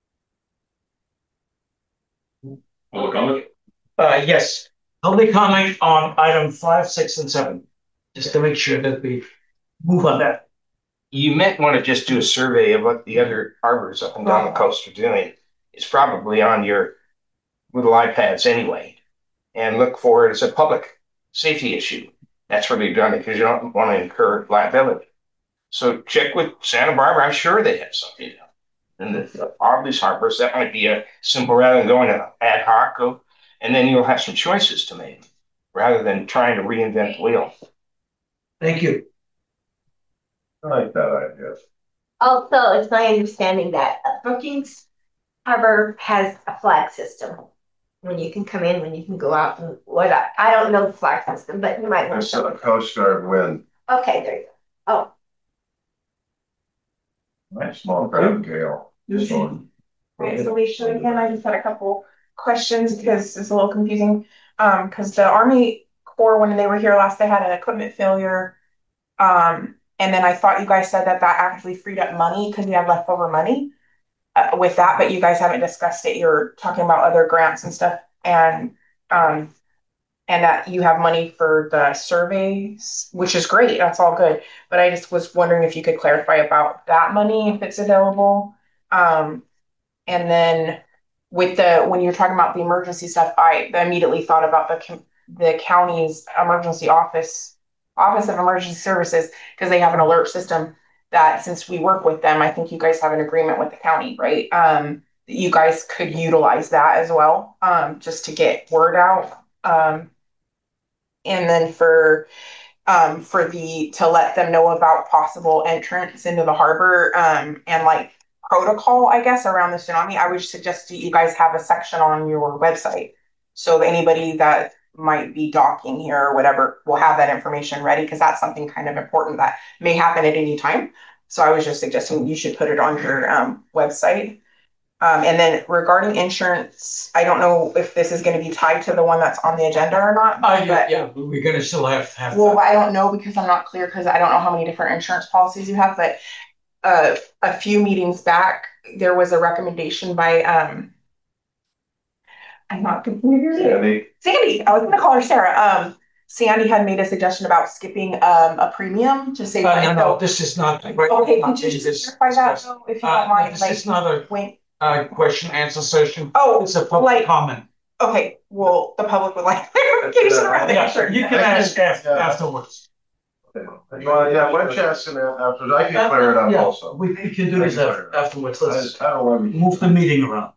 Public comment? Yes. Public comment on item 5, 6, and 7, just to make sure that we move on that. You might want to just do a survey of what the other harbors up and down the coast are doing. It's probably on your little iPads anyway. And look for it as a public safety issue. That's where they've done it because you don't want to incur liability. So check with Santa Barbara. I'm sure they have something. And all these harbors, that might be a simple rather than going to ad hoc. And then you'll have some choices to make rather than trying to reinvent the wheel. Thank you. I like that idea. Also, it's my understanding that Brookings Harbor has a flag system. When you can come in, when you can go out, and I don't know the flag system, but you might want There's to. a Coast Guard wind. Okay, there you go. Oh, Small crab gale. It's Alicia again. I just had a couple questions because it's a little confusing. Because the Army Corps, when they were here last, they had an equipment failure. And then I thought you guys said that actually freed up money because we have leftover money with that, but you guys haven't discussed it. You're talking about other grants and stuff, and that you have money for the surveys, which is great. That's all good. But I just was wondering if you could clarify about that money, if it's available. And then when you're talking about the emergency stuff, I immediately thought about the county's emergency office of emergency services, because they have an alert system that, since we work with them, I think you guys have an agreement with the county, right? You guys could utilize that as well, just to get word out. And then to let them know about possible entrance into the harbor, and like protocol, I guess, around the tsunami, I would suggest that you guys have a section on your website, so that anybody that might be docking here or whatever will have that information ready, because that's something kind of important that may happen at any time. So I was just suggesting you should put it on your website. And then regarding insurance, I don't know if this is going to be tied to the one that's on the agenda or not. Yeah, we're going to still have Well, I don't know, because I'm not clear, because I don't know how many different insurance policies you have. But a few meetings back, there was a recommendation by I'm not confused. Sandy. I was going to call her Sarah. Sandy had made a suggestion about skipping a premium to save. No, this is not. Okay, could you just clarify that though, if you don't mind? This is not a question answer session. Oh, it's a public comment. Okay, well, the public would like clarification around that. Sure. You can ask afterwards. Well, yeah, why don't you ask him afterwards? I can clear it up also. We can do this afterwards. Let's move the meeting around.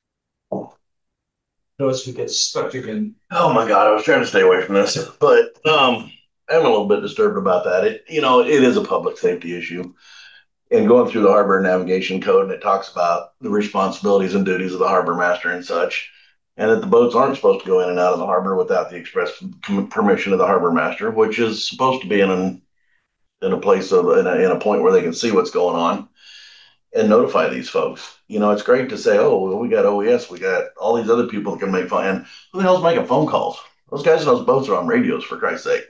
Those who get stuck again. Oh my God, I was trying to stay away from this, but I'm a little bit disturbed about that. It is a public safety issue. And going through the harbor navigation code, and it talks about the responsibilities and duties of the harbor master and such, and that the boats aren't supposed to go in and out of the harbor without the express permission of the harbor master, which is supposed to be in a place in a point where they can see what's going on and notify these folks. It's great to say, oh, well, we got OES, we got all these other people that can make phone. And who the hell's making phone calls? Those guys in those boats are on radios, for Christ's sake,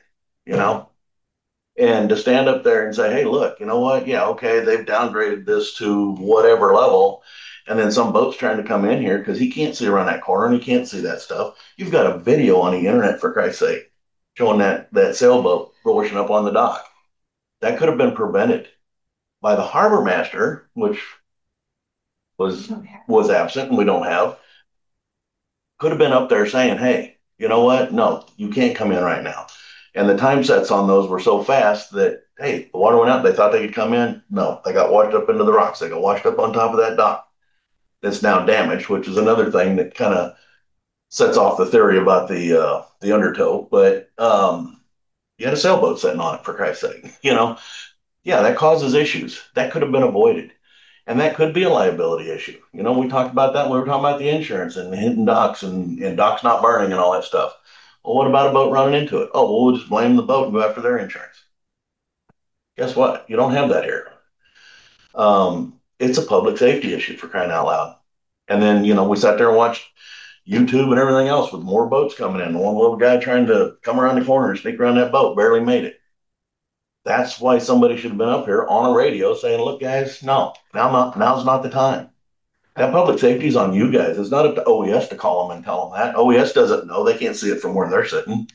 And to stand up there and say, hey, look, you know what? Yeah, okay, they've downgraded this to whatever level. And then some boat's trying to come in here because he can't see around that corner and he can't see that stuff. You've got a video on the internet, for Christ's sake, showing that sailboat rolling up on the dock. That could have been prevented by the harbor master, which was absent and we don't have. Could have been up there saying, hey, you know what? No, you can't come in right now. And the time sets on those were so fast that, hey, the water went out. They thought they could come in. No, they got washed up into the rocks. They got washed up on top of that dock that's now damaged, which is another thing that kind of sets off the theory about the undertow. But you had a sailboat sitting on it, for Christ's sake. Yeah, that causes issues. That could have been avoided. And that could be a liability issue. We talked about that when we were talking about the insurance and hitting docks and docks not burning and all that stuff. Well, what about a boat running into it? Oh, well, we'll just blame the boat and go after their insurance. Guess what? You don't have that here. It's a public safety issue, for crying out loud. And then, we sat there and watched YouTube and everything else with more boats coming in. One little guy trying to come around the corner and sneak around that boat, barely made it. That's why somebody should have been up here on a radio saying, look, guys, no, now's not the time. That public safety is on you guys. It's not up to OES to call them and tell them that. OES doesn't know. They can't see it from where they're sitting.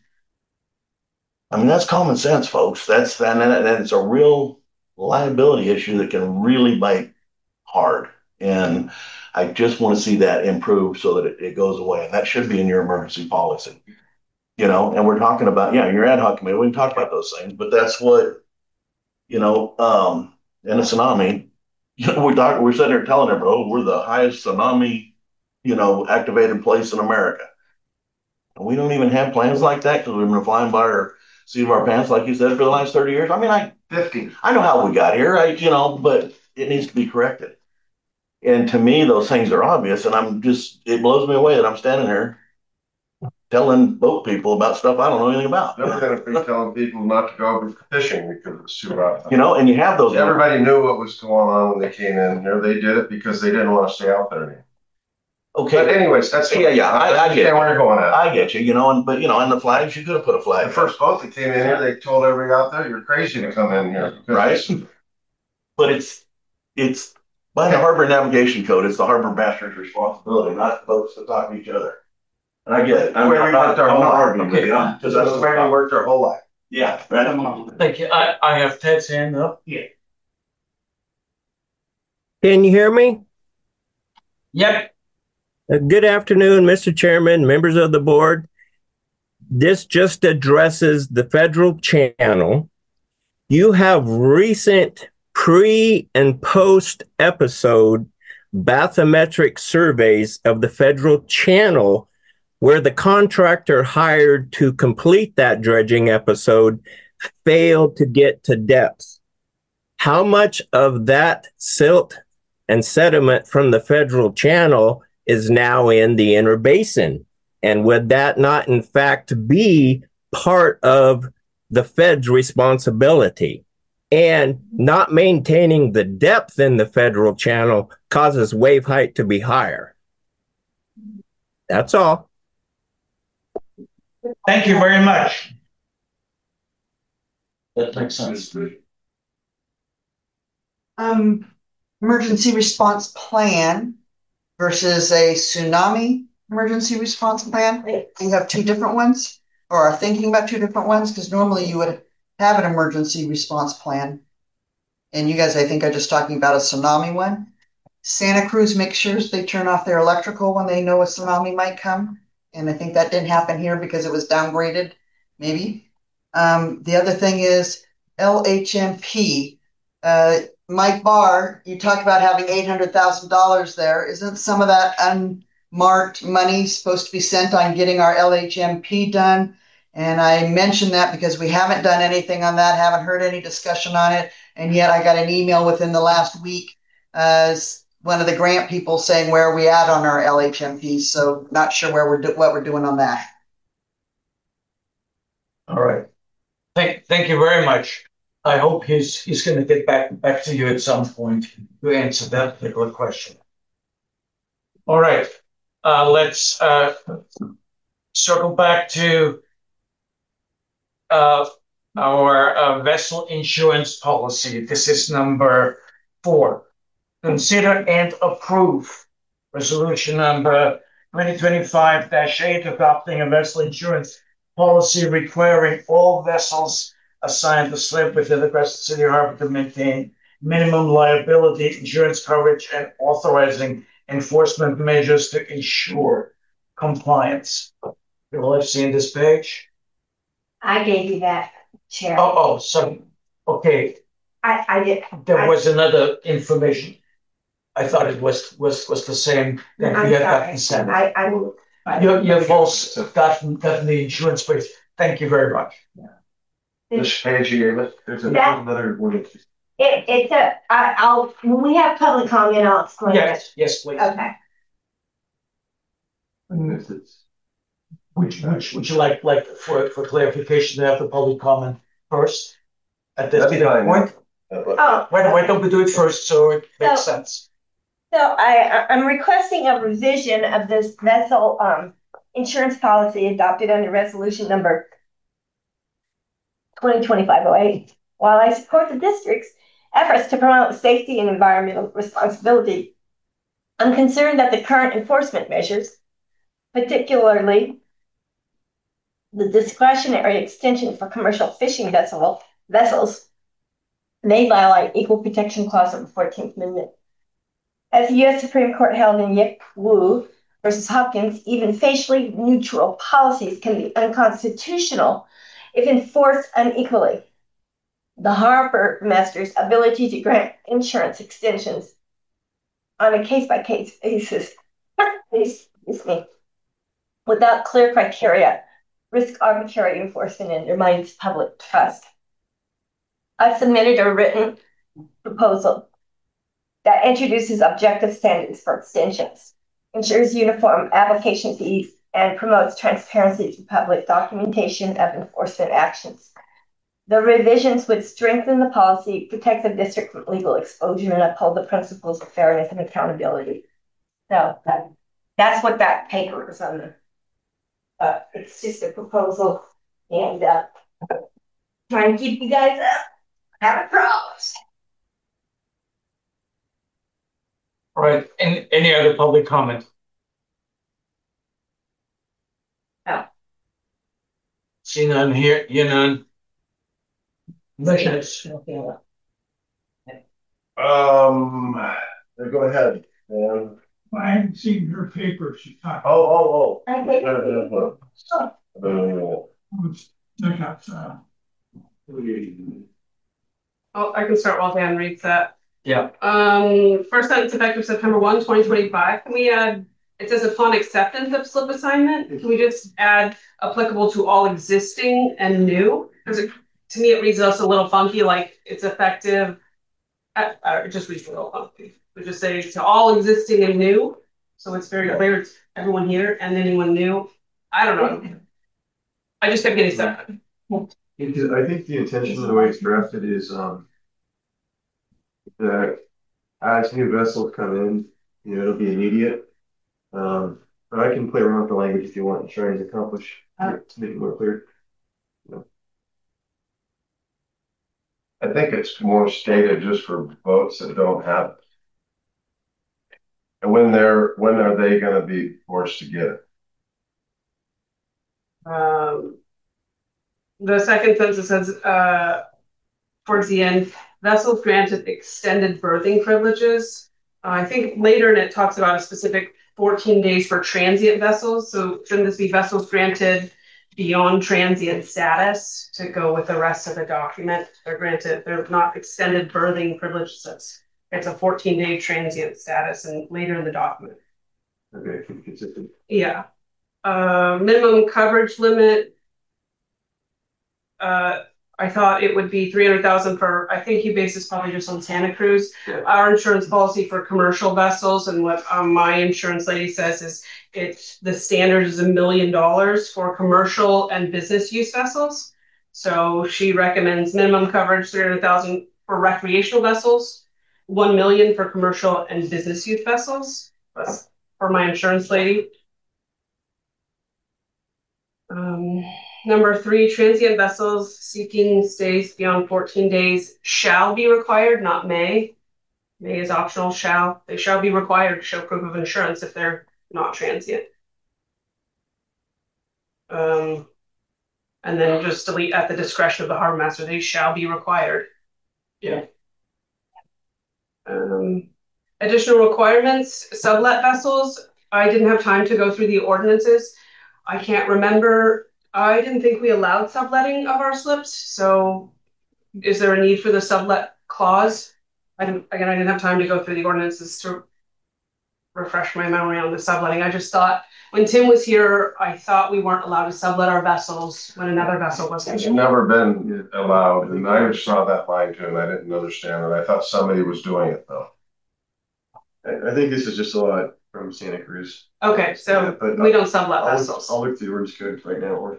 I mean, that's common sense, folks. And it's a real liability issue that can really bite hard. And I just want to see that improve so that it goes away. And that should be in your emergency policy. And we're talking about, your ad hoc committee, we can talk about those things, but that's what, in a tsunami, we're sitting there telling everybody, oh, we're the highest tsunami, activated place in America. And we don't even have plans like that because we've been flying by our seat of our pants, like you said, for the last 30 years. I mean, 50. I know how we got here, but it needs to be corrected. And to me, those things are obvious. And it blows me away that I'm standing here telling boat people about stuff I don't know anything about. Never going to be telling people not to go fishing because it's too rough. And you have those. Everybody knew what was going on when they came in here. They did it because they didn't want to stay out there anymore. Okay. But anyways, that's. Yeah, I get understand you. where you're going at. I get you, you know, but and the flags, you could have put a flag. The first boat that came in here, they told everybody out there, you're crazy to come in here. Right? But it's by the Harbor Navigation Code, it's the harbor master's responsibility, not boats to talk to each other. And I get it. I'm not arguing with you, because that's the way we worked our whole life. Yeah. Right. Thank you. I have Ted's hand up. Yeah. Can you hear me? Yep. Good afternoon, Mr. Chairman, members of the board. This just addresses the federal channel. You have recent pre and post episode bathymetric surveys of the federal channel where the contractor hired to complete that dredging episode failed to get to depth. How much of that silt and sediment from the federal channel is now in the inner basin? And would that not, in fact, be part of the Fed's responsibility? And not maintaining the depth in the federal channel causes wave height to be higher. That's all. Thank you very much. That makes sense. Emergency response plan versus a tsunami emergency response plan. You have two different ones, or are thinking about two different ones, because normally you would have an emergency response plan. And you guys, I think, are just talking about a tsunami one. Santa Cruz makes sure they turn off their electrical when they know a tsunami might come. And I think that didn't happen here because it was downgraded, maybe. The other thing is LHMP. Mike Barr, you talked about having $800,000 there. Isn't some of that unmarked money supposed to be sent on getting our LHMP done? And I mentioned that because we haven't done anything on that, haven't heard any discussion on it. And yet I got an email within the last week as one of the grant people saying, where are we at on our LHMP? So not sure what we're doing on that. All right. Thank you very much. I hope he's going to get back to you at some point to answer that particular question. All right. Let's circle back to our vessel insurance policy. This is number 4. Consider and approve resolution number 2025-8 adopting a vessel insurance policy requiring all vessels assigned to slip within the Crescent City Harbor to maintain minimum liability insurance coverage and authorizing enforcement measures to ensure compliance. You all have seen this page? I gave you that, Chair. So, okay. I did. There was another information. I thought it was the same that we had gotten sent. You've also gotten the insurance place. Thank you very much. This page you gave us, there's another one. I'll when we have public comment, I'll explain it. Yes, please. Okay. Would you like for clarification to have the public comment first at this point? Why don't we do it first so it makes sense? So I'm requesting a revision of this vessel insurance policy adopted under resolution number 2025-08. While I support the district's efforts to promote safety and environmental responsibility, I'm concerned that the current enforcement measures, particularly the discretionary extension for commercial fishing vessels, may violate Equal Protection Clause of the 14th Amendment. As the U.S. Supreme Court held in Yip Woo versus Hopkins, even facially neutral policies can be unconstitutional if enforced unequally. The harbor master's ability to grant insurance extensions on a case-by-case basis, without clear criteria, risk arbitrary enforcement and undermines public trust. I've submitted a written proposal that introduces objective standards for extensions, ensures uniform application fees, and promotes transparency to public documentation of enforcement actions. The revisions would strengthen the policy, protect the district from legal exposure, and uphold the principles of fairness and accountability. So, That's what that paper is under. It's just a proposal and trying to keep you guys up. Having problems. All right, any other public comment? No. See none here, you none. Commissioners. Go ahead. I haven't seen her paper. She talked. Oh. Check out. Oh, I can start while Dan reads that. Yeah. First sentence effective September 1, 2025. Can we add, it says upon acceptance of slip assignment, can we just add applicable to all existing and new? Because to me, it reads us a little funky, like it's effective. It just reads a little funky. We just say to all existing and new. So it's very clear it's everyone here and anyone new. I don't know. I just kept getting stuck. Because I think the intention of the way it's drafted is that as new vessels come in, it'll be immediate. But I can play around with the language if you want and try and accomplish to make it more clear. I think it's more stated just for boats that don't have it. And when are they going to be forced to get it? The second sentence says, towards the end, vessels granted extended berthing privileges. I think later in it talks about a specific 14 days for transient vessels. So shouldn't this be vessels granted beyond transient status to go with the rest of the document? They're not extended berthing privileges. It's a 14-day transient status and later in the document. Okay, consistent. Yeah. Minimum coverage limit. I thought it would be 300,000 for, I think he based this probably just on Santa Cruz. Yeah. Our insurance policy for commercial vessels and what my insurance lady says is the standard is $1 million for commercial and business use vessels. So she recommends minimum coverage 300,000 for recreational vessels, 1 million for commercial and business use vessels. That's for my insurance lady. Number 3, transient vessels seeking stays beyond 14 days shall be required, not may. May is optional, shall. They shall be required to show proof of insurance if they're not transient. And then just delete at the discretion of the harbor master, they shall be required. Yeah. Additional requirements, sublet vessels. I didn't have time to go through the ordinances. I can't remember. I didn't think we allowed subletting of our slips. So is there a need for the sublet clause? I didn't have time to go through the ordinances to refresh my memory on the subletting. I just thought when Tim was here, I thought we weren't allowed to sublet our vessels when another vessel was. It's never been allowed. And I just saw that line too, and I didn't understand it. I thought somebody was doing it though. I think this is just a lot from Santa Cruz. Okay, so yeah, we don't sublet vessels. I'll look through the ordinance code right now.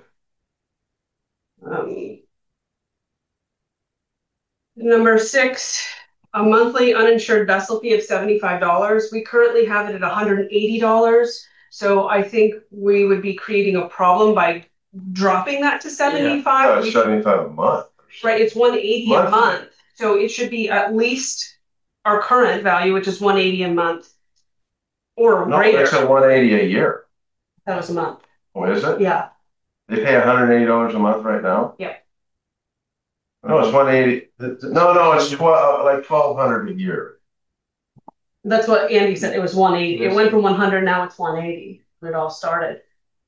Number 6, a monthly uninsured vessel fee of $75. We currently have it at $180. So I think we would be creating a problem by dropping that to $75. Yeah. $75 a month. Right, it's $180 a month. So it should be at least our current value, which is $180 a month. Or greater. No, it's at $180 a year. That was a month. Oh, is it? Yeah. They pay $180 a month right now? Yeah. No, it's $180. No, it's like $1,200 a year. That's what Andy said. It was $180. It went from 100, now it's $180 when it all started.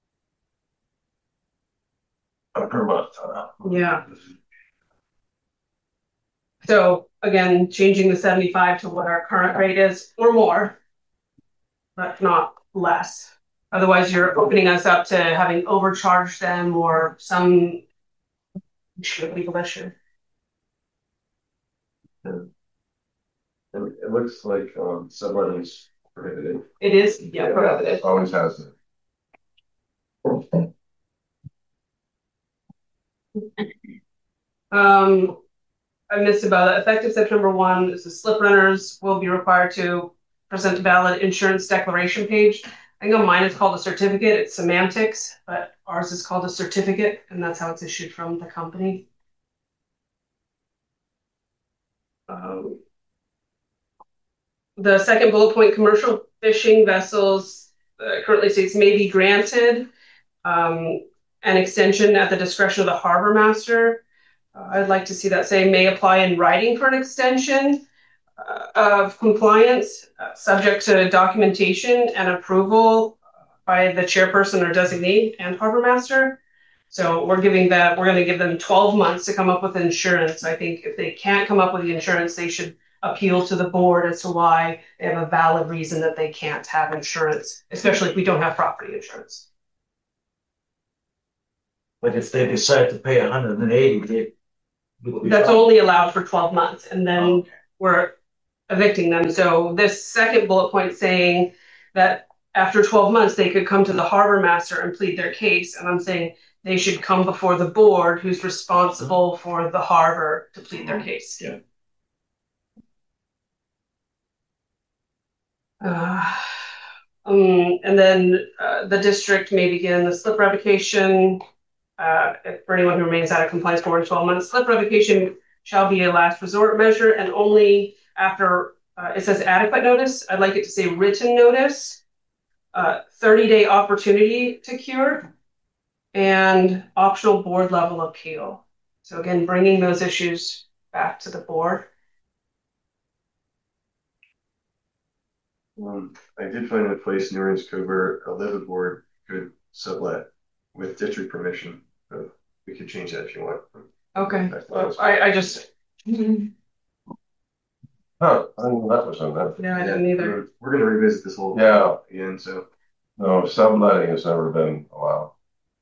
Per month, huh? Yeah. So again, changing the 75 to what our current rate is or more, but not less. Otherwise, you're opening us up to having overcharged them or some legal issue. It looks like subletting is prohibited. It is, yeah, prohibited. Always has it. I missed about that. Effective September 1, this is slip runners will be required to present a valid insurance declaration page. I think on mine it's called a certificate. It's semantics, but ours is called a certificate, and that's how it's issued from the company. The second bullet point, commercial fishing vessels, currently states may be granted an extension at the discretion of the harbor master. I'd like to see that say may apply in writing for an extension of compliance, subject to documentation and approval by the chairperson or designee and harbor master. So we're going to give them 12 months to come up with insurance. I think if they can't come up with the insurance, they should appeal to the board as to why they have a valid reason that they can't have insurance, especially if we don't have property insurance. But if they decide to pay 180, that's only allowed for 12 months, and then we're evicting them. So this second bullet point saying that after 12 months, they could come to the harbor master and plead their case. And I'm saying they should come before the board who's responsible for the harbor to plead their case. Yeah. And then the district may begin the slip revocation for anyone who remains out of compliance for more than 12 months. Slip revocation shall be a last resort measure, and only after it says adequate notice. I'd like it to say written notice, 30-day opportunity to cure, and optional board level appeal. So again, bringing those issues back to the board. I did find a place in Orange Covert, a live board could sublet with district permission. We could change that if you want. Okay. Well, I just. Huh, I didn't know that was on that. No, I didn't either. We're going to revisit this whole again, so. No, subletting has never been allowed.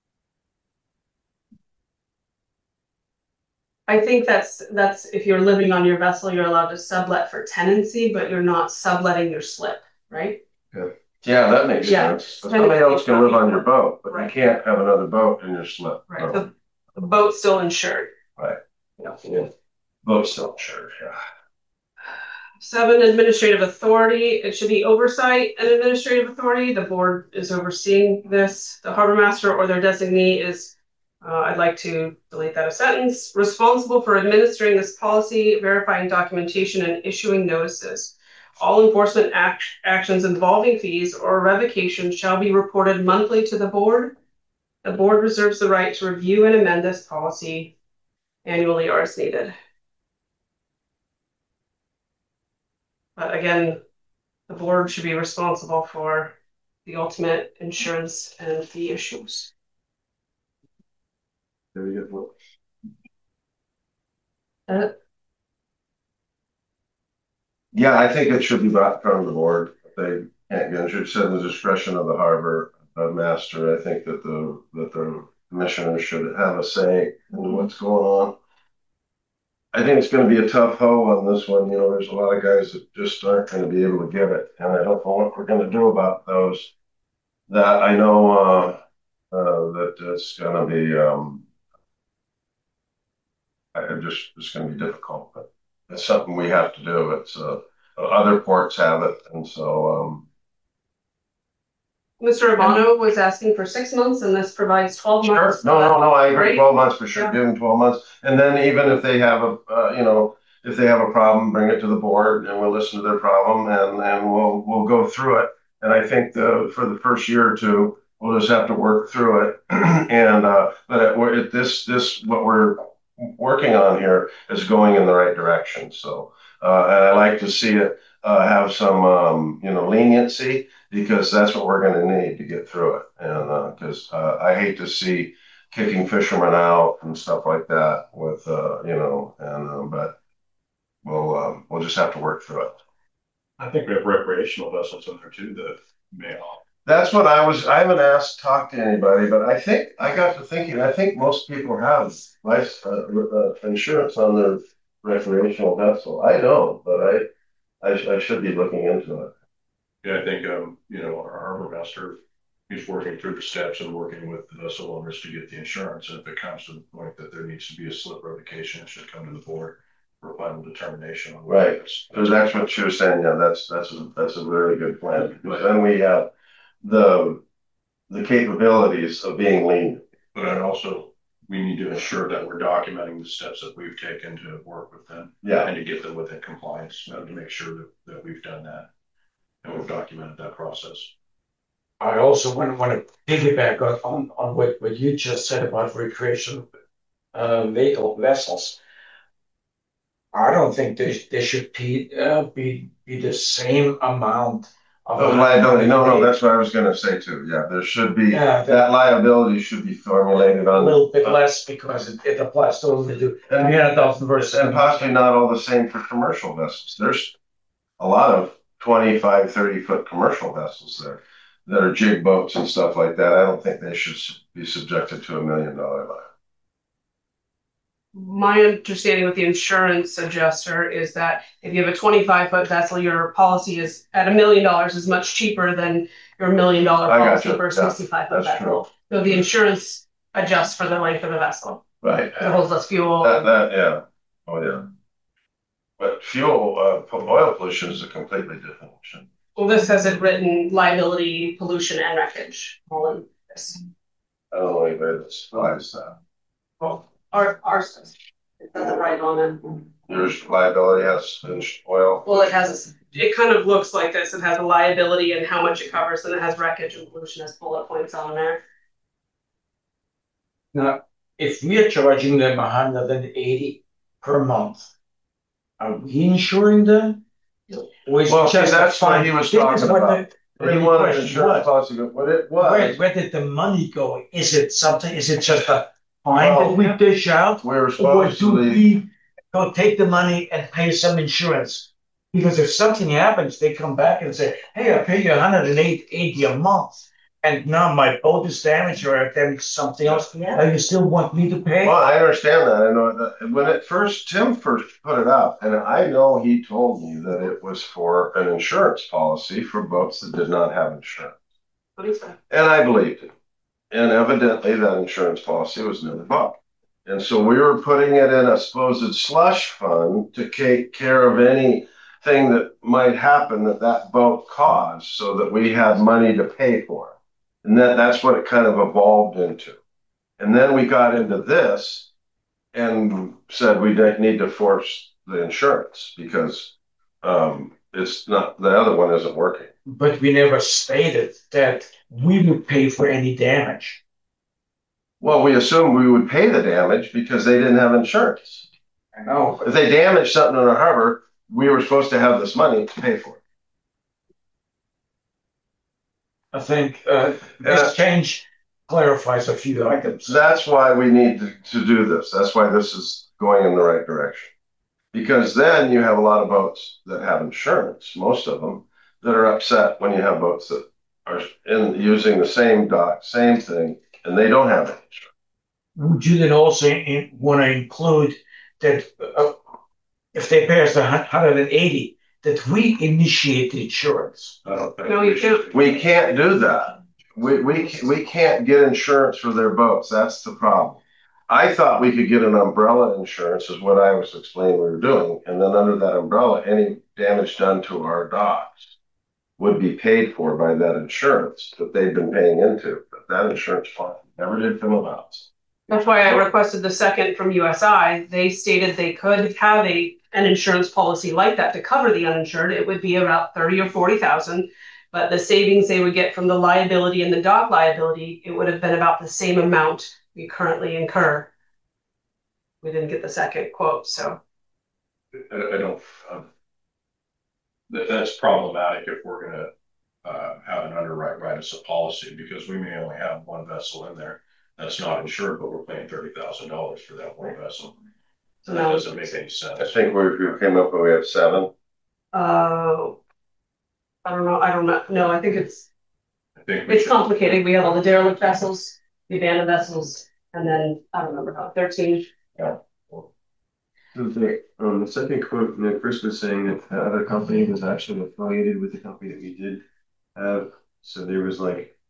I think that's if you're living on your vessel, you're allowed to sublet for tenancy, but you're not subletting your slip, right? Yeah, that makes sense. Somebody else can live on your boat, but you can't have another boat in your slip. Right. The boat's still insured. Right. Yeah. Boat's still insured, yeah. 7, administrative authority. It should be oversight and administrative authority. The board is overseeing this. The harbor master or their designee is, I'd like to delete that a sentence, responsible for administering this policy, verifying documentation, and issuing notices. All enforcement actions involving fees or revocation shall be reported monthly to the board. The board reserves the right to review and amend this policy annually or as needed. But again, the board should be responsible for the ultimate insurance and fee issues. Very good work. Yeah, I think it should be brought in front of the board. They can't get, it should sit in the discretion of the harbor master. I think that the commissioners should have a say in what's going on. I think it's going to be a tough hoe on this one. You know, there's a lot of guys that just aren't going to be able to get it, and I don't know what we're going to do about those. That I know that it's going to be it's going to be difficult, but it's something we have to do. It's other ports have it, and so Mr. Urbano was asking for 6 months, and this provides 12 months. No, I agree. Right? 12 months for sure. Yeah. Give them 12 months, and then even if they have a if they have a problem, bring it to the board, and we'll listen to their problem, and we'll go through it. And I think for the first year or two, we'll just have to work through it. And but what we're working on here is going in the right direction. So and I like to see it have some leniency, because that's what we're going to need to get through it. And because I hate to see kicking fishermen out and stuff like that with but we'll just have to work through it. I think we have recreational vessels in there too that may all. That's what I haven't talked to anybody, but I think I got to thinking, I think most people have insurance on their recreational vessel. I don't, but I should be looking into it. Yeah, I think our harbor master, he's working through the steps and working with the vessel owners to get the insurance. And if it comes to the point that there needs to be a slip revocation, it should come to the board for final determination on right. So that's what she was saying. Yeah, that's a very good plan. Because then we have the capabilities of being lean. But I'd also, we need to ensure that we're documenting the steps that we've taken to work with them. Yeah. And to get them within compliance, to make sure that we've done that. And we've documented that process. I also want to piggyback on what you just said about recreational vehicle vessels. I don't think they should be the same amount of liability. No, that's what I was going to say too. Yeah, there should be that liability should be formulated on a little bit less because it applies to only to 300,000 versus and possibly not all the same for commercial vessels. There's a lot of 25, 30-foot commercial vessels there that are jig boats and stuff like that. I don't think they should be subjected to $1 million liability. My understanding with the insurance adjuster is that if you have a 25-foot vessel, your policy is at $1 million is much cheaper than your $1 million policy for a 65-foot vessel. So the insurance adjusts for the length of the vessel. Right. It holds less fuel. Yeah. Oh yeah. But fuel, oil pollution is a completely different issue. Well, this has it written liability, pollution, and wreckage all in this. I don't know anybody that supplies that. Well, ours does. It doesn't write on it. Your liability has oil. Well, it kind of looks like this. It has a liability and how much it covers, and it has wreckage and pollution as bullet points on there. Now, if we are charging them $180 per month, are we insuring them? Well, that's what he was talking about. He wanted an insurance policy. What it was. Where did the money go? Is it something? Is it just a fine that we dish out? We're supposed to we go take the money and pay some insurance? Because if something happens, they come back and say, "Hey, I pay you $180 a month, and now my boat is damaged or I damaged something else. You still want me to pay?" Well, I understand that. I know that when Tim first put it up, and I know he told me that it was for an insurance policy for boats that did not have insurance. What is that? And I believed it. And evidently that insurance policy was never bought. And so we were putting it in a supposed slush fund to take care of anything that might happen that boat caused so that we had money to pay for it. And that's what it kind of evolved into. And then we got into this and said we need to force the insurance because it's not, the other one isn't working. But we never stated that we would pay for any damage. Well, we assumed we would pay the damage because they didn't have insurance. I know. If they damaged something in the harbor, we were supposed to have this money to pay for it. I think this change clarifies a few items. That's why we need to do this. That's why this is going in the right direction. Because then you have a lot of boats that have insurance, most of them, that are upset when you have boats that are using the same dock, same thing, and they don't have insurance. Would you then also want to include that if they pay us $180, that we initiate the insurance? No, you can't. We can't do that. We can't get insurance for their boats. That's the problem. I thought we could get an umbrella insurance, is what I was explaining we were doing, and then under that umbrella, any damage done to our docks would be paid for by that insurance that they've been paying into. But that insurance fund never did come about. That's why I requested the second from USI. They stated they could have an insurance policy like that to cover the uninsured. It would be about 30 or 40,000, but the savings they would get from the liability and the dock liability, it would have been about the same amount we currently incur. We didn't get the second quote, so. I don't. That's problematic if we're going to have an underwrite us a policy, because we may only have one vessel in there that's not insured, but we're paying $30,000 for that one vessel. So that doesn't make any sense. I think we came up with we have 7. I don't know. No, I think it's complicated. We have all the derelict vessels, the abandoned vessels, and then I don't remember how 13. Yeah. The second quote, Chris was saying that the other company was actually affiliated with the company that we did have. So there was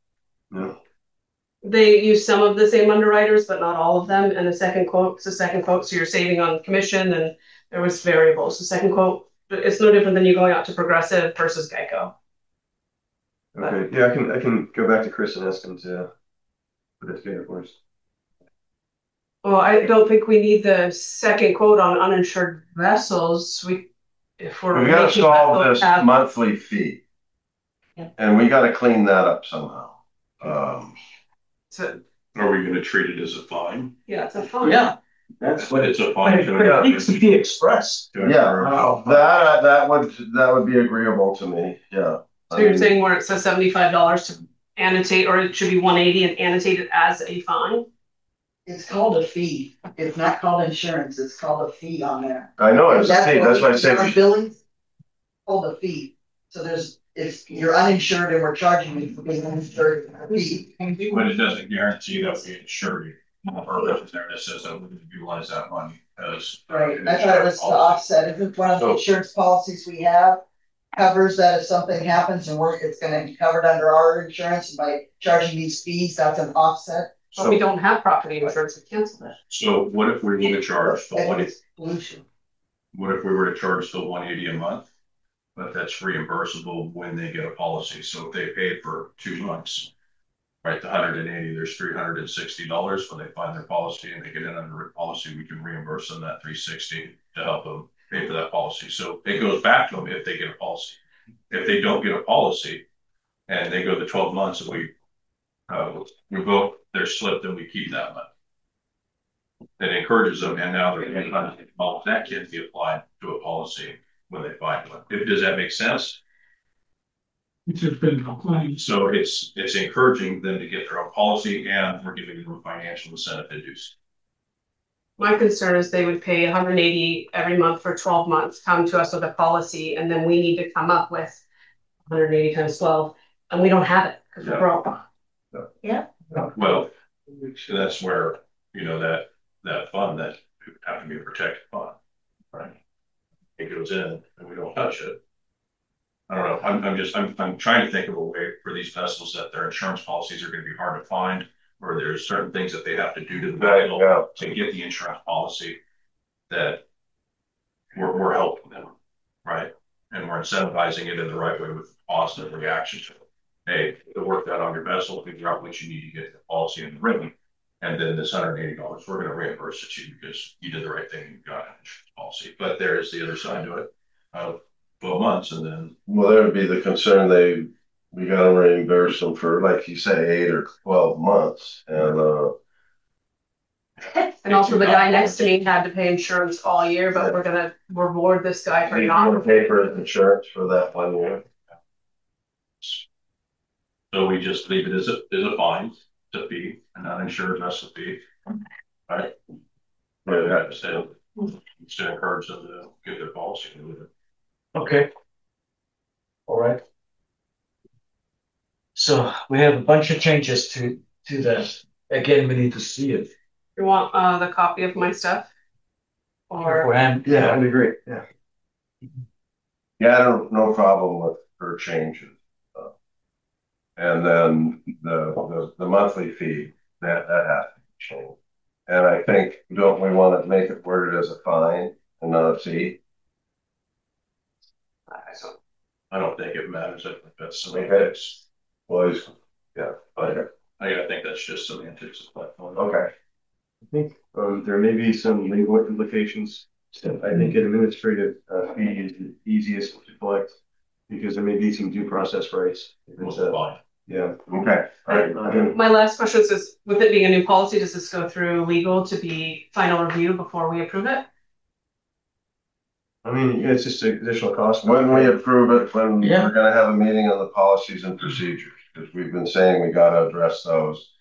They use some of the same underwriters, but not all of them. And the second quote, so you're saving on commission, and there was variables. The second quote, it's no different than you going out to Progressive versus Geico. Okay, yeah, I can go back to Chris and ask him to put it together for us. Well, I don't think we need the second quote on uninsured vessels. If we're We gotta making solve vessels this have- monthly fee. And we gotta clean that up somehow. So, Are we gonna treat it as a fine? yeah, it's a fine. Yeah. That's what it's a fine. But it needs to be expressed. Yeah, that would be agreeable to me, yeah. So you're saying where it says $75 to annotate, or it should be 180 and annotate it as a fine? It's called a fee. It's not called insurance. It's called a fee on there. I know it's a fee. That's why I say. Our billings called a fee. So if you're uninsured and we're charging you for being uninsured, a fee. But it doesn't guarantee that we insure you. Or there that says that we can utilize that money as. Right. I thought it was to offset. If one of the insurance policies we have covers that if something happens and it's going to be covered under our insurance, and by charging these fees, that's an offset. But we don't have property insurance, we cancel that. So what if we were to charge the pollution? What if we were to charge the 180 a month? But that's reimbursable when they get a policy. So if they paid for 2 months, right, the 180, there's $360 when they find their policy and they get in under a policy, we can reimburse them that $360 to help them pay for that policy. So it goes back to them if they get a policy. If they don't get a policy and they go the 12 months and we revoke their slip, then we keep that money. It encourages them, and now they're that can be applied to a policy when they find one. Does that make sense? It's just been complained. So it's encouraging them to get their own policy, and we're giving them a financial incentive to do so. My concern is they would pay 180 every month for 12 months, come to us with a policy, and then we need to come up with 180 times 12, and we don't have it because we're broke. Yeah. Well, so that's where, that fund, that would have to be a protected fund, right? It goes in and we don't touch it. I don't know. I'm trying to think of a way for these vessels that their insurance policies are going to be hard to find, or there's certain things that they have to do to the vessel to get the insurance policy that we're helping them, right? And we're incentivizing it in the right way with positive reaction to it. Hey, to work that on your vessel, figure out what you need to get the policy in the written, and then this $180, we're going to reimburse it to you because you did the right thing and you got an insurance policy. But there is the other side to it. 12 months and then. Well, there would be the concern we got to reimburse them for, like you say, 8 or 12 months, and also the guy next to me had to pay insurance all year, but we're gonna reward this guy for not pay for his insurance for that 1 year. So we just leave it as a fine, it's a fee, an uninsured vessel fee, right? But I have to say, just to encourage them to get their policy with it. Okay. All right. So we have a bunch of changes to this. Again, we need to see it. You want the copy of my stuff? Or yeah, that'd be great. Yeah. Yeah, I don't no problem with her changes. And then the monthly fee that has to change. And I think, don't we want to make it worded as a fine and not a fee? I don't think it matters. I think that's semantics. Well, yeah. I think that's just semantics. Okay. I think there may be some legal implications. I think an administrative fee is the easiest to collect because there may be some due process rights. Yeah. Okay. All right. My last question is, with it being a new policy, does this go through legal to be final review before we approve it? I mean, it's just an additional cost. When we approve it, when we're going to have a meeting on the policies and procedures, because we've been saying we got to address those.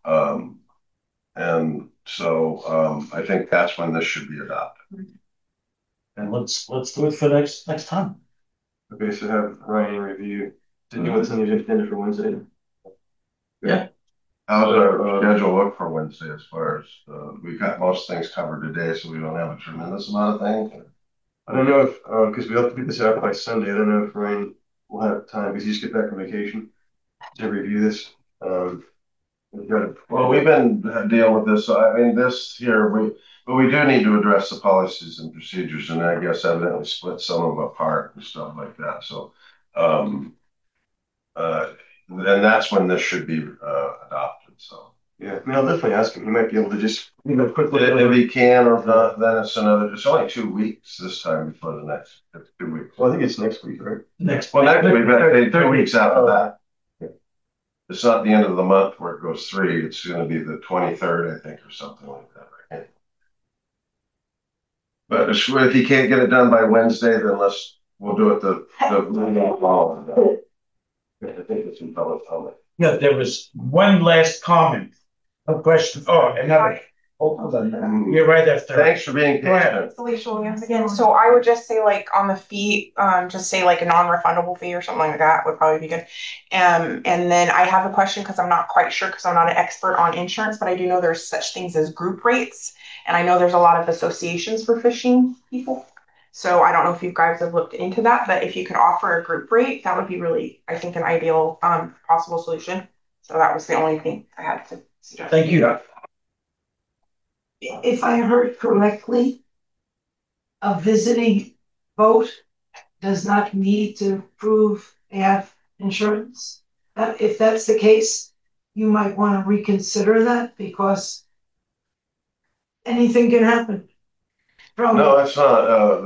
And so I think that's when this should be adopted. And let's do it for next time. Okay, so have Ryan review. Did you want something to agenda for Wednesday? Yeah. How's our schedule look for Wednesday as far as we've got most things covered today, so we don't have a tremendous amount of things? I don't know if, because we have to get this out by Sunday. I don't know if Ryan will have time because he just get back from vacation to review this. Well, we've been dealing with this. I mean, this here, but we do need to address the policies and procedures, and I guess evidently split some of them apart and stuff like that. So, then that's when this should be adopted. So yeah, I mean, I'll definitely ask him. He might be able to just quickly. If he can, or not, then it's another. It's only 2 weeks this time before the next 2 weeks. Well, I think it's next week, right? Next week, but 2 weeks after that. It's not the end of the month where it goes 3. It's going to be the 23rd, I think, or something like that. Right? But if you can't get it done by Wednesday, then we'll do it the following day. I think it's in public comment. Yeah, there was one last comment. A question. Oh, another. Hold on. You're right after. Thanks for being patient. It's Alicia Williams again. So I would just say like on the fee, just say like a non-refundable fee or something like that would probably be good. And then I have a question because I'm not quite sure because I'm not an expert on insurance, but I do know there's such things as group rates. And I know there's a lot of associations for fishing people. So I don't know if you guys have looked into that, but if you could offer a group rate, that would be really, I think, an ideal possible solution. So that was the only thing I had to suggest. Thank you. If I heard correctly, a visiting boat does not need to prove they have insurance. If that's the case, you might want to reconsider that because anything can happen. No, it's not.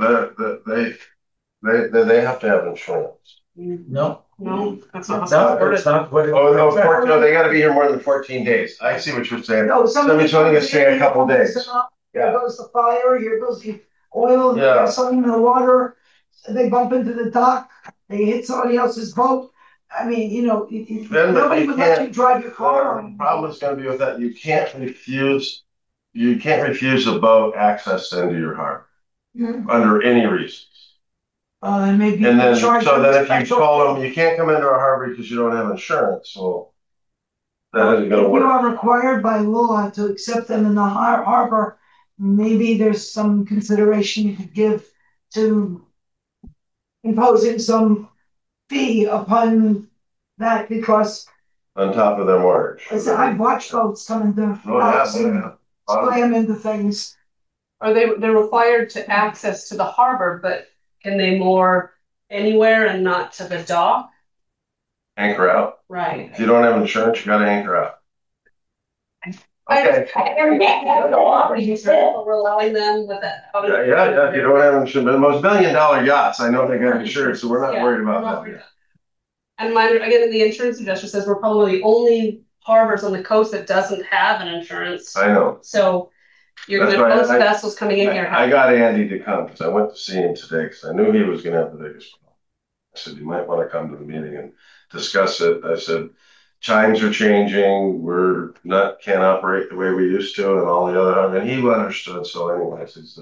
They have to have insurance. No. No, that's not. That's not what it no, they got to be here more than 14 days. I see what you're saying. No, somebody's only going to stay a couple days. Here goes the fire. Here goes the oil. Yeah. Something in the water. They bump into the dock. They hit somebody else's boat. I mean, nobody would let you drive your car. The problem is going to be with that. You can't refuse a boat access into your harbor under any reasons. Maybe and then, so then if you call them, you can't come into our harbor because you don't have insurance. So that isn't going to work. If you are required by law to accept them in the harbor, maybe there's some consideration you could give to imposing some fee upon that because on top of their mortgage. I've watched boats come into house and slam into things. They're required to access to the harbor, but can they moor anywhere and not to the dock? Anchor out. Right. If you don't have insurance, you got to anchor out. Okay. We're allowing them with that. Yeah. If you don't have insurance, but most $1 million yachts, I know they got insurance, so we're not worried about that. And again, the insurance suggestion says we're probably the only harbors on the coast that doesn't have an insurance. I know. So you're going to most vessels coming in here. I got Andy to come because I went to see him today because I knew he was going to have the biggest problem. I said, you might want to come to the meeting and discuss it. I said, times are changing. We're can't operate the way we used to and all the other. I mean, he understood. So anyways, it's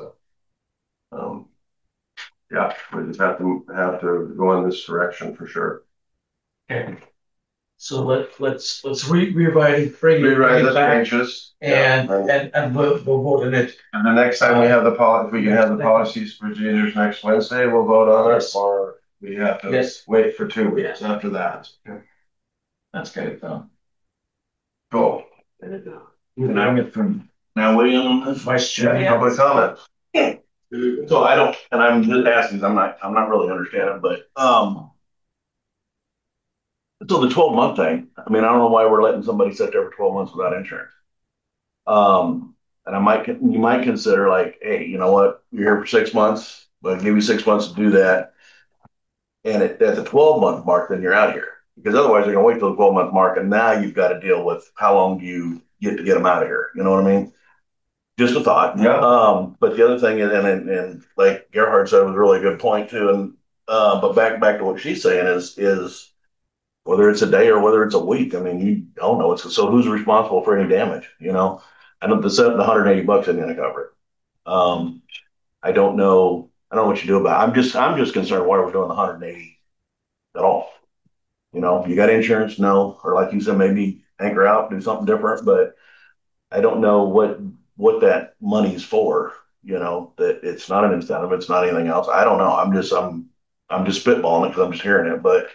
yeah, we just have to go in this direction for sure. Okay. So let's rewrite the back changes and we'll vote on it. And the next time we have the policy, if we can have the policies procedures next Wednesday, we'll vote on it, or we have to wait for 2 weeks after that. That's good though. Cool. And I'm it from now William on this. Vice Chair. Public comment. So I don't, and I'm just asking, I'm not really understanding, but so the 12-month thing, I mean, I don't know why we're letting somebody sit there for 12 months without insurance. And you might consider like, hey, you know what? You're here for 6 months, but I'll give you 6 months to do that. And at the 12-month mark, then you're out of here. Because otherwise they're gonna wait till the 12-month mark, and now you've got to deal with how long do you get to get them out of here. You know what I mean? Just a thought. Yeah. But the other thing, and like Gerhard said, was a really good point too. And but back to what she's saying is whether it's a day or whether it's a week. I mean, you don't know. So who's responsible for any damage? You know, I know the $180 isn't going to cover it. I don't know. I don't know what you do about it. I'm just concerned why we're doing the 180 at all. You know, you got insurance? No. Or like you said, maybe anchor out, do something different. But I don't know what that money's for. You know, that it's not an incentive. It's not anything else. I don't know. I'm just spitballing it because I'm just hearing it. But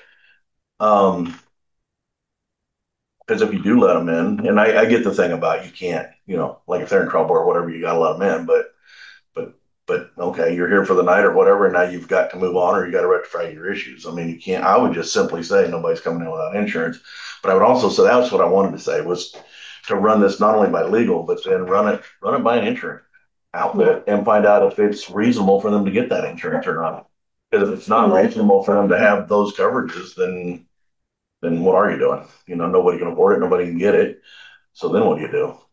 because if you do let them in, and I get the thing about you can't, you know, like if they're in trouble or whatever, you got to let them in. But But okay, you're here for the night or whatever, and now you've got to move on or you got to rectify your issues. I mean, you can't, I would just simply say nobody's coming in without insurance. But I would also say that's what I wanted to say was to run this not only by legal, but then run it by an insurance outfit and find out if it's reasonable for them to get that insurance or not. Because if it's not reasonable for them to have those coverages, then what are you doing? You know, nobody can afford it, nobody can get it. So then what do you do?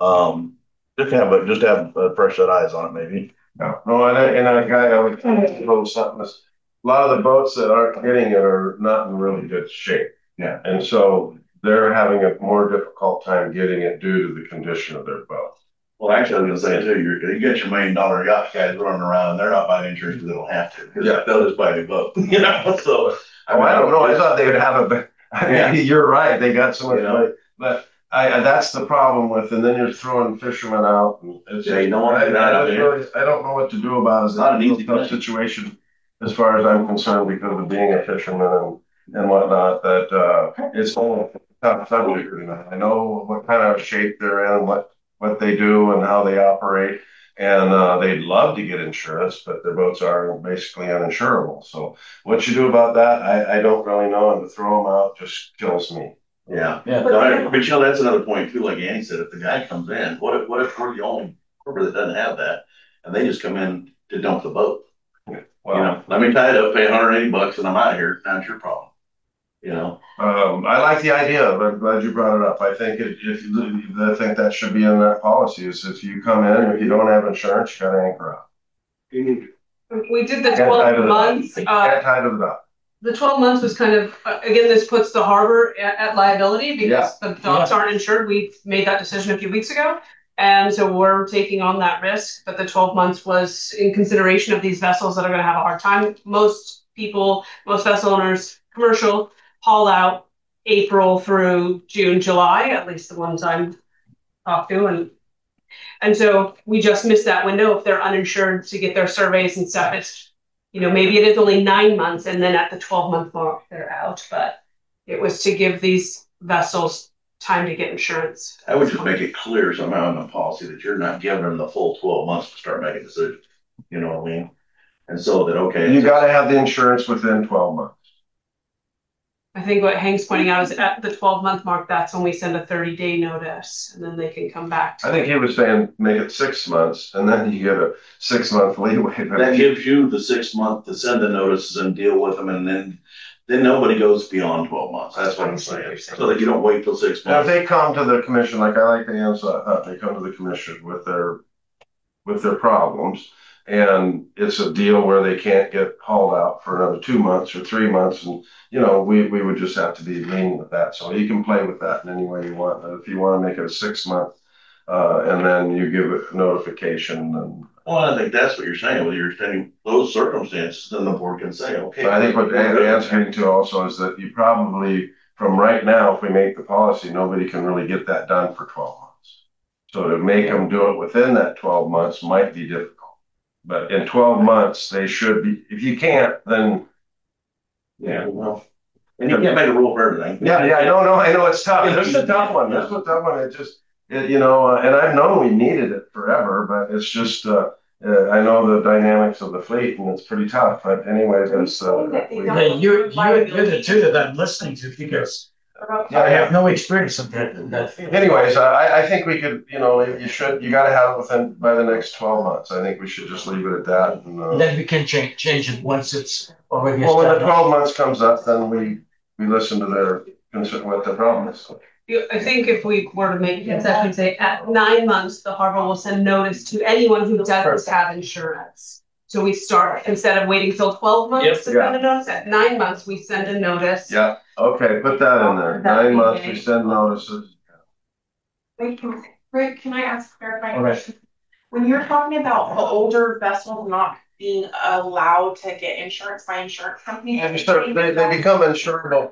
Just have a fresh set of eyes on it, maybe. No, I would propose something. A lot of the boats that aren't getting it are not in really good shape. Yeah. And so they're having a more difficult time getting it due to the condition of their boat. Well, actually, I was going to say too, you get your $1 million yacht guys running around and they're not buying insurance because they don't have to. Yeah. They'll just buy a new boat, you know? So, I don't know. I thought they would have you're right. They got so much money, but that's the problem with, and then you're throwing fishermen out. And it's you don't want I don't know what to do about it. It's not an easy situation as far as I'm concerned because of being a fisherman and whatnot, that it's all tough subject. I know what kind of shape they're in, what they do and how they operate. And they'd love to get insurance, but their boats are basically uninsurable. So what you do about that, I don't really know. And to throw them out just kills me. Yeah. But you know, that's another point too. Like Annie said, if the guy comes in, what if we're the only corporate that doesn't have that, and they just come in to dump the boat? Well, you know, let me tie it up, pay $180, and I'm out of here. Not your problem. You know, I like the idea, but I'm glad you brought it up. I think I think that should be in that policy. Is if you come in, if you don't have insurance, you got to anchor out. We did the 12 months. Can't tie to the dock. The 12 months was kind of, again, this puts the harbor at liability because the docks aren't insured. We made that decision a few weeks ago. And so we're taking on that risk. But the 12 months was in consideration of these vessels that are going to have a hard time. Most vessel owners, commercial, haul out April through June, July, at least the ones I'm talked to. And so we just missed that window if they're uninsured to get their surveys and stuff. It's, you know, maybe it is only 9 months and then at the 12-month mark they're out, but it was to give these vessels time to get insurance. I would just make it clear somehow in the policy that you're not giving them the full 12 months to start making decisions. You know what I mean? And so that, okay. You got to have the insurance within 12 months. I think what Hank's pointing out is at the 12-month mark, that's when we send a 30-day notice and then they can come back. I think he was saying make it 6 months and then you get a 6-month leeway. That gives you the 6 month to send the notices and deal with them, and then nobody goes beyond 12 months. That's what I'm saying. So that you don't wait till 6 months. Now, if they come to the commission, like I like the answer, they come to the commission with their problems, and it's a deal where they can't get hauled out for another 2 months or 3 months, and you know we would just have to be lenient with that. So you can play with that in any way you want. But if you want to make it a 6 month, and then you give it notification, and well, I think that's what you're saying. When you're saying those circumstances, then the board can say, okay. But I think what Dan's getting to also is that you probably, from right now, if we make the policy, nobody can really get that done for 12 months. So to make them do it within that 12 months might be difficult. But in 12 months, they should be. If you can't, then yeah, well, and you can't make a rule for everything. Yeah, I know it's tough. This is a tough one. You know, and I've known we needed it forever, but it's just I know the dynamics of the fleet, and it's pretty tough. But anyways, it's you're the two that I'm listening to because I have no experience of that field. Anyways, I think we could, you know, you got to have it by the next 12 months. I think we should just leave it at that. And then we can change it once it's already. Well, when the 12 months comes up, then we listen to their concern, what the problem is. I think if we were to make it actually say at 9 months, the harbor will send notice to anyone who doesn't have insurance. So we start, instead of waiting till 12 months to send a notice, at 9 months, we send a notice. Yeah. Okay. Put that in there. 9 months, we send notices. Wait, can I ask a clarifying question? When you're talking about the older vessels not being allowed to get insurance by insurance companies, they become insurable.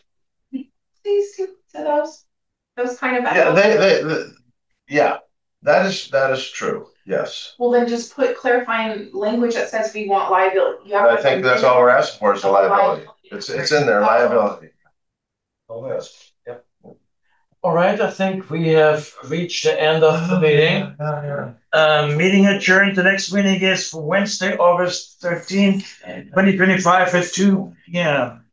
These to those kind of vessels. Yeah, that is true. Yes. Well, then just put clarifying language that says we want liability. I think that's all we're asking for is the liability. It's in there, liability. All All right, I think we have reached the end of the meeting. Meeting adjourned. The next meeting is for Wednesday, August 13th, 2025 at 2 p.m.